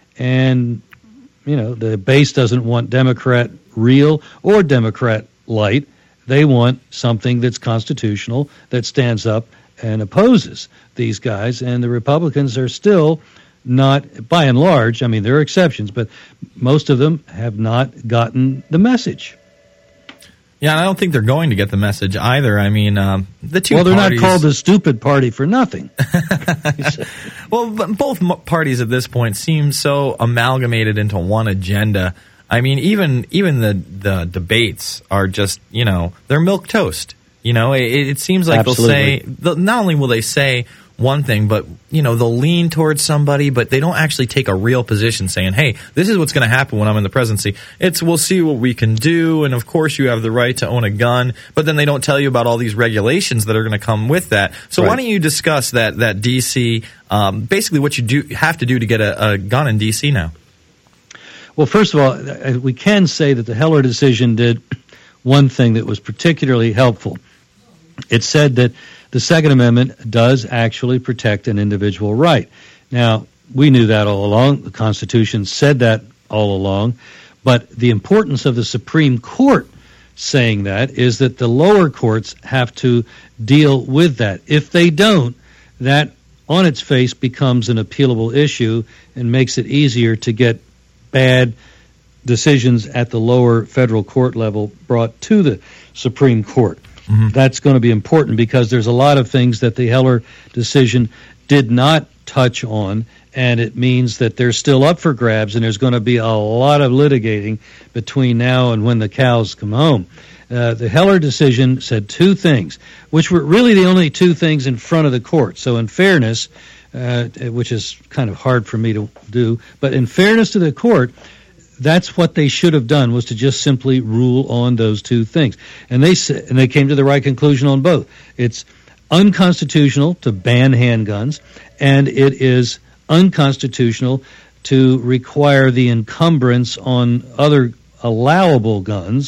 and you know the base doesn't want Democrat real or Democrat light. They want something that's constitutional, that stands up and opposes these guys, and the Republicans are still not, by and large, I mean, there are exceptions, but most of them have not gotten the message. Yeah, and I don't think they're going to get the message either. I mean, um, the two Well, they're parties, not called the stupid party for nothing. Well, both parties at this point seem so amalgamated into one agenda. I mean, even even the, the debates are just, you know, they're milk toast. You know, it, it seems like Absolutely. they'll say, not only will they say one thing, but, you know, they'll lean towards somebody, but they don't actually take a real position saying, hey, this is what's going to happen when I'm in the presidency. It's, we'll see what we can do, and of course you have the right to own a gun, but then they don't tell you about all these regulations that are going to come with that. So Right. why don't you discuss that, that D C, um, basically what you do have to do to get a, a gun in D C now? Well, first of all, we can say that the Heller decision did one thing that was particularly helpful. It said that the Second Amendment does actually protect an individual right. Now, we knew that all along. The Constitution said that all along. But the importance of the Supreme Court saying that is that the lower courts have to deal with that. If they don't, that on its face becomes an appealable issue and makes it easier to get bad decisions at the lower federal court level brought to the Supreme Court. Mm-hmm. That's going to be important because there's a lot of things that the Heller decision did not touch on, and it means that they're still up for grabs, and there's going to be a lot of litigating between now and when the cows come home. Uh, the Heller decision said two things, which were really the only two things in front of the court. So in fairness, uh, which is kind of hard for me to do, but in fairness to the court, that's what they should have done, was to just simply rule on those two things. And they and they came to the right conclusion on both. It's unconstitutional to ban handguns, and it is unconstitutional to require the encumbrance on other allowable guns,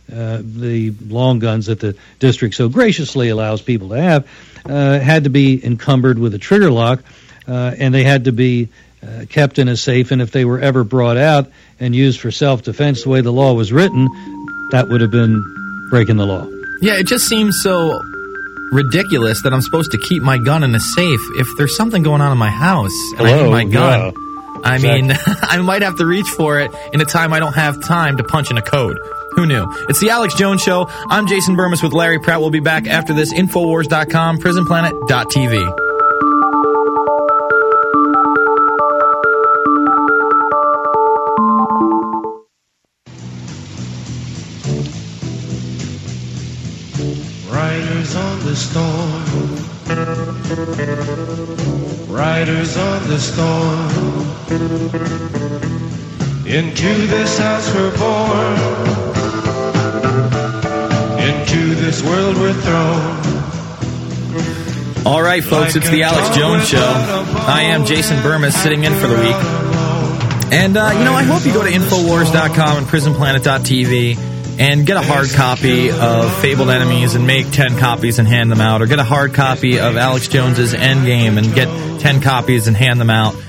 uh, the long guns that the district so graciously allows people to have, uh, had to be encumbered with a trigger lock, uh, and they had to be uh, kept in a safe, and if they were ever brought out and used for self-defense the way the law was written, that would have been breaking the law. Yeah, it just seems so ridiculous that I'm supposed to keep my gun in a safe if there's something going on in my house and Hello, I need my gun. yeah. I Exactly. mean, I might have to reach for it in a time I don't have time to punch in a code. Who knew? It's the Alex Jones Show. I'm Jason Burmis with Larry Pratt. We'll be back after this. Infowars dot com, prison planet dot t v. Riders on the storm. Riders on the storm. Into this house we're born. Into this world we're thrown. All right, folks, it's the Alex Jones Show. I am Jason Burmis, sitting in for the week. And, uh, you know, I hope you go to Infowars dot com and prison planet dot t v and get a hard copy of Fabled Enemies and make ten copies and hand them out, or get a hard copy of Alex Jones's Endgame and get ten copies and hand them out.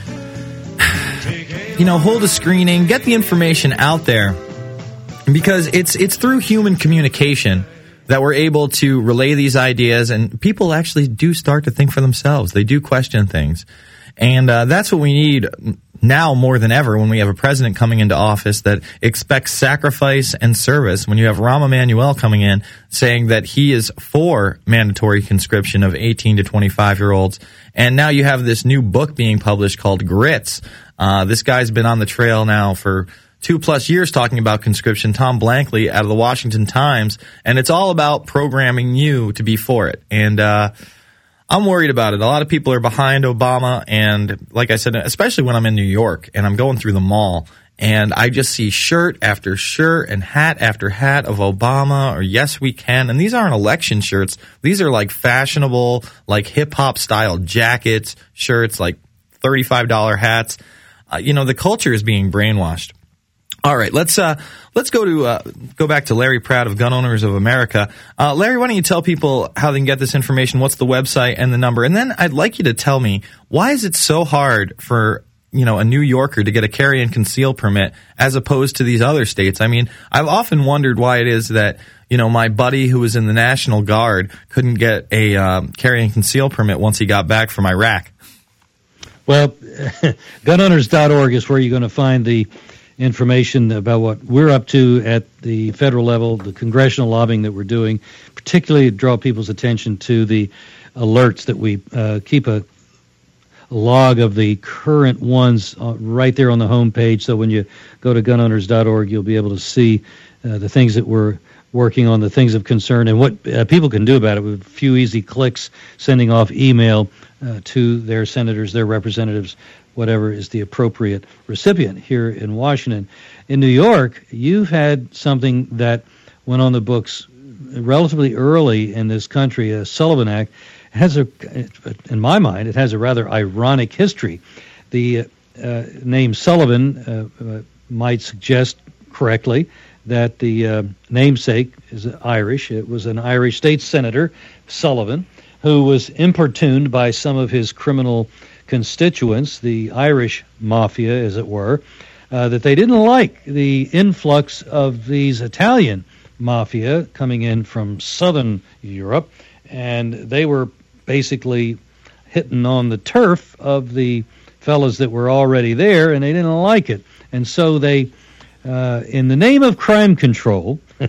You know, hold a screening, get the information out there, because it's it's through human communication that we're able to relay these ideas, and people actually do start to think for themselves. They do question things. And uh, that's what we need now more than ever when we have a president coming into office that expects sacrifice and service. When you have Rahm Emanuel coming in saying that he is for mandatory conscription of eighteen to twenty-five-year-olds. And now you have this new book being published called Grits. Uh, this guy's been on the trail now for two-plus years talking about conscription, Tom Blankley out of the Washington Times, and it's all about programming you to be for it. And uh, I'm worried about it. A lot of people are behind Obama, and like I said, especially when I'm in New York and I'm going through the mall, and I just see shirt after shirt and hat after hat of Obama or Yes We Can, and these aren't election shirts. These are like fashionable, like hip-hop style jackets, shirts, like thirty-five dollars hats. Uh, you know, the culture is being brainwashed. All right, let's uh, let's go to uh, go back to Larry Pratt of Gun Owners of America. Uh, Larry, why don't you tell people how they can get this information? What's the website and the number? And then I'd like you to tell me, why is it so hard for, you know, a New Yorker to get a carry and conceal permit as opposed to these other states? I mean, I've often wondered why it is that, you know, my buddy who was in the National Guard couldn't get a um, carry and conceal permit once he got back from Iraq. Well, gun owners dot org is where you're going to find the information about what we're up to at the federal level, the congressional lobbying that we're doing, particularly to draw people's attention to the alerts that we uh, keep a, a log of the current ones uh, right there on the home page. So when you go to gun owners dot org, you'll be able to see uh, the things that we're working on, the things of concern, and what uh, people can do about it with a few easy clicks, sending off email uh, to their senators, their representatives, whatever is the appropriate recipient here in Washington. In New York, you've had something that went on the books relatively early in this country, a Sullivan Act. It has a, in my mind, it has a rather ironic history. The uh, name Sullivan uh, uh, might suggest correctly that the uh, namesake is Irish. It was an Irish state senator, Sullivan, who was importuned by some of his criminal constituents, the Irish mafia, as it were, uh, that they didn't like the influx of these Italian mafia coming in from southern Europe, and they were basically hitting on the turf of the fellas that were already there, and they didn't like it. And so they, uh, in the name of crime control, uh,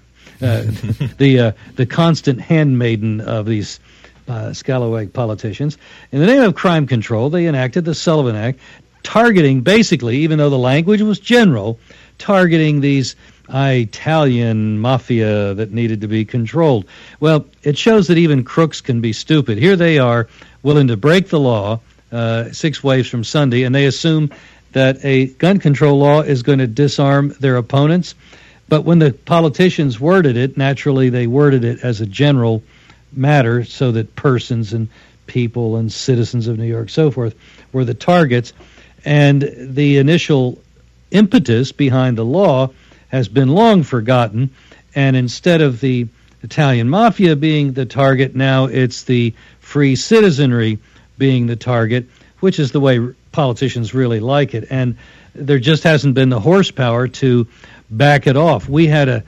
the uh, the constant handmaiden of these Uh, scalawag politicians, in the name of crime control, they enacted the Sullivan Act, targeting, basically, even though the language was general, targeting these Italian mafia that needed to be controlled. Well, it shows that even crooks can be stupid. Here they are, willing to break the law uh, six waves from Sunday, and they assume that a gun control law is going to disarm their opponents. But when the politicians worded it, naturally they worded it as a general matter so that persons and people and citizens of New York, so forth, were the targets. And the initial impetus behind the law has been long forgotten, and instead of the Italian mafia being the target, now it's the free citizenry being the target, which is the way politicians really like it. And there just hasn't been the horsepower to back it off. We had a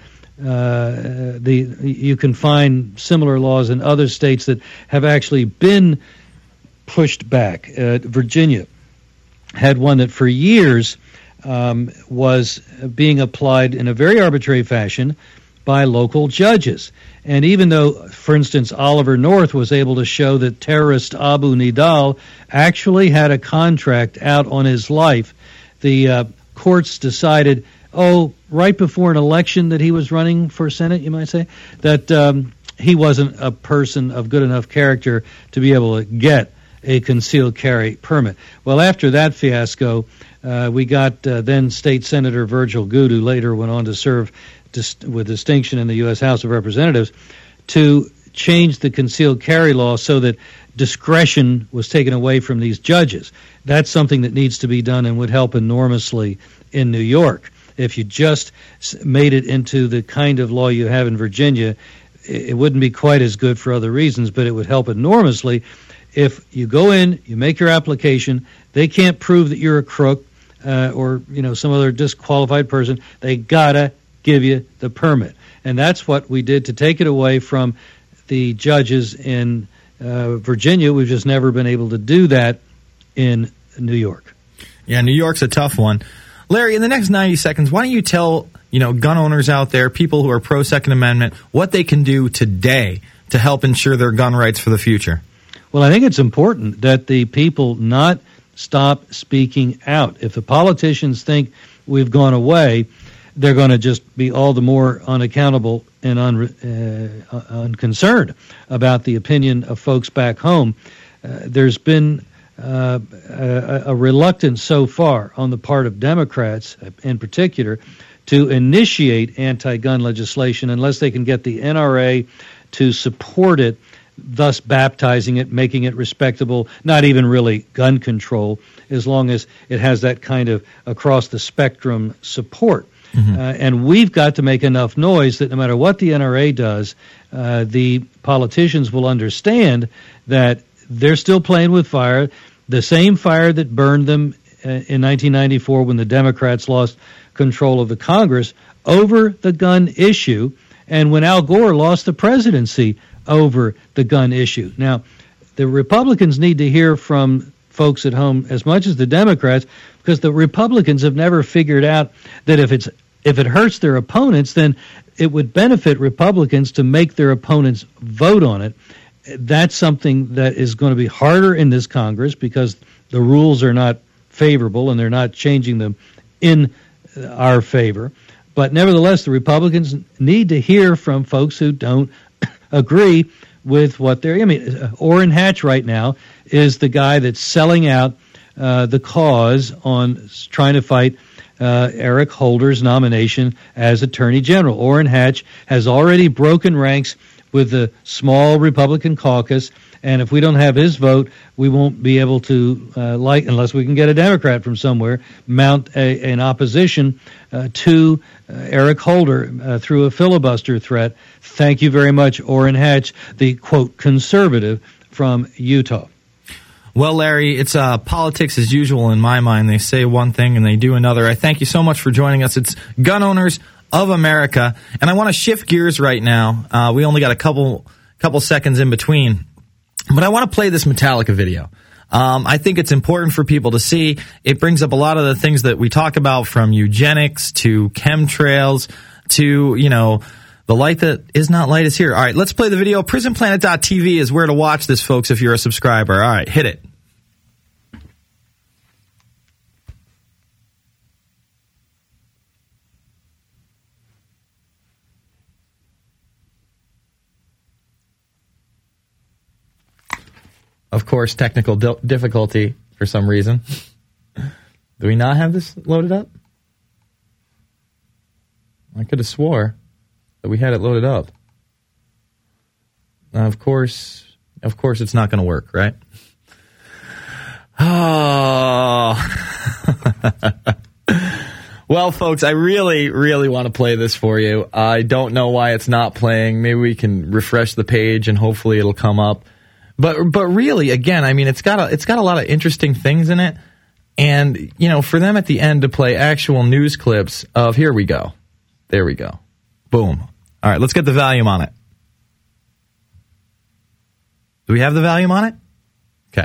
uh, the you can find similar laws in other states that have actually been pushed back. Uh, Virginia had one that for years um, was being applied in a very arbitrary fashion by local judges. And even though, for instance, Oliver North was able to show that terrorist Abu Nidal actually had a contract out on his life, the uh, courts decided, oh, right before an election that he was running for Senate, you might say, that um, he wasn't a person of good enough character to be able to get a concealed carry permit. Well, after that fiasco, uh, we got uh, then State Senator Virgil Goode, who later went on to serve dis- with distinction in the U S House of Representatives, to change the concealed carry law so that discretion was taken away from these judges. That's something that needs to be done and would help enormously in New York. If you just made it into the kind of law you have in Virginia, it wouldn't be quite as good for other reasons, but it would help enormously. If you go in, you make your application, they can't prove that you're a crook uh, or you know some other disqualified person. They gotta give you the permit, and that's what we did to take it away from the judges in uh, Virginia. We've just never been able to do that in New York. Yeah, New York's a tough one. Larry, in the next ninety seconds, why don't you tell you know gun owners out there, people who are pro Second Amendment, what they can do today to help ensure their gun rights for the future? Well, I think it's important that the people not stop speaking out. If the politicians think we've gone away, they're going to just be all the more unaccountable and un, uh, unconcerned about the opinion of folks back home. Uh, there's been uh, a, a reluctance so far on the part of Democrats in particular to initiate anti-gun legislation unless they can get the N R A to support it, thus baptizing it, making it respectable, not even really gun control, as long as it has that kind of across-the-spectrum support. Mm-hmm. Uh, and we've got to make enough noise that no matter what the N R A does, uh, the politicians will understand that they're still playing with fire, the same fire that burned them uh, in nineteen ninety-four when the Democrats lost control of the Congress over the gun issue, and when Al Gore lost the presidency over the gun issue. Now, the Republicans need to hear from folks at home as much as the Democrats, because the Republicans have never figured out that if it's if it hurts their opponents, then it would benefit Republicans to make their opponents vote on it. That's something that is going to be harder in this Congress because the rules are not favorable and they're not changing them in our favor. But nevertheless, the Republicans need to hear from folks who don't agree with what they're. I mean, Orrin Hatch right now is the guy that's selling out uh, the cause on trying to fight uh, Eric Holder's nomination as Attorney General. Orrin Hatch has already broken ranks with the small Republican caucus, and if we don't have his vote, we won't be able to, uh, like, unless we can get a Democrat from somewhere, mount a, an opposition uh, to uh, Eric Holder uh, through a filibuster threat. Thank you very much, Orrin Hatch, the, quote, conservative from Utah. Well, Larry, it's uh, politics as usual in my mind. They say one thing and they do another. I thank you so much for joining us. It's Gun Owners of America, and I want to shift gears right now. Uh, we only got a couple couple seconds in between, but I want to play this Metallica video. Um, I think it's important for people to see. It brings up a lot of the things that we talk about, from eugenics to chemtrails to, you know, the light that is not light is here. All right, let's play the video. prison planet dot t v is where to watch this, folks, if you're a subscriber. All right, hit it. Of course, technical di- difficulty for some reason. Do we not have this loaded up? I could have swore that we had it loaded up. Now, of course, of course, it's not going to work, right? Oh. Well, folks, I really, really want to play this for you. I don't know why it's not playing. Maybe we can refresh the page and hopefully it'll come up. But but really, again, I mean, it's got a, it's got a lot of interesting things in it. And, you know, for them at the end to play actual news clips of, here we go. There we go. Boom. All right, let's get the volume on it. Do we have the volume on it? Okay.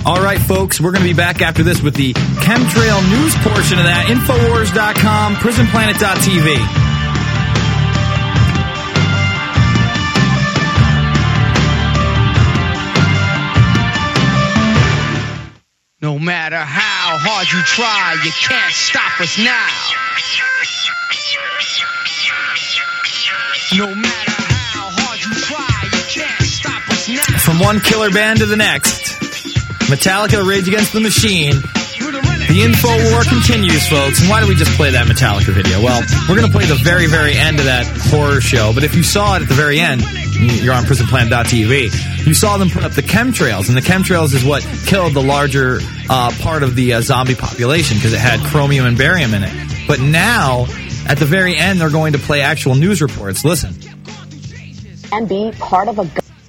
All right, folks, we're going to be back after this with the chemtrail news portion of that. Infowars dot com, prison planet dot t v. No matter how hard you try, you can't stop us now. No matter how hard you try, you can't stop us now. From one killer band to the next, Metallica, Rage Against the Machine. The info war continues, folks. And why do we just play that Metallica video? Well, we're going to play the very, very end of that horror show. But if you saw it at the very end, you're on prison planet dot t v, you saw them put up the chemtrails. And the chemtrails is what killed the larger uh, part of the uh, zombie population because it had chromium and barium in it. But now, at the very end, they're going to play actual news reports. Listen. And be part of a...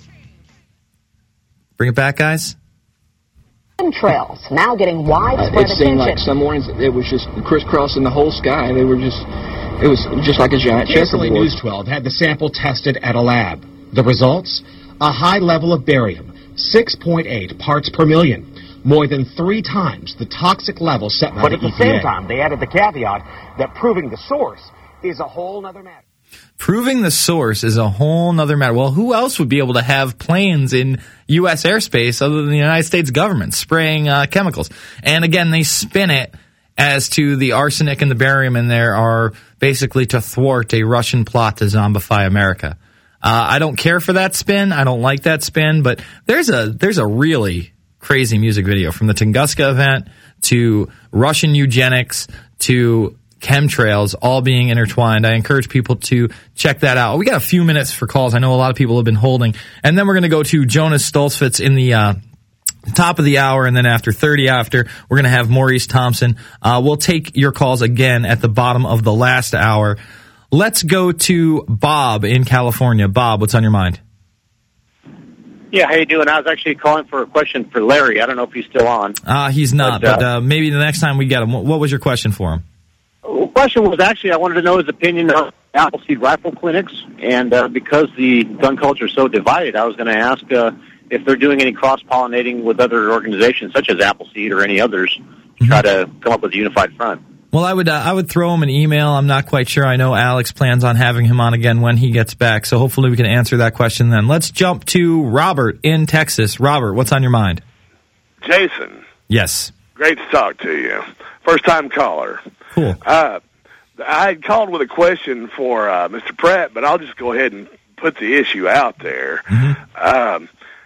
Bring it back, guys. Chemtrails now getting widespread uh, it seemed attention. like some mornings it was just crisscrossing the whole sky. They were just, it was just like a giant checkerboard. News twelve had the sample tested at a lab. The results? A high level of barium, six point eight parts per million, more than three times the toxic level set by but the at the E P A. same time, they added the caveat that proving the source is a whole other matter. Proving the source is a whole nother matter. Well, who else would be able to have planes in U S airspace other than the United States government spraying uh, chemicals? And again, they spin it as to the arsenic and the barium in there are basically to thwart a Russian plot to zombify America. Uh, I don't care for that spin. I don't like that spin. But there's a there's a really crazy music video from the Tunguska event to Russian eugenics to chemtrails all being intertwined. I encourage people to check that out. We got a few minutes for calls. I know a lot of people have been holding. And then we're going to go to Jonas Stoltzfus in the uh, top of the hour. And then after thirty after, we're going to have Maurice Thompson. Uh, we'll take your calls again at the bottom of the last hour. Let's go to Bob in California. Bob, what's on your mind? Yeah, how you doing? I was actually calling for a question for Larry. I don't know if he's still on. Uh, he's not, but, uh, but uh, maybe the next time we get him. What was your question for him? The question was actually I wanted to know his opinion on Appleseed rifle clinics, and uh, because the gun culture is so divided, I was going to ask uh, if they're doing any cross-pollinating with other organizations, such as Appleseed or any others, to mm-hmm. try to come up with a unified front. Well, I would uh, I would throw him an email. I'm not quite sure. I know Alex plans on having him on again when he gets back, so hopefully we can answer that question then. Let's jump to Robert in Texas. Robert, what's on your mind? Jason. Yes. Great to talk to you. First-time caller. Cool. Uh, I had called with a question for uh, Mister Pratt, but I'll just go ahead and put the issue out there. Mm-hmm. Um,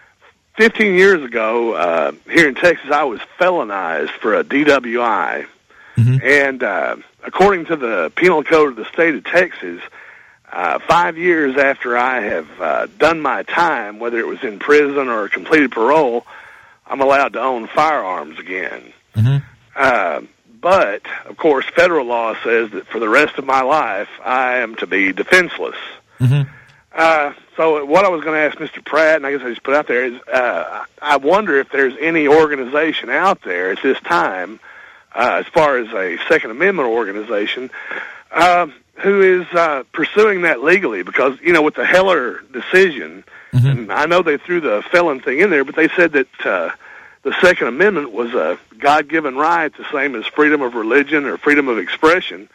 Fifteen years ago, uh, here in Texas, I was felonized for a D W I. Mm-hmm. And uh, according to the penal code of the state of Texas, uh, five years after I have uh, done my time, whether it was in prison or completed parole, I'm allowed to own firearms again. Mm-hmm. Uh, but, of course, federal law says that for the rest of my life, I am to be defenseless. Mm-hmm. Uh, so what I was going to ask Mister Pratt, and I guess I just put out there, is uh, I wonder if there's any organization out there at this time, Uh, as far as a Second Amendment organization, uh, who is uh, pursuing that legally. Because, you know, with the Heller decision, mm-hmm. and I know they threw the felon thing in there, but they said that uh, the Second Amendment was a God-given right, the same as freedom of religion or freedom of expression.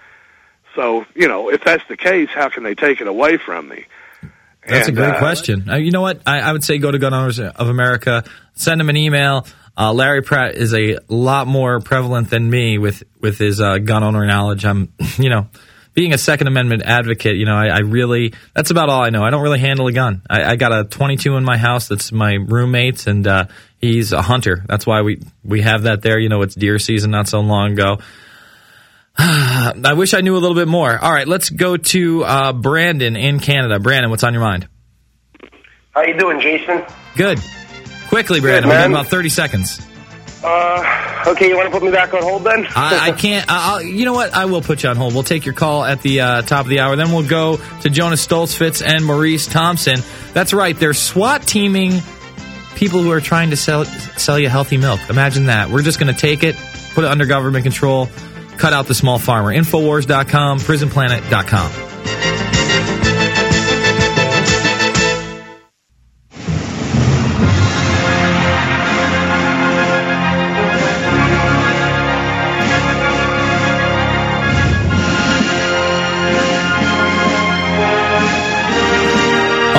So, you know, if that's the case, how can they take it away from me? That's and, a great uh, question. Uh, you know what? I, I would say go to Gun Owners of America, send them an email. Uh, Larry Pratt is a lot more prevalent than me with, with his uh, gun owner knowledge. I'm, you know, being a Second Amendment advocate, you know, I, I really, that's about all I know. I don't really handle a gun. I, I got a twenty-two in my house that's my roommate's, and uh, he's a hunter. That's why we, we have that there. You know, it's deer season not so long ago. I wish I knew a little bit more. All right, let's go to uh, Brandon in Canada. Brandon, what's on your mind? How you doing, Jason? Good. Quickly, Brandon. Good, we got about thirty seconds. Uh, okay, you want to put me back on hold then? I, I can't. I'll, you know what? I will put you on hold. We'll take your call at the uh, top of the hour. Then we'll go to Jonas Stoltzfus and Maurice Thompson. That's right. They're SWAT teaming people who are trying to sell sell you healthy milk. Imagine that. We're just going to take it, put it under government control, cut out the small farmer. Infowars dot com, prison planet dot com.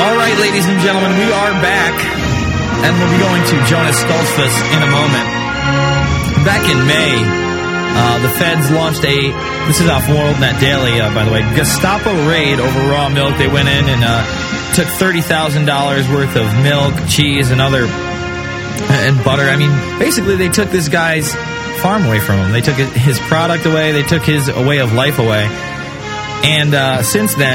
All right, ladies and gentlemen, we are back, and we'll be going to Jonas Stoltzfus in a moment. Back in May, uh, the feds launched a, this is off WorldNet Daily, uh, by the way, Gestapo raid over raw milk. They went in and uh, took thirty thousand dollars worth of milk, cheese, and other, and butter. I mean, basically they took this guy's farm away from him. They took his product away. They took his way of life away. And uh, since then,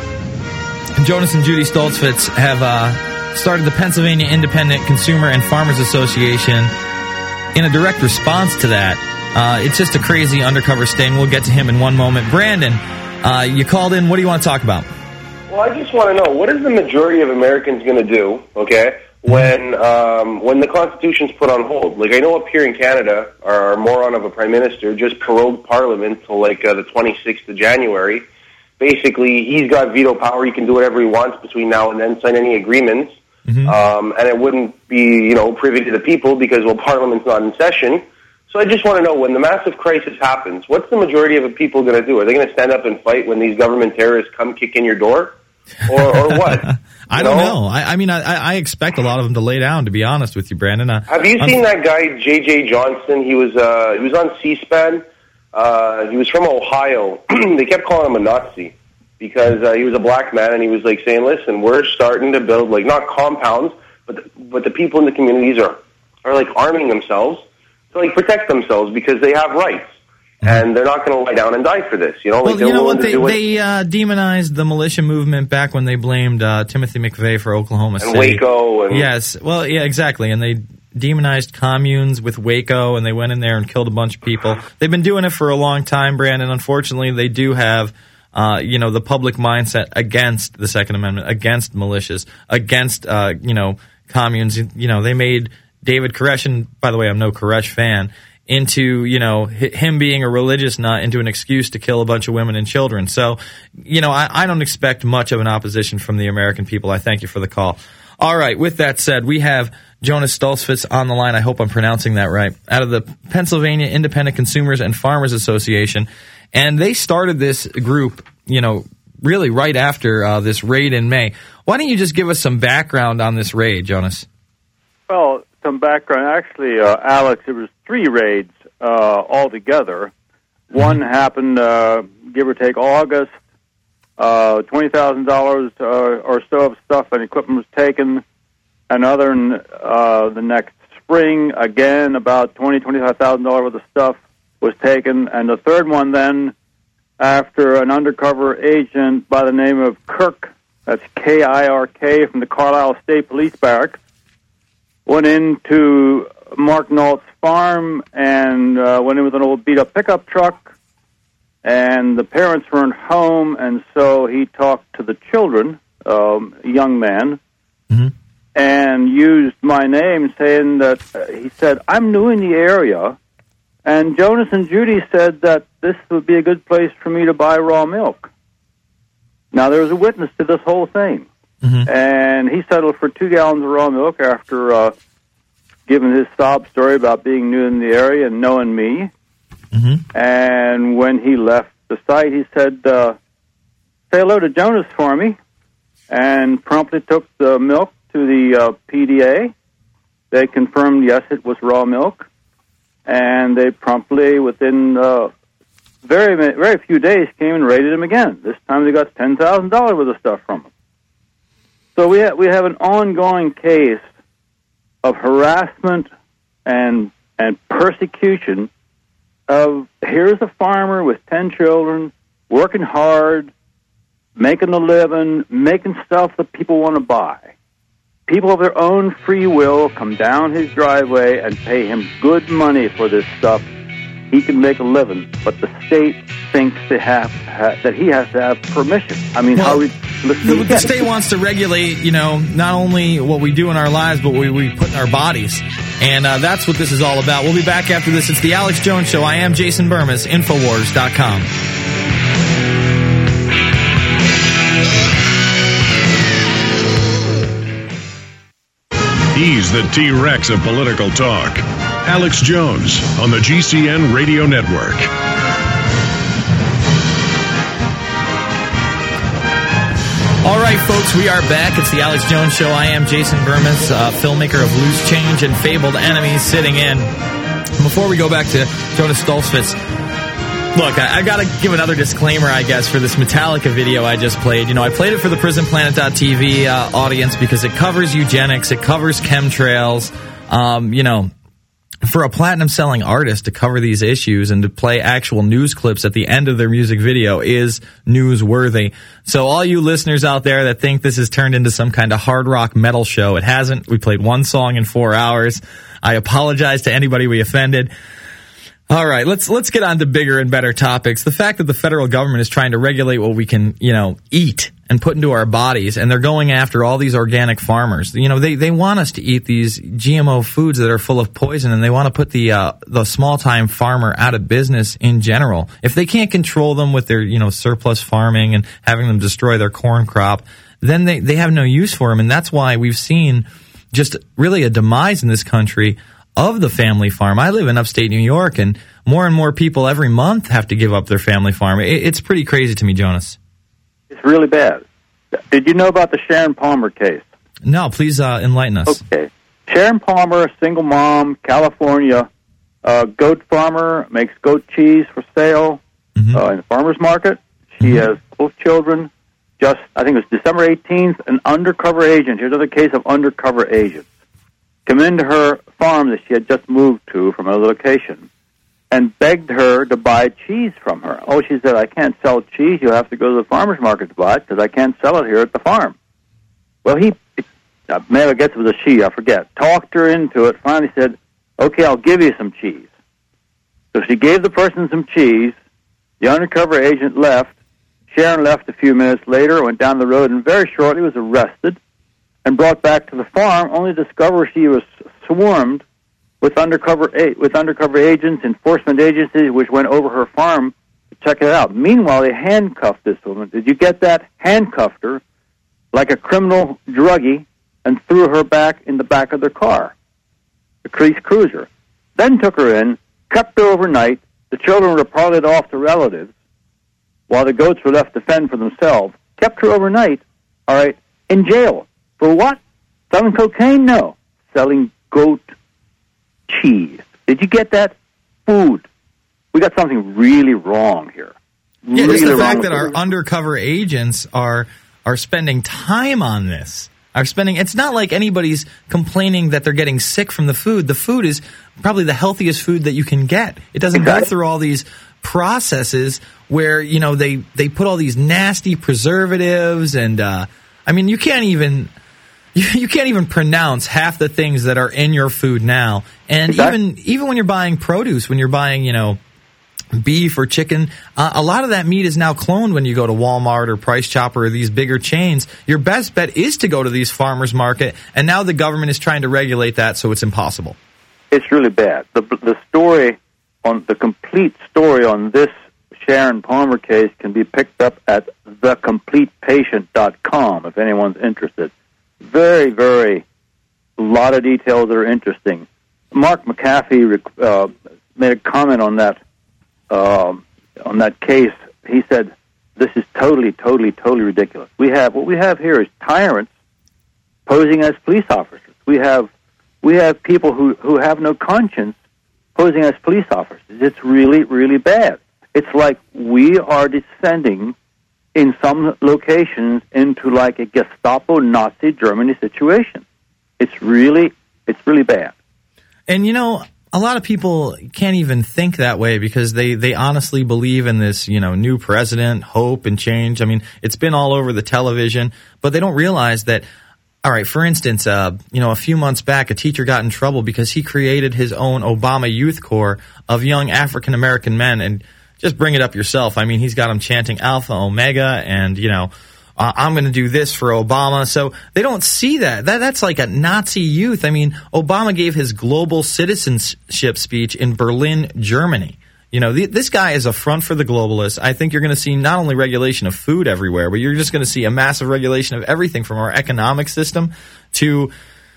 Jonas and Judy Stoltzfus have uh, started the Pennsylvania Independent Consumer and Farmers Association in a direct response to that. Uh, it's just a crazy undercover sting. We'll get to him in one moment. Brandon, uh, you called in. What do you want to talk about? Well, I just want to know, what is the majority of Americans going to do, okay, when um, when the Constitution's put on hold? Like, I know up here in Canada, our moron of a Prime Minister just prorogued Parliament till, like, uh, the twenty-sixth of January. Basically, he's got veto power. He can do whatever he wants between now and then, sign any agreements. Mm-hmm. Um, and it wouldn't be, you know, privy to the people because, well, Parliament's not in session. So I just want to know, when the massive crisis happens, what's the majority of the people going to do? Are they going to stand up and fight when these government terrorists come kick in your door? Or, or what? I don't know. know. I, I mean, I, I expect a lot of them to lay down, to be honest with you, Brandon. Uh, Have you seen that guy, J J Johnson? He was, uh, he was on C-SPAN. Uh, he was from Ohio. They kept calling him a Nazi because uh, he was a black man, and he was like saying, "Listen, we're starting to build like not compounds, but the, but the people in the communities are are like arming themselves to like protect themselves because they have rights, and they're not going to lie down and die for this." You know, well, like they're you know willing what? They, to do it. they uh, demonized the militia movement back when they blamed uh, Timothy McVeigh for Oklahoma and City. Waco, and yes, well, yeah, exactly, and they demonized communes with Waco, and they went in there and killed a bunch of people. They've been doing it for a long time, Brandon. Unfortunately, they do have, uh, you know, the public mindset against the Second Amendment, against militias, against, uh, you know, communes. You know, they made David Koresh, and by the way, I'm no Koresh fan, into, you know, him being a religious nut into an excuse to kill a bunch of women and children. So, you know, I, I don't expect much of an opposition from the American people. I thank you for the call. All right, with that said, we have Jonas Stoltzfus on the line. I hope I'm pronouncing that right. Out of the Pennsylvania Independent Consumers and Farmers Association. And they started this group, you know, really right after uh, this raid in May. Why don't you just give us some background on this raid, Jonas? Well, some background. Actually, uh, Alex, it was three raids uh, altogether. One happened, uh, give or take, August. Uh, twenty thousand dollars uh, or so of stuff and equipment was taken. Another uh, the next spring, again, about twenty thousand dollars, twenty-five thousand dollars worth of stuff was taken. And the third one then, after an undercover agent by the name of Kirk, that's K I R K, from the Carlisle State Police Barracks, went into Mark Nault's farm and uh, went in with an old beat-up pickup truck. And the parents weren't home, and so he talked to the children, um, a young man, mm-hmm. and used my name, saying that, uh, he said, "I'm new in the area," and Jonas and Judy said that this would be a good place for me to buy raw milk. Now, there was a witness to this whole thing, mm-hmm. and he settled for two gallons of raw milk after uh, giving his sob story about being new in the area and knowing me. Mm-hmm. And when he left the site, he said, uh, "Say hello to Jonas for me," and promptly took the milk to the uh, P D A. They confirmed, yes, it was raw milk, and they promptly, within uh, very very few days, came and raided him again. This time they got ten thousand dollars worth of stuff from him. So we ha- we have an ongoing case of harassment and and persecution of, here's a farmer with ten children, working hard, making a living, making stuff that people want to buy. People of their own free will come down his driveway and pay him good money for this stuff. He can make a living, but the state thinks they have ha- that he has to have permission. I mean, well, how we, the, the state wants to regulate, you know, not only what we do in our lives, but what we, we put in our bodies. And uh, that's what this is all about. We'll be back after this. It's the Alex Jones Show. I am Jason Burmis, Infowars dot com. He's the T-Rex of political talk. Alex Jones on the G C N Radio Network. All right, folks, we are back. It's the Alex Jones Show. I am Jason Burmis, uh, filmmaker of Loose Change and Fabled Enemies, sitting in. Before we go back to Jonas Stolzfus, look, I, I got to give another disclaimer, I guess, for this Metallica video I just played. You know, I played it for the Prison Planet dot T V uh, audience because it covers eugenics, it covers chemtrails, um, you know. For a platinum-selling artist to cover these issues and to play actual news clips at the end of their music video is newsworthy. So all you listeners out there that think this has turned into some kind of hard rock metal show, it hasn't. We played one song in four hours. I apologize to anybody we offended. All right, let's let's get on to bigger and better topics. The fact that the federal government is trying to regulate what we can, you know, eat and put into our bodies, and they're going after all these organic farmers. You know, they, they want us to eat these G M O foods that are full of poison, and they want to put the uh, the small-time farmer out of business in general. If they can't control them with their, you know, surplus farming and having them destroy their corn crop, then they, they have no use for them, and that's why we've seen just really a demise in this country of the family farm. I live in upstate New York, and more and more people every month have to give up their family farm. It, it's pretty crazy to me, Jonas. It's really bad. Did you know about the Sharon Palmer case? No, please uh, enlighten us. Okay. Sharon Palmer, single mom, California, uh, goat farmer, makes goat cheese for sale mm-hmm. uh, in the farmer's market. She mm-hmm. has both children. Just, I think it was December eighteenth, an undercover agent. Here's another case of undercover agents. Come into her farm that she had just moved to from another location and begged her to buy cheese from her. Oh, she said, I can't sell cheese. You'll have to go to the farmer's market to buy it because I can't sell it here at the farm. Well, he, uh, maybe I guess it was a she, I forget, talked her into it, finally said, okay, I'll give you some cheese. So she gave the person some cheese. The undercover agent left. Sharon left a few minutes later, went down the road, and very shortly was arrested and brought back to the farm, only to discover she was swarmed with undercover with undercover agents, enforcement agencies, which went over her farm to check it out. Meanwhile, they handcuffed this woman. Did you get that? Handcuffed her like a criminal druggie and threw her back in the back of their car, the Crease Cruiser. Then took her in, kept her overnight. The children were departed off to relatives while the goats were left to fend for themselves. Kept her overnight, all right, in jail. For what? Selling cocaine? No. Selling goat cheese. Did you get that? Food. We got something really wrong here. Yeah, really just the fact wrong that our food. undercover agents are are spending time on this. Are spending. It's not like anybody's complaining that they're getting sick from the food. The food is probably the healthiest food that you can get. It doesn't exactly. go through all these processes where, you know, they, they put all these nasty preservatives and, uh, I mean, you can't even... You, you can't even pronounce half the things that are in your food now. And exactly. even even when you're buying produce, when you're buying, you know, beef or chicken, uh, a lot of that meat is now cloned when you go to Walmart or Price Chopper or these bigger chains. Your best bet is to go to these farmers market, and now the government is trying to regulate that, so it's impossible. It's really bad. The, the story, on the complete story on this Sharon Palmer case can be picked up at the complete patient dot com if anyone's interested. Very, very, a lot of details that are interesting. Mark McAfee uh, made a comment on that uh, on that case. He said, "This is totally, totally, totally ridiculous. We have what we have here is tyrants posing as police officers. We have we have people who, who have no conscience posing as police officers. It's really, really bad. It's like we are descending." In some locations into like a Gestapo Nazi Germany situation. It's really, it's really bad. And you know, a lot of people can't even think that way because they, they honestly believe in this, you know, new president, hope and change. I mean, it's been all over the television, but they don't realize that, all right, for instance, uh, you know, a few months back, a teacher got in trouble because he created his own Obama Youth Corps of young African-American men, and just bring it up yourself. I mean, he's got them chanting Alpha, Omega, and, you know, uh, I'm going to do this for Obama. So they don't see that. that. That's like a Nazi youth. I mean, Obama gave his global citizenship speech in Berlin, Germany. You know, the, this guy is a front for the globalists. I think you're going to see not only regulation of food everywhere, but you're just going to see a massive regulation of everything from our economic system to...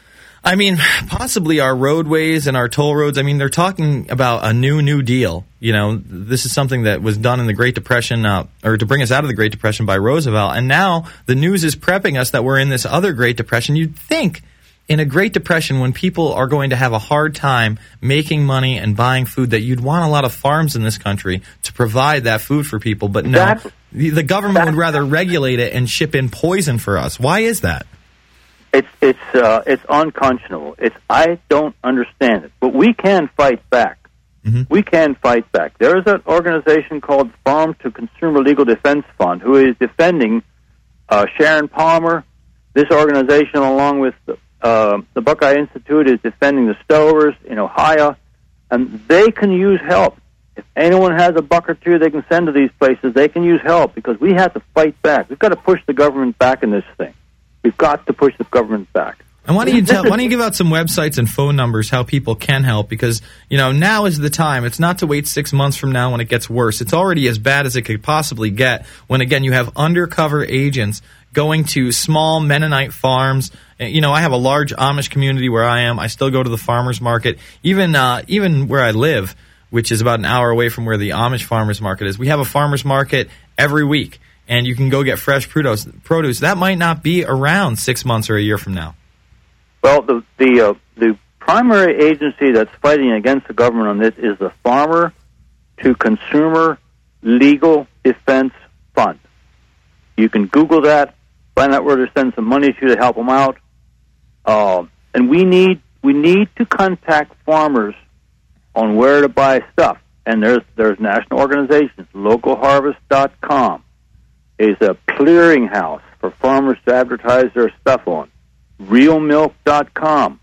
I mean, possibly our roadways and our toll roads. I mean, they're talking about a new, new deal. You know, this is something that was done in the Great Depression, uh, or to bring us out of the Great Depression by Roosevelt. And now the news is prepping us that we're in this other Great Depression. You'd think in a Great Depression, when people are going to have a hard time making money and buying food, that you'd want a lot of farms in this country to provide that food for people. But no, That's, the, the government would rather regulate it and ship in poison for us. Why is that? It's it's uh, it's unconscionable. It's I don't understand it, but we can fight back. Mm-hmm. We can fight back. There is an organization called Farm to Consumer Legal Defense Fund who is defending uh, Sharon Palmer. This organization, along with the, uh, the Buckeye Institute, is defending the stowers in Ohio, and they can use help. If anyone has a buck or two they can send to these places, they can use help because we have to fight back. We've got to push the government back in this thing. We've got to push the government back. And why don't you tell, why don't you give out some websites and phone numbers how people can help? Because, you know, now is the time. It's not to wait six months from now when it gets worse. It's already as bad as it could possibly get when, again, you have undercover agents going to small Mennonite farms. You know, I have a large Amish community where I am. I still go to the farmers market. Even uh, even where I live, which is about an hour away from where the Amish farmers market is, we have a farmers market every week. And you can go get fresh produce. Produce that might not be around six months or a year from now. Well, the the uh, the primary agency that's fighting against the government on this is the Farmer to Consumer Legal Defense Fund. You can Google that, find out where to send some money to to help them out. Uh, and we need we need to contact farmers on where to buy stuff. And there's there's national organizations, local harvest dot com. Is a clearinghouse for farmers to advertise their stuff on. real milk dot com.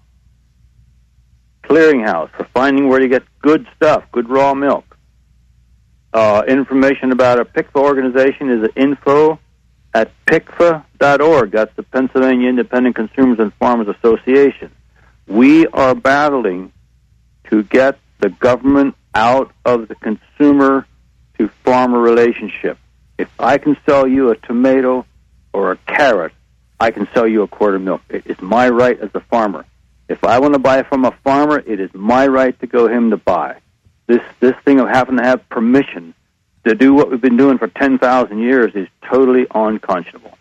Clearinghouse for finding where to get good stuff, good raw milk. Uh, information about a P I C F A organization is at info at P I C F A dot org. That's the Pennsylvania Independent Consumers and Farmers Association. We are battling to get the government out of the consumer to farmer relationship. If I can sell you a tomato or a carrot, I can sell you a quart of milk. It's my right as a farmer. If I want to buy from a farmer, it is my right to go him to buy. This this thing of having to have permission to do what we've been doing for ten thousand years is totally unconscionable.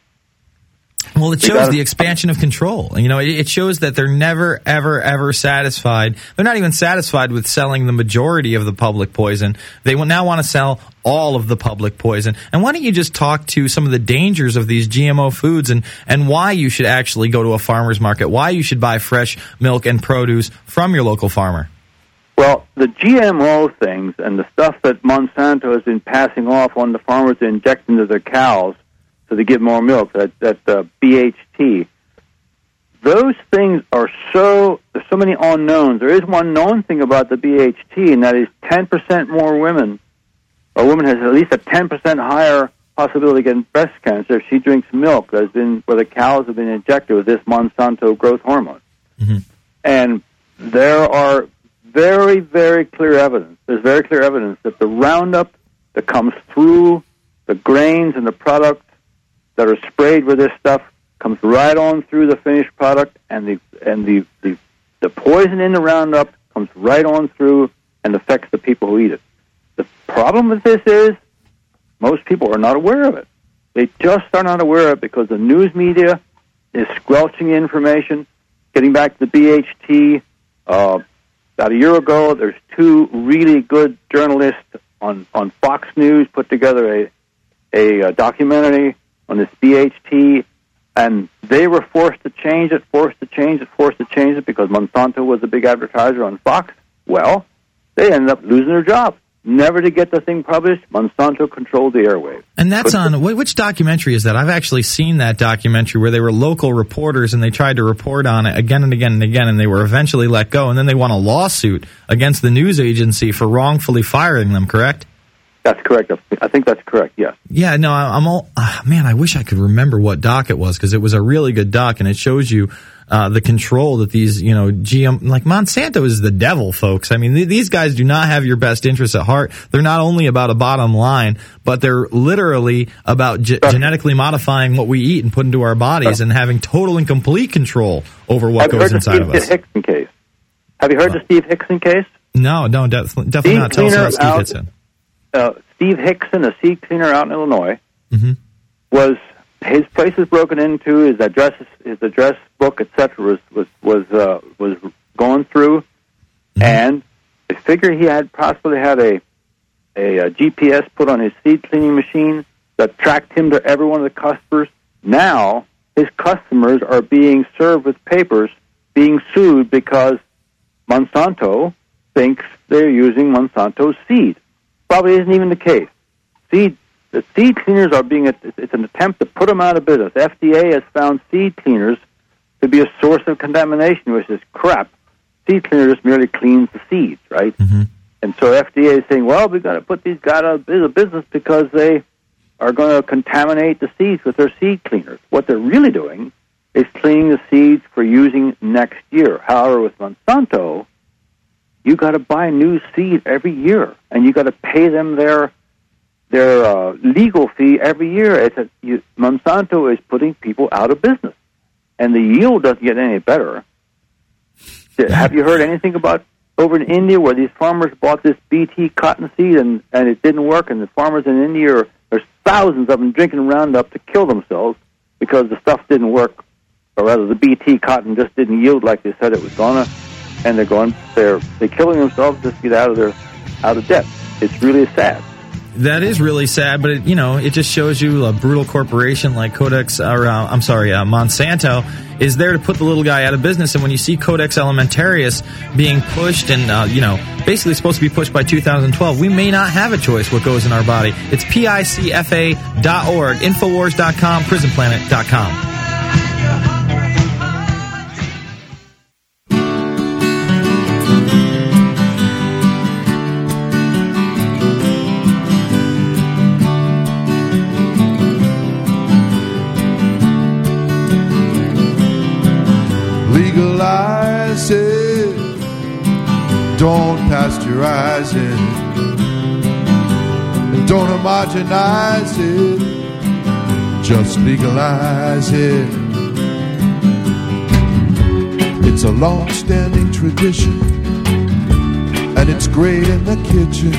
Well, it shows the expansion of control. You know, it shows that they're never, ever, ever satisfied. They're not even satisfied with selling the majority of the public poison. They will now want to sell all of the public poison. And why don't you just talk to some of the dangers of these G M O foods and, and why you should actually go to a farmer's market, why you should buy fresh milk and produce from your local farmer? Well, the G M O things and the stuff that Monsanto has been passing off on the farmers to inject into their cows so they give more milk, that, that uh, B H T, those things are so, there's so many unknowns. There is one known thing about the B H T, and that is ten percent more women, a woman has at least a ten percent higher possibility of getting breast cancer if she drinks milk that has been, where the cows have been injected with this Monsanto growth hormone. Mm-hmm. And there are very, very clear evidence, there's very clear evidence that the Roundup that comes through the grains and the products that are sprayed with this stuff comes right on through the finished product, and the and the, the the poison in the Roundup comes right on through and affects the people who eat it. The problem with this is most people are not aware of it. They just are not aware of it because the news media is squelching information. Getting back to the B H T, uh, about a year ago, there's two really good journalists on, on Fox News put together a, a, a documentary on this B H T, and they were forced to change it, forced to change it, forced to change it because Monsanto was a big advertiser on Fox. Well, they ended up losing their job. Never to get the thing published, Monsanto controlled the airwaves. And that's on, which documentary is that? I've actually seen that documentary where they were local reporters and they tried to report on it again and again and again, and they were eventually let go, and then they won a lawsuit against the news agency for wrongfully firing them, correct? That's correct. I think that's correct, yes. Yeah, no, I'm all, uh, man, I wish I could remember what doc it was, because it was a really good doc, and it shows you uh, the control that these, you know, G M, like Monsanto is the devil, folks. I mean, th- these guys do not have your best interests at heart. They're not only about a bottom line, but they're literally about ge- genetically modifying what we eat and put into our bodies and having total and complete control over what Have goes inside of us. Have you heard the Steve Hickson case? Have you heard the Steve Hickson case? No, no, def- definitely Steve not. Tell us about Steve out, Hickson. Uh, Steve Hickson, a seed cleaner out in Illinois, mm-hmm. was his place was broken into. His address, his address book, et cetera, was was was uh, was going through, mm-hmm. and they figured he had possibly had a, a a G P S put on his seed cleaning machine that tracked him to every one of the customers. Now his customers are being served with papers, being sued because Monsanto thinks they're using Monsanto's seed. Probably isn't even the case. Seed, the seed cleaners are being, it's an attempt to put them out of business. F D A has found seed cleaners to be a source of contamination, which is crap. Seed cleaner just merely cleans the seeds, right? Mm-hmm. And so F D A is saying, well, we've got to put these guys out of business because they are going to contaminate the seeds with their seed cleaners. What they're really doing is cleaning the seeds for using next year. However, with Monsanto, you got to buy new seed every year, and you got to pay them their their uh, legal fee every year. It's a, you, Monsanto is putting people out of business, and the yield doesn't get any better. Have you heard anything about over in India where these farmers bought this B T cotton seed and, and it didn't work, and the farmers in India, are, there's thousands of them drinking Roundup to kill themselves because the stuff didn't work, or rather the B T cotton just didn't yield like they said it was gonna. And they're going, they're they're killing themselves just to get out of their out of debt. It's really sad. That is really sad, but it, you know, it just shows you a brutal corporation like Codex, or uh, I'm sorry, uh, Monsanto is there to put the little guy out of business. And when you see Codex Alimentarius being pushed, and uh, you know, basically supposed to be pushed by two thousand twelve, we may not have a choice what goes in our body. It's P I C F A dot org, Infowars dot com, Prison Planet dot com. Legalize it, don't pasteurize it, and don't homogenize it, just legalize it. It's a long-standing tradition, and it's great in the kitchen,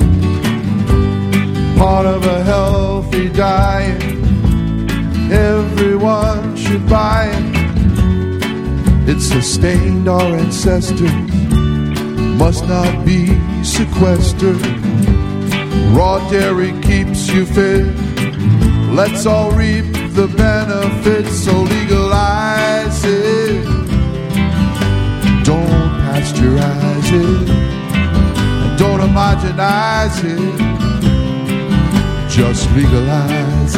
part of a healthy diet, everyone should buy it. It sustained our ancestors, must not be sequestered. Raw dairy keeps you fit, let's all reap the benefits. So legalize it, don't pasteurize it, and don't homogenize it, just legalize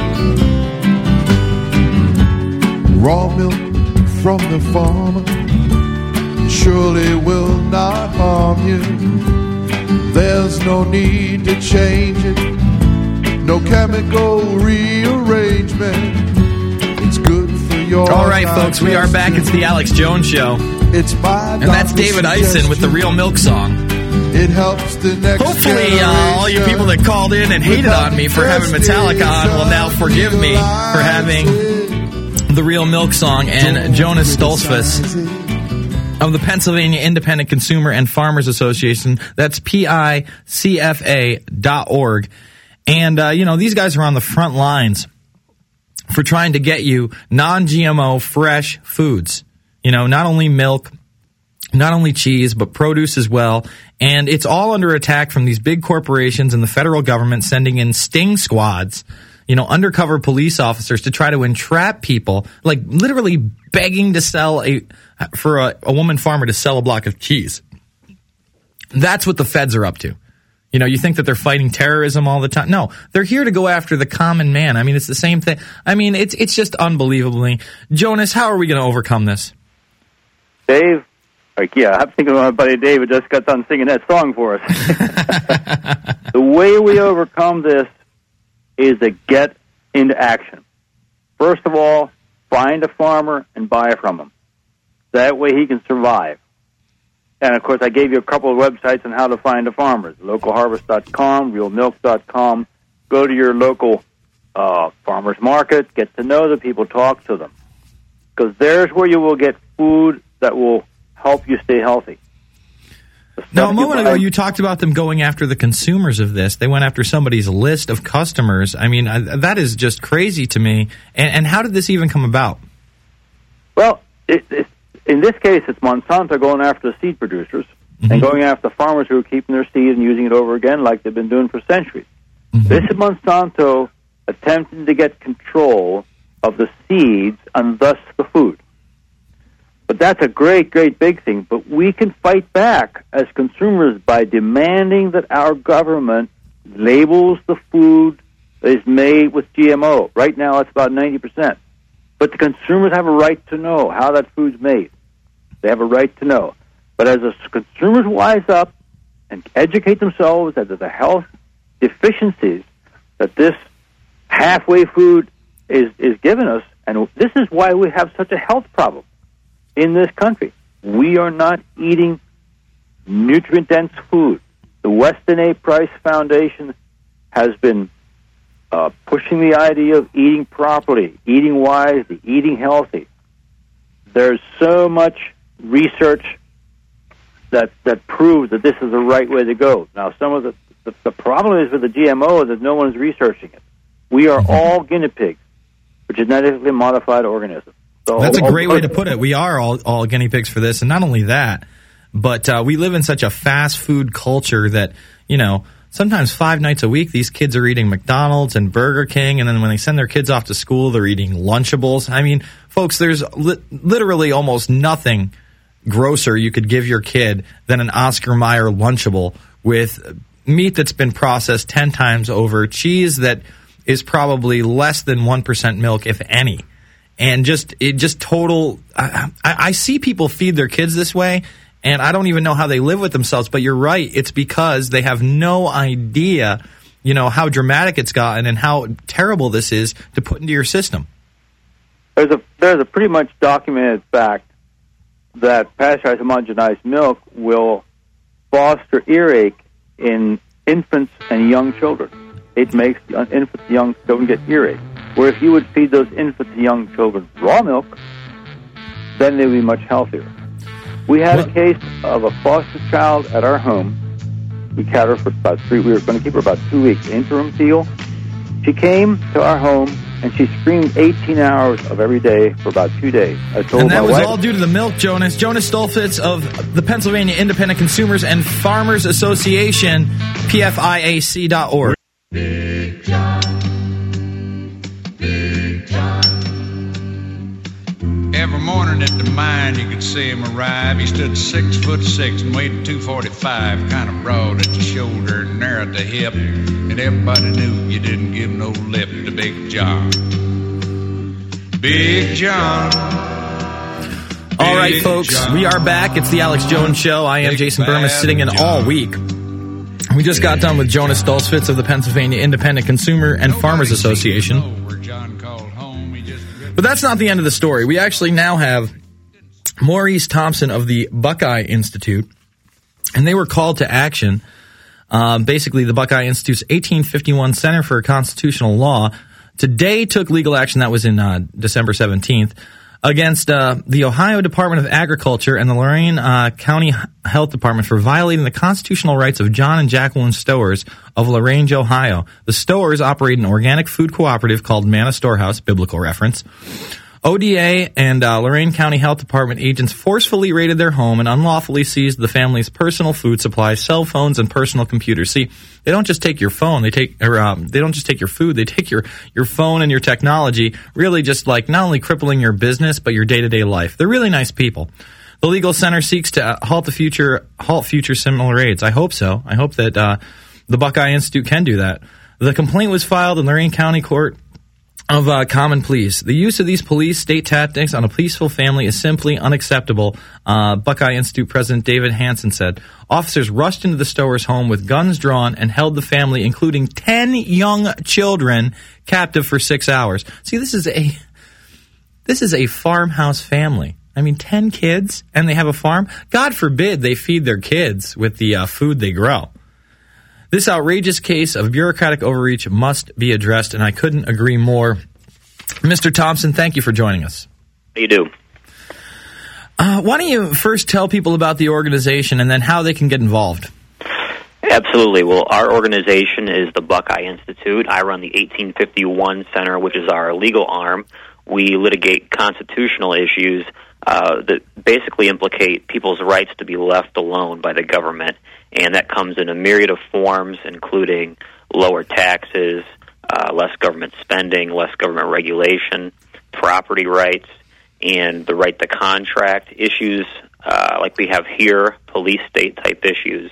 it. Raw milk from the farmer surely will not harm you. There's no need to change it, no chemical rearrangement. It's good for your All right, folks, we are back. It's the Alex Jones Show. It's my and that's David Eisen with the Real Milk Song. It helps the next Hopefully, uh, all you people that called in and hated on me for having Metallica on will now forgive me for having the Real Milk Song and Jonas Stoltzfus of the Pennsylvania Independent Consumer and Farmers Association. That's P I C F A dot org. And, uh, you know, these guys are on the front lines for trying to get you non-G M O fresh foods. You know, not only milk, not only cheese, but produce as well. And it's all under attack from these big corporations and the federal government sending in sting squads, you know, undercover police officers to try to entrap people, like literally begging to sell a, for a, a woman farmer to sell a block of cheese. That's what the feds are up to. You know, you think that they're fighting terrorism all the time. No, they're here to go after the common man. I mean, it's the same thing. I mean, it's it's just unbelievably. Jonas, how are we going to overcome this? Dave, Like, yeah, I'm thinking of my buddy David just got done singing that song for us. The way we overcome this is to get into action. First of all, find a farmer and buy from him. That way he can survive. And, of course, I gave you a couple of websites on how to find the farmers. local harvest dot com, real milk dot com. Go to your local uh, farmer's market. Get to know the people. Talk to them. Because there's where you will get food that will help you stay healthy. Now, a moment ago, you talked about them going after the consumers of this. They went after somebody's list of customers. I mean, I, that is just crazy to me. And, and how did this even come about? Well, it, it, in this case, it's Monsanto going after the seed producers mm-hmm. and going after the farmers who are keeping their seed and using it over again like they've been doing for centuries. Mm-hmm. This is Monsanto attempting to get control of the seeds and thus the food. But that's a great, great big thing. But we can fight back as consumers by demanding that our government labels the food that is made with G M O. Right now, it's about ninety percent. But the consumers have a right to know how that food's made. They have a right to know. But as the consumers wise up and educate themselves as to the health deficiencies that this halfway food is, is giving us, and this is why we have such a health problem in this country. We are not eating nutrient-dense food. The Weston A. Price Foundation has been uh, pushing the idea of eating properly, eating wisely, eating healthy. There's so much research that that proves that this is the right way to go. Now, some of the, the, the problem is with the G M O that no one's researching it. We are all guinea pigs for genetically modified organisms. So That's a great way to put it. We are all, all guinea pigs for this. And not only that, but uh, we live in such a fast food culture that, you know, sometimes five nights a week, these kids are eating McDonald's and Burger King. And then when they send their kids off to school, they're eating Lunchables. I mean, folks, there's li- literally almost nothing grosser you could give your kid than an Oscar Mayer Lunchable with meat that's been processed ten times over, cheese that is probably less than one percent milk, if any. And just it just total. I, I, I see people feed their kids this way, and I don't even know how they live with themselves. But you're right; it's because they have no idea, you know, how dramatic it's gotten and how terrible this is to put into your system. There's a there's a pretty much documented fact that pasteurized homogenized milk will foster earache in infants and young children. It makes infants and young children get earache. Where if you would feed those infants and young children raw milk, then they would be much healthier. We had a case of a foster child at our home. We kept her for about three. We were going to keep her about two weeks. Interim deal. She came to our home and she screamed eighteen hours of every day for about two days. I told and that my was wife, all due to the milk, Jonas. Jonas Stolfitz of the Pennsylvania Independent Consumers and Farmers Association, P F I A C dot org. Big John, Big John. Every morning at the mine, you could see him arrive. He stood six foot six and weighed two forty-five, kind of broad at the shoulder and narrow at the hip. And everybody knew you didn't give no lip to Big John. Big John. All right, folks, we are back. It's the Alex Jones Show. I am Jason Burma, sitting in all week. We just got done with Jonas Stolfitz of the Pennsylvania Independent Consumer and Farmers Association. But that's not the end of the story. We actually now have Maurice Thompson of the Buckeye Institute, and they were called to action. Um, basically, the Buckeye Institute's eighteen fifty-one Center for Constitutional Law today took legal action, that was in uh, December seventeenth, against uh, the Ohio Department of Agriculture and the Lorain uh, County Health Department for violating the constitutional rights of John and Jacqueline Stowers of LaRange, Ohio. The Stowers operate an organic food cooperative called Manna Storehouse, biblical reference. O D A and uh, Lorain County Health Department agents forcefully raided their home and unlawfully seized the family's personal food supplies, cell phones, and personal computers. See, they don't just take your phone; they take, or um, they don't just take your food; they take your your phone and your technology. Really, just like not only crippling your business but your day to day life. They're really nice people. The legal center seeks to halt the future halt future similar raids. I hope so. I hope that uh, the Buckeye Institute can do that. The complaint was filed in Lorain County Court of uh, common pleas. The use of these police state tactics on a peaceful family is simply unacceptable, uh, Buckeye Institute President David Hansen said. Officers rushed into the Stowers' home with guns drawn and held the family, including ten young children, captive for six hours. See, this is a this is a farmhouse family. I mean, ten kids, and they have a farm? God forbid they feed their kids with the uh, food they grow. This outrageous case of bureaucratic overreach must be addressed, and I couldn't agree more. Mister Thompson, thank you for joining us. You do. Uh, why don't you first tell people about the organization and then how they can get involved? Absolutely. Well, our organization is the Buckeye Institute. I run the eighteen fifty-one Center, which is our legal arm. We litigate constitutional issues uh, that basically implicate people's rights to be left alone by the government. And that comes in a myriad of forms, including lower taxes, uh, less government spending, less government regulation, property rights, and the right to contract issues uh, like we have here, police state type issues.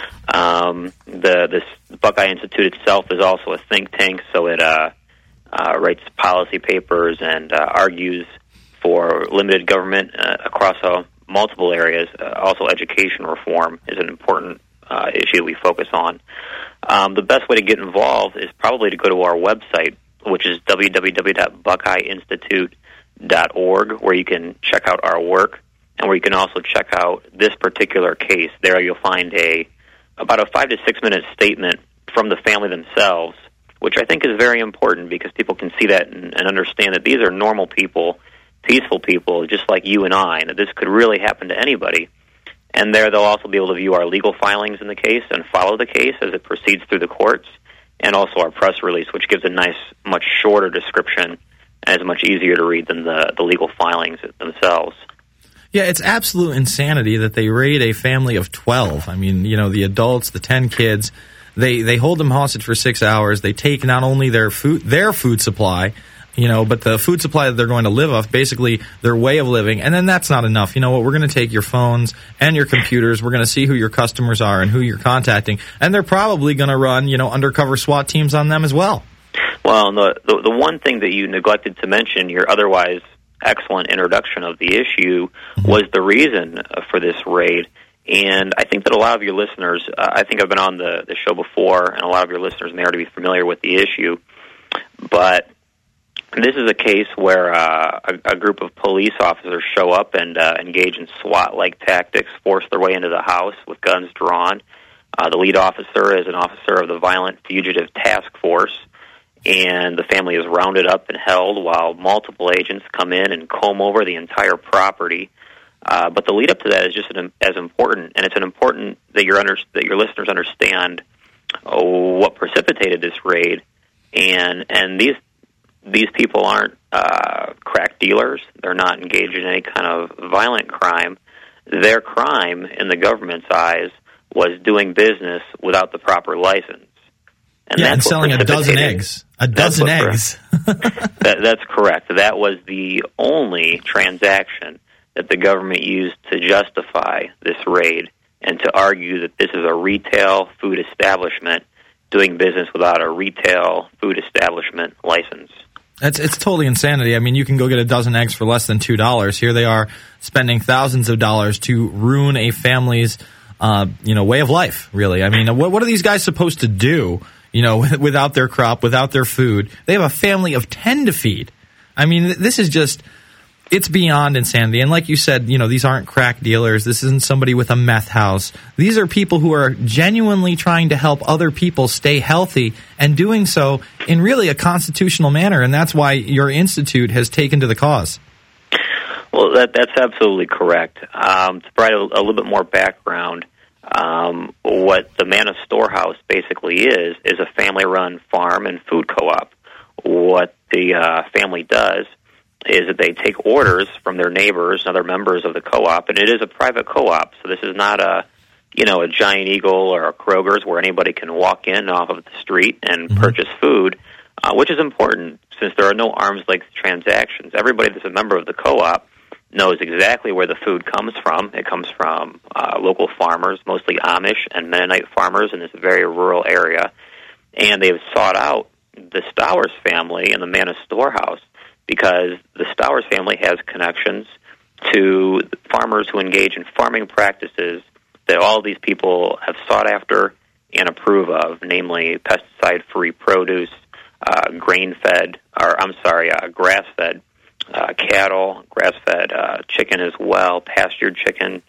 Um, the this Buckeye Institute itself is also a think tank, so it uh, uh, writes policy papers and uh, argues for limited government uh, across uh, multiple areas. Uh, also, education reform is an important Uh, issue we focus on. Um, the best way to get involved is probably to go to our website, which is w w w dot buckeye institute dot org, where you can check out our work, and where you can also check out this particular case. There you'll find a about a five to six minute statement from the family themselves, which I think is very important because people can see that and, and understand that these are normal people, peaceful people, just like you and I, and that this could really happen to anybody. And there they'll also be able to view our legal filings in the case and follow the case as it proceeds through the courts, and also our press release, which gives a nice, much shorter description and is much easier to read than the, the legal filings themselves. Yeah, it's absolute insanity that they raid a family of twelve. I mean, you know, the adults, the ten kids, they, they hold them hostage for six hours. They take not only their food, their food supply, you know, but the food supply that they're going to live off, basically their way of living. And then that's not enough. You know what? We're going to take your phones and your computers. We're going to see who your customers are and who you're contacting. And they're probably going to run, you know, undercover SWAT teams on them as well. Well, the, the, the one thing that you neglected to mention, your otherwise excellent introduction of the issue, mm-hmm. was the reason for this raid. And I think that a lot of your listeners, uh, I think I've been on the, the show before, and a lot of your listeners may already be familiar with the issue. But this is a case where uh, a, a group of police officers show up and uh, engage in SWAT-like tactics, force their way into the house with guns drawn. Uh, the lead officer is an officer of the Violent Fugitive Task Force, and the family is rounded up and held while multiple agents come in and comb over the entire property. Uh, but the lead up to that is just an, as important, and it's an important that your under, that your listeners understand oh, what precipitated this raid, and and these. These people aren't uh, crack dealers. They're not engaged in any kind of violent crime. Their crime, in the government's eyes, was doing business without the proper license. And yeah, that's and selling a dozen eggs. A dozen eggs. that, that's correct. That was the only transaction that the government used to justify this raid and to argue that this is a retail food establishment doing business without a retail food establishment license. It's it's totally insanity. I mean, you can go get a dozen eggs for less than two dollars. Here they are spending thousands of dollars to ruin a family's, uh, you know, way of life. Really, I mean, what what are these guys supposed to do? You know, without their crop, without their food, they have a family of ten to feed. I mean, this is just. It's beyond insanity. And like you said, you know, these aren't crack dealers. This isn't somebody with a meth house. These are people who are genuinely trying to help other people stay healthy and doing so in really a constitutional manner. And that's why your institute has taken to the cause. Well, that, that's absolutely correct. Um, to provide a, a little bit more background, um, what the Manna Storehouse basically is, is a family-run farm and food co-op. What the uh, family does is that they take orders from their neighbors and other members of the co-op, and it is a private co-op, so this is not a, you know, a Giant Eagle or a Kroger's where anybody can walk in off of the street and mm-hmm. purchase food, uh, which is important since there are no arm's-length transactions. Everybody that's a member of the co-op knows exactly where the food comes from. It comes from uh, local farmers, mostly Amish and Mennonite farmers in this very rural area, and they've sought out the Stowers family and the Manna Storehouse, because the Stowers family has connections to farmers who engage in farming practices that all these people have sought after and approve of, namely pesticide-free produce, uh, grain-fed, or I'm sorry, uh, grass-fed uh, cattle, grass-fed uh, chicken as well, pastured chicken.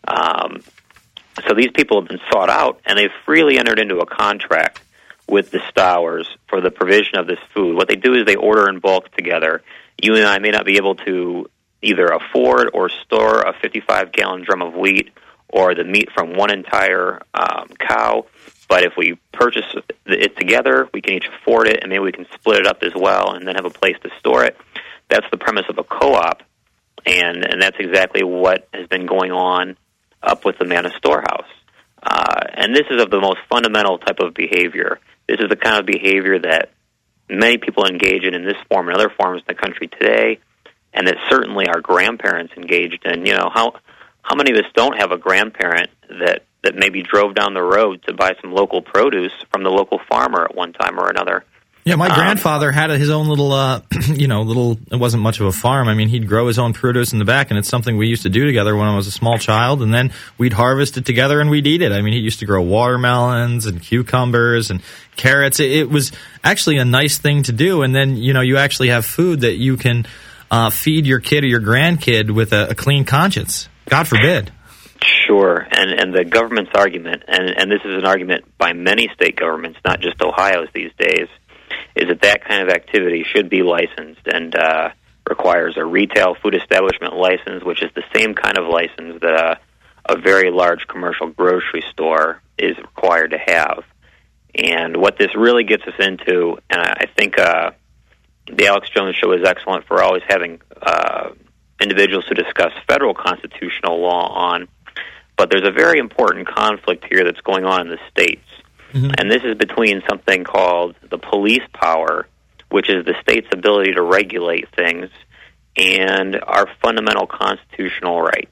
Um, so these people have been sought out, and they've freely entered into a contract with the Stowers for the provision of this food. What they do is they order in bulk together. You and I may not be able to either afford or store a fifty-five gallon drum of wheat or the meat from one entire um, cow, but if we purchase it together, we can each afford it, and maybe we can split it up as well and then have a place to store it. That's the premise of a co-op, and, and that's exactly what has been going on up with the Manna Storehouse. Uh, and this is of the most fundamental type of behavior. This is the kind of behavior that many people engage in in this form and other forms in the country today, and that certainly our grandparents engaged in. You know, how how many of us don't have a grandparent that, that maybe drove down the road to buy some local produce from the local farmer at one time or another? Yeah, my um, grandfather had his own little, uh, you know, little, it wasn't much of a farm. I mean, he'd grow his own produce in the back, and it's something we used to do together when I was a small child, and then we'd harvest it together and we'd eat it. I mean, he used to grow watermelons and cucumbers and carrots. It, it was actually a nice thing to do, and then, you know, you actually have food that you can uh, feed your kid or your grandkid with a, a clean conscience. God forbid. Sure, and and the government's argument, and, and this is an argument by many state governments, not just Ohio's these days, is that that kind of activity should be licensed and uh, requires a retail food establishment license, which is the same kind of license that a, a very large commercial grocery store is required to have. And what this really gets us into, and I think uh, the Alex Jones Show is excellent for always having uh, individuals who discuss federal constitutional law on, but there's a very important conflict here that's going on in the states. Mm-hmm. And this is between something called the police power, which is the state's ability to regulate things, and our fundamental constitutional rights.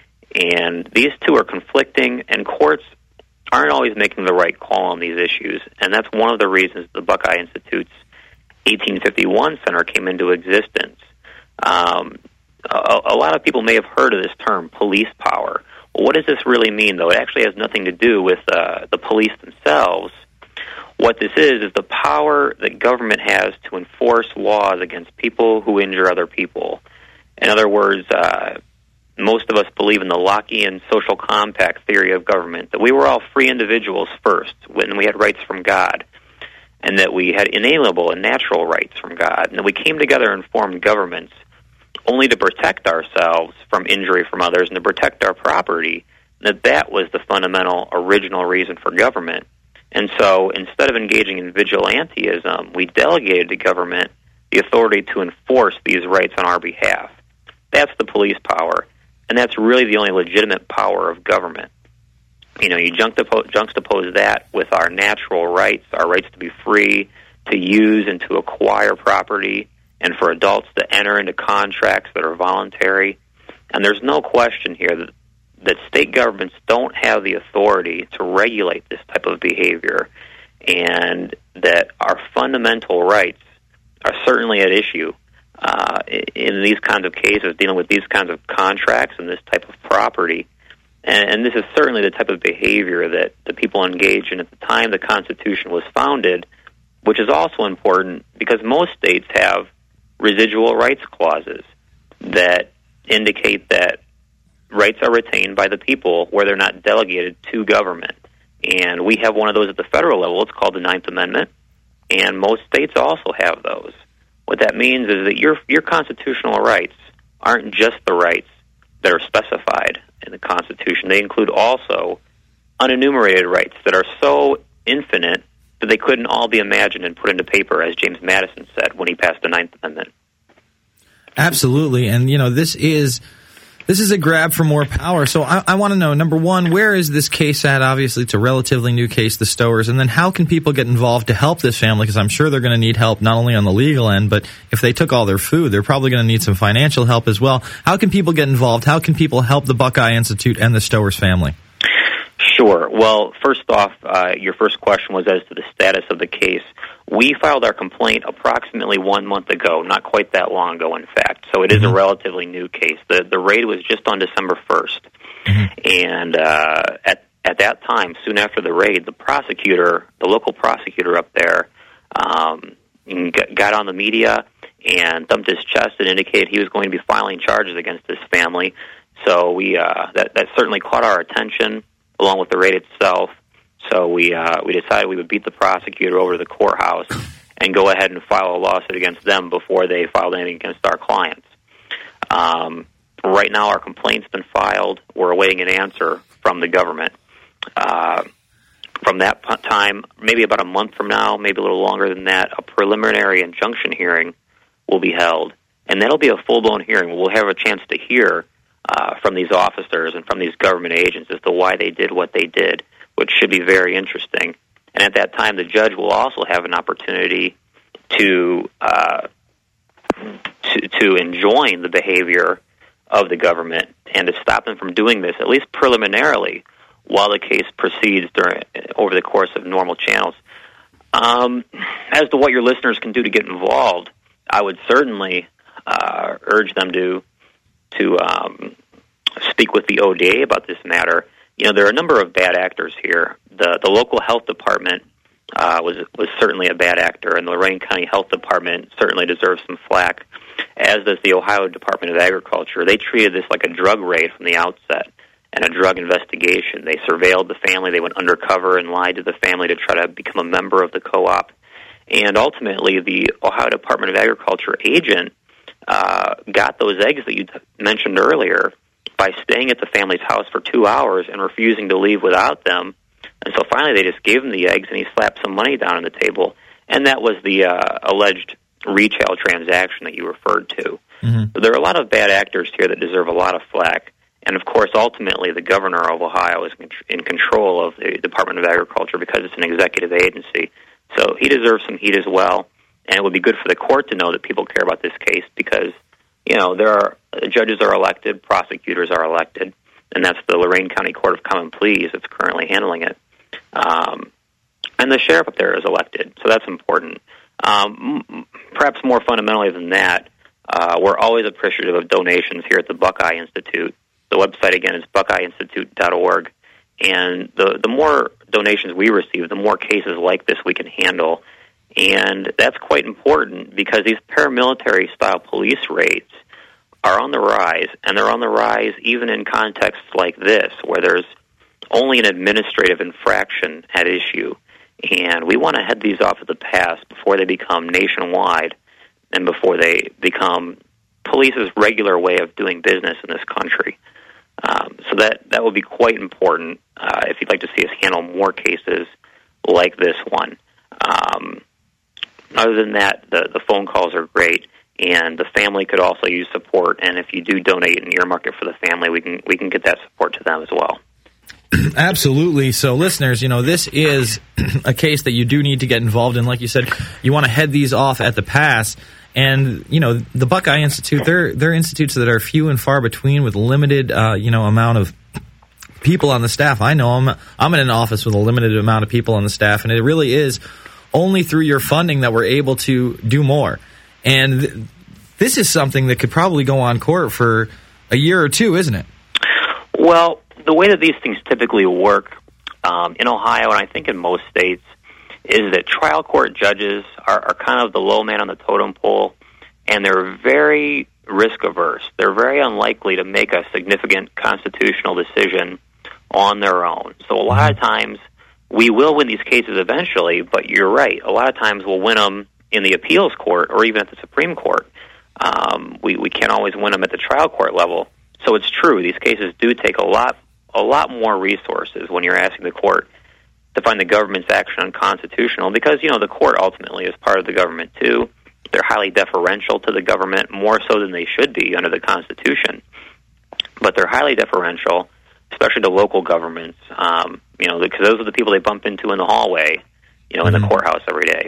And these two are conflicting, and courts aren't always making the right call on these issues. And that's one of the reasons the Buckeye Institute's eighteen fifty-one Center came into existence. Um, a, a lot of people may have heard of this term, police power. Well, what does this really mean, though? It actually has nothing to do with uh, the police themselves. What this is is the power that government has to enforce laws against people who injure other people. In other words, uh, most of us believe in the Lockean social compact theory of government, that we were all free individuals first when we had rights from God, and that we had inalienable and natural rights from God, and that we came together and formed governments only to protect ourselves from injury from others and to protect our property, that that was the fundamental original reason for government. And so instead of engaging in vigilantism, we delegated to government the authority to enforce these rights on our behalf. That's the police power, and that's really the only legitimate power of government. You know, you juxtapose, juxtapose that with our natural rights, our rights to be free, to use and to acquire property, and for adults to enter into contracts that are voluntary. And there's no question here that, that state governments don't have the authority to regulate this type of behavior, and that our fundamental rights are certainly at issue uh, in these kinds of cases, dealing with these kinds of contracts and this type of property. And, and this is certainly the type of behavior that the people engage in at the time the Constitution was founded, which is also important because most states have residual rights clauses that indicate that rights are retained by the people where they're not delegated to government. And we have one of those at the federal level. It's called the Ninth Amendment, and most states also have those. What that means is that your your constitutional rights aren't just the rights that are specified in the Constitution. They include also unenumerated rights that are so infinite that they couldn't all be imagined and put into paper, as James Madison said when he passed the Ninth Amendment. Absolutely, and you know this is this is a grab for more power. So I, I want to know, number one, where is this case at? Obviously, it's a relatively new case, the Stowers, and then how can people get involved to help this family? Because I'm sure they're going to need help not only on the legal end, but if they took all their food, they're probably going to need some financial help as well. How can people get involved? How can people help the Buckeye Institute and the Stowers family? Sure. Well, first off, uh, your first question was as to the status of the case. We filed our complaint approximately one month ago, not quite that long ago, in fact. So it is a relatively new case. The the raid was just on December first. And uh, at at that time, soon after the raid, the prosecutor, the local prosecutor up there, um, got on the media and thumped his chest and indicated he was going to be filing charges against this family. So we uh, that that certainly caught our attention, along with the raid itself. So we uh, we decided we would beat the prosecutor over to the courthouse and go ahead and file a lawsuit against them before they filed anything against our clients. Um, right now, our complaint's been filed. We're awaiting an answer from the government. Uh, from that p- time, maybe about a month from now, maybe a little longer than that, a preliminary injunction hearing will be held, and that'll be a full-blown hearing. We'll have a chance to hear uh, from these officers and from these government agents as to why they did what they did, which should be very interesting. And at that time, the judge will also have an opportunity to uh, to, to enjoin the behavior of the government and to stop them from doing this, at least preliminarily, while the case proceeds during, over the course of normal channels. Um, as to what your listeners can do to get involved, I would certainly uh, urge them to to um, speak with the O D A about this matter. You know, there are a number of bad actors here. The the local health department uh, was was certainly a bad actor, and the Lorain County Health Department certainly deserves some flack, as does the Ohio Department of Agriculture. They treated this like a drug raid from the outset and a drug investigation. They surveilled the family. They went undercover and lied to the family to try to become a member of the co-op. And ultimately, the Ohio Department of Agriculture agent uh, got those eggs that you t- mentioned earlier by staying at the family's house for two hours and refusing to leave without them. And so finally they just gave him the eggs, and he slapped some money down on the table. And that was the uh, alleged retail transaction that you referred to. Mm-hmm. So there are a lot of bad actors here that deserve a lot of flack. And, of course, ultimately the governor of Ohio is in control of the Department of Agriculture because it's an executive agency. So he deserves some heat as well. And it would be good for the court to know that people care about this case because, you know, there are judges are elected, prosecutors are elected, and that's the Lorain County Court of Common Pleas that's currently handling it. Um, and the sheriff up there is elected, so that's important. Um, m- perhaps more fundamentally than that, uh, we're always appreciative of donations here at the Buckeye Institute. The website, again, is buckeye institute dot org, and the, the more donations we receive, the more cases like this we can handle. And that's quite important because these paramilitary-style police raids are on the rise, and they're on the rise even in contexts like this, where there's only an administrative infraction at issue. And we want to head these off at the pass before they become nationwide and before they become police's regular way of doing business in this country. Um, so that, that would be quite important uh, if you'd like to see us handle more cases like this one. Um, other than that, the, the phone calls are great, and the family could also use support. And if you do donate and earmark it for the family, we can we can get that support to them as well. Absolutely. So, listeners, you know, this is a case that you do need to get involved in. Like you said, you want to head these off at the pass. And, you know, the Buckeye Institute, they're, they're institutes that are few and far between with limited, uh, you know, amount of people on the staff. I know I'm, I'm in an office with a limited amount of people on the staff, and it really is only through your funding that we're able to do more. And th- this is something that could probably go on court for a year or two, isn't it? Well, the way that these things typically work um, in Ohio, and I think in most states, is that trial court judges are, are kind of the low man on the totem pole, and they're very risk-averse. They're very unlikely to make a significant constitutional decision on their own. So a lot of times we will win these cases eventually, but you're right. A lot of times we'll win them in the appeals court or even at the Supreme Court. Um, we, we can't always win them at the trial court level. So it's true. These cases do take a lot, a lot more resources when you're asking the court to find the government's action unconstitutional because, you know, the court ultimately is part of the government too. They're highly deferential to the government, more so than they should be under the Constitution. But they're highly deferential, especially to local governments, um, you know, because those are the people they bump into in the hallway, you know, in mm-hmm. the courthouse every day.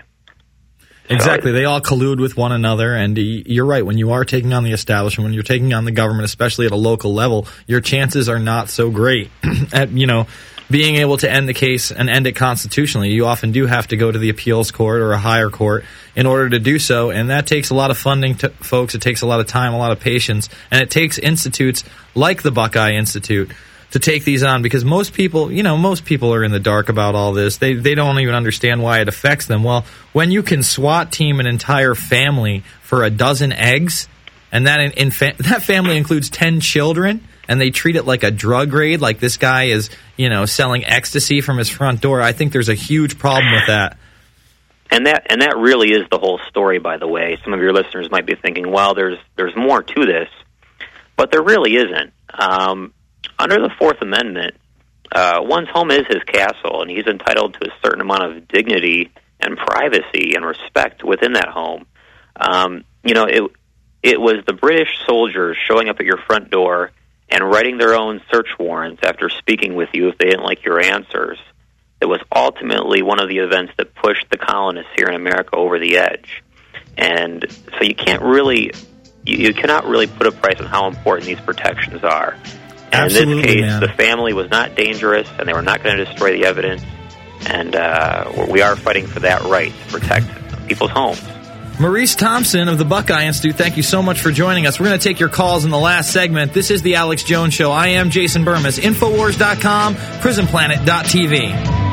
Exactly. They all collude with one another, and you're right. When you are taking on the establishment, when you're taking on the government, especially at a local level, your chances are not so great at, you know, being able to end the case and end it constitutionally. You often do have to go to the appeals court or a higher court in order to do so, and that takes a lot of funding, to, folks. It takes a lot of time, a lot of patience, and it takes institutes like the Buckeye Institute to take these on, because most people, you know, most people are in the dark about all this. They they don't even understand why it affects them. Well, when you can SWAT team an entire family for a dozen eggs, and that in, in fa- that family includes ten children, and they treat it like a drug raid, like this guy is, you know, selling ecstasy from his front door, I think there's a huge problem with that. And that and that really is the whole story, by the way. Some of your listeners might be thinking, well, there's there's more to this, but there really isn't. Um, under the Fourth Amendment, uh, one's home is his castle, and he's entitled to a certain amount of dignity and privacy and respect within that home. Um, you know, it it was the British soldiers showing up at your front door and writing their own search warrants after speaking with you if they didn't like your answers. It was ultimately one of the events that pushed the colonists here in America over the edge. And so you can't really, you, you cannot really put a price on how important these protections are. And Absolutely, in this case, man. the family was not dangerous, and they were not going to destroy the evidence. And uh, we are fighting for that right to protect people's homes. Maurice Thompson of the Buckeye Institute, thank you so much for joining us. We're going to take your calls in the last segment. This is the Alex Jones Show. I am Jason Burmis. Infowars dot com, prison planet dot t v.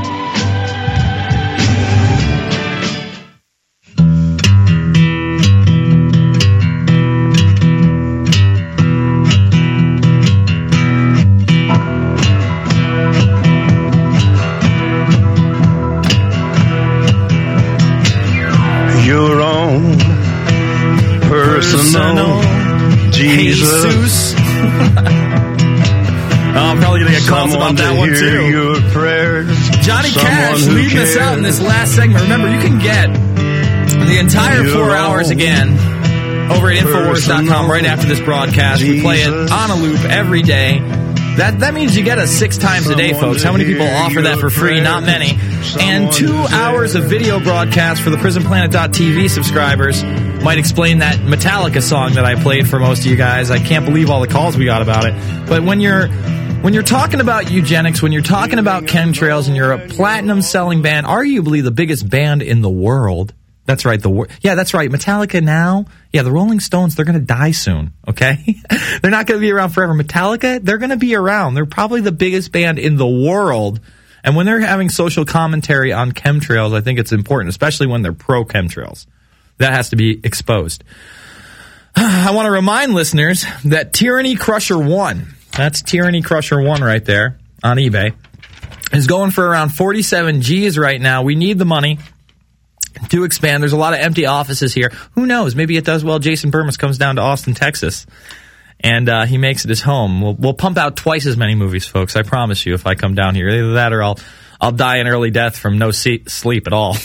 Your own personal Jesus. Oh, I'm probably going to get calls about that one, too. Your prayers. Johnny Cash leading us out in this last segment. Remember, you can get the entire Your four hours again over at Infowars dot com right after this broadcast. We play it on a loop every day. That that means you get us six times a day, folks. How many people offer that for free? Not many. And two hours of video broadcast for the prison planet dot t v subscribers. Might explain that Metallica song that I played for most of you guys. I can't believe all the calls we got about it. But when you're when you're talking about eugenics, when you're talking about chemtrails, and you're a platinum-selling band, arguably the biggest band in the world. That's right. The wor- yeah, that's right. Metallica now. Yeah, the Rolling Stones, they're going to die soon, okay? They're not going to be around forever. Metallica, they're going to be around. They're probably the biggest band in the world. And when they're having social commentary on chemtrails, I think it's important, especially when they're pro-chemtrails. That has to be exposed. I want to remind listeners that Tyranny Crusher one, that's Tyranny Crusher one right there on eBay, is going for around forty-seven G's right now. We need the money to expand. There's a lot of empty offices here. Who knows? Maybe it does well. Jason Burmis comes down to Austin, Texas, and uh, he makes it his home. We'll, we'll pump out twice as many movies, folks. I promise you, if I come down here. Either that or I'll I'll die an early death from no se- sleep at all.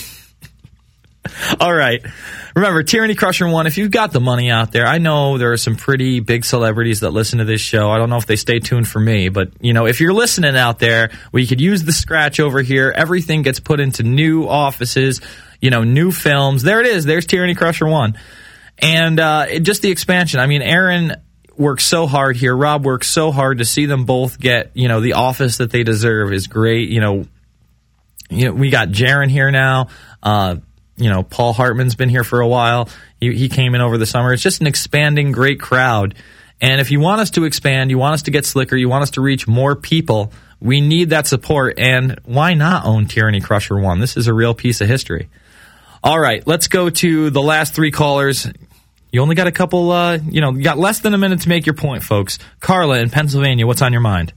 All right. Remember, Tyranny Crusher one, if you've got the money out there, I know there are some pretty big celebrities that listen to this show. I don't know if they stay tuned for me, but, you know, if you're listening out there, we could use the scratch over here. Everything gets put into new offices, you know, new films. There it is. There's Tyranny Crusher one. And uh, it, just the expansion. I mean, Aaron works so hard here. Rob works so hard to see them both get, you know, the office that they deserve is great. You know, you know we got Jaron here now. Uh You know, Paul Hartman's been here for a while. He, he came in over the summer. It's just an expanding, great crowd. And if you want us to expand, you want us to get slicker, you want us to reach more people, we need that support. And why not own Tyranny Crusher one? This is a real piece of history. All right, let's go to the last three callers. You only got a couple, uh, you know, you got less than a minute to make your point, folks. Carla in Pennsylvania, what's on your mind?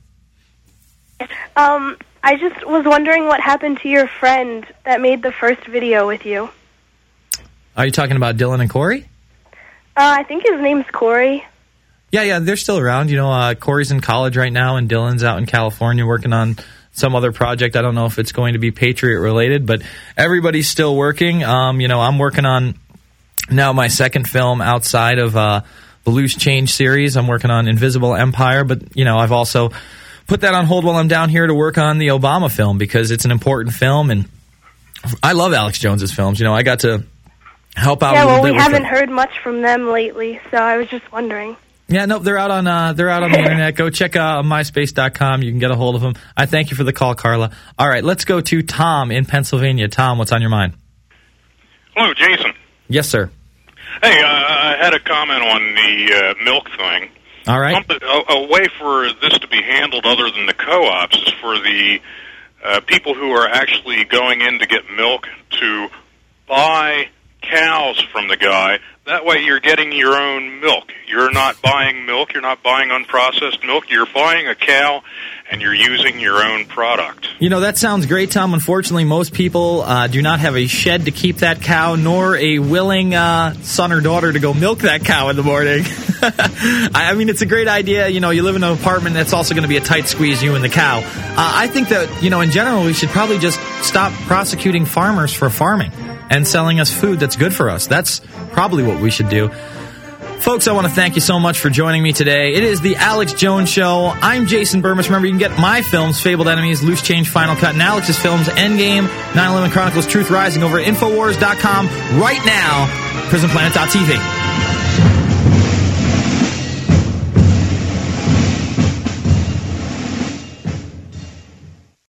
Um... I just was wondering what happened to your friend that made the first video with you. Are you talking about Dylan and Corey? Uh, I think his name's Corey. Yeah, yeah, they're still around. You know, uh, Corey's in college right now, and Dylan's out in California working on some other project. I don't know if it's going to be Patriot-related, but everybody's still working. Um, you know, I'm working on now my second film outside of uh, the Loose Change series. I'm working on Invisible Empire, but, you know, I've also put that on hold while I'm down here to work on the Obama film because it's an important film, and I love Alex Jones's films. You know, I got to help out yeah, a little well, bit. we with haven't the, heard much from them lately, so I was just wondering. Yeah, no, they're out on uh, they're out on the internet. Go check out myspace dot com. You can get a hold of them. I thank you for the call, Carla. All right, let's go to Tom in Pennsylvania. Tom, what's on your mind? Hello, Jason. Yes, sir. Hey, uh, I had a comment on the uh, milk thing. All right. Something, a, a way for this to be handled other than the co-ops is for the uh, people who are actually going in to get milk to buy cows from the guy. That way you're getting your own milk. You're not buying milk. You're not buying unprocessed milk. You're buying a cow, and you're using your own product. You know, that sounds great, Tom. Unfortunately, most people uh, do not have a shed to keep that cow, nor a willing uh, son or daughter to go milk that cow in the morning. I mean, it's a great idea. You know, you live in an apartment that's also going to be a tight squeeze, you and the cow. Uh, I think that, you know, in general, we should probably just stop prosecuting farmers for farming and selling us food that's good for us. That's probably what we should do. Folks, I want to thank you so much for joining me today. It is the Alex Jones Show. I'm Jason Burmis. Remember, you can get my films, Fabled Enemies, Loose Change, Final Cut, and Alex's films, Endgame, nine eleven Chronicles, Truth Rising, over at Infowars dot com right now, prison planet dot t v.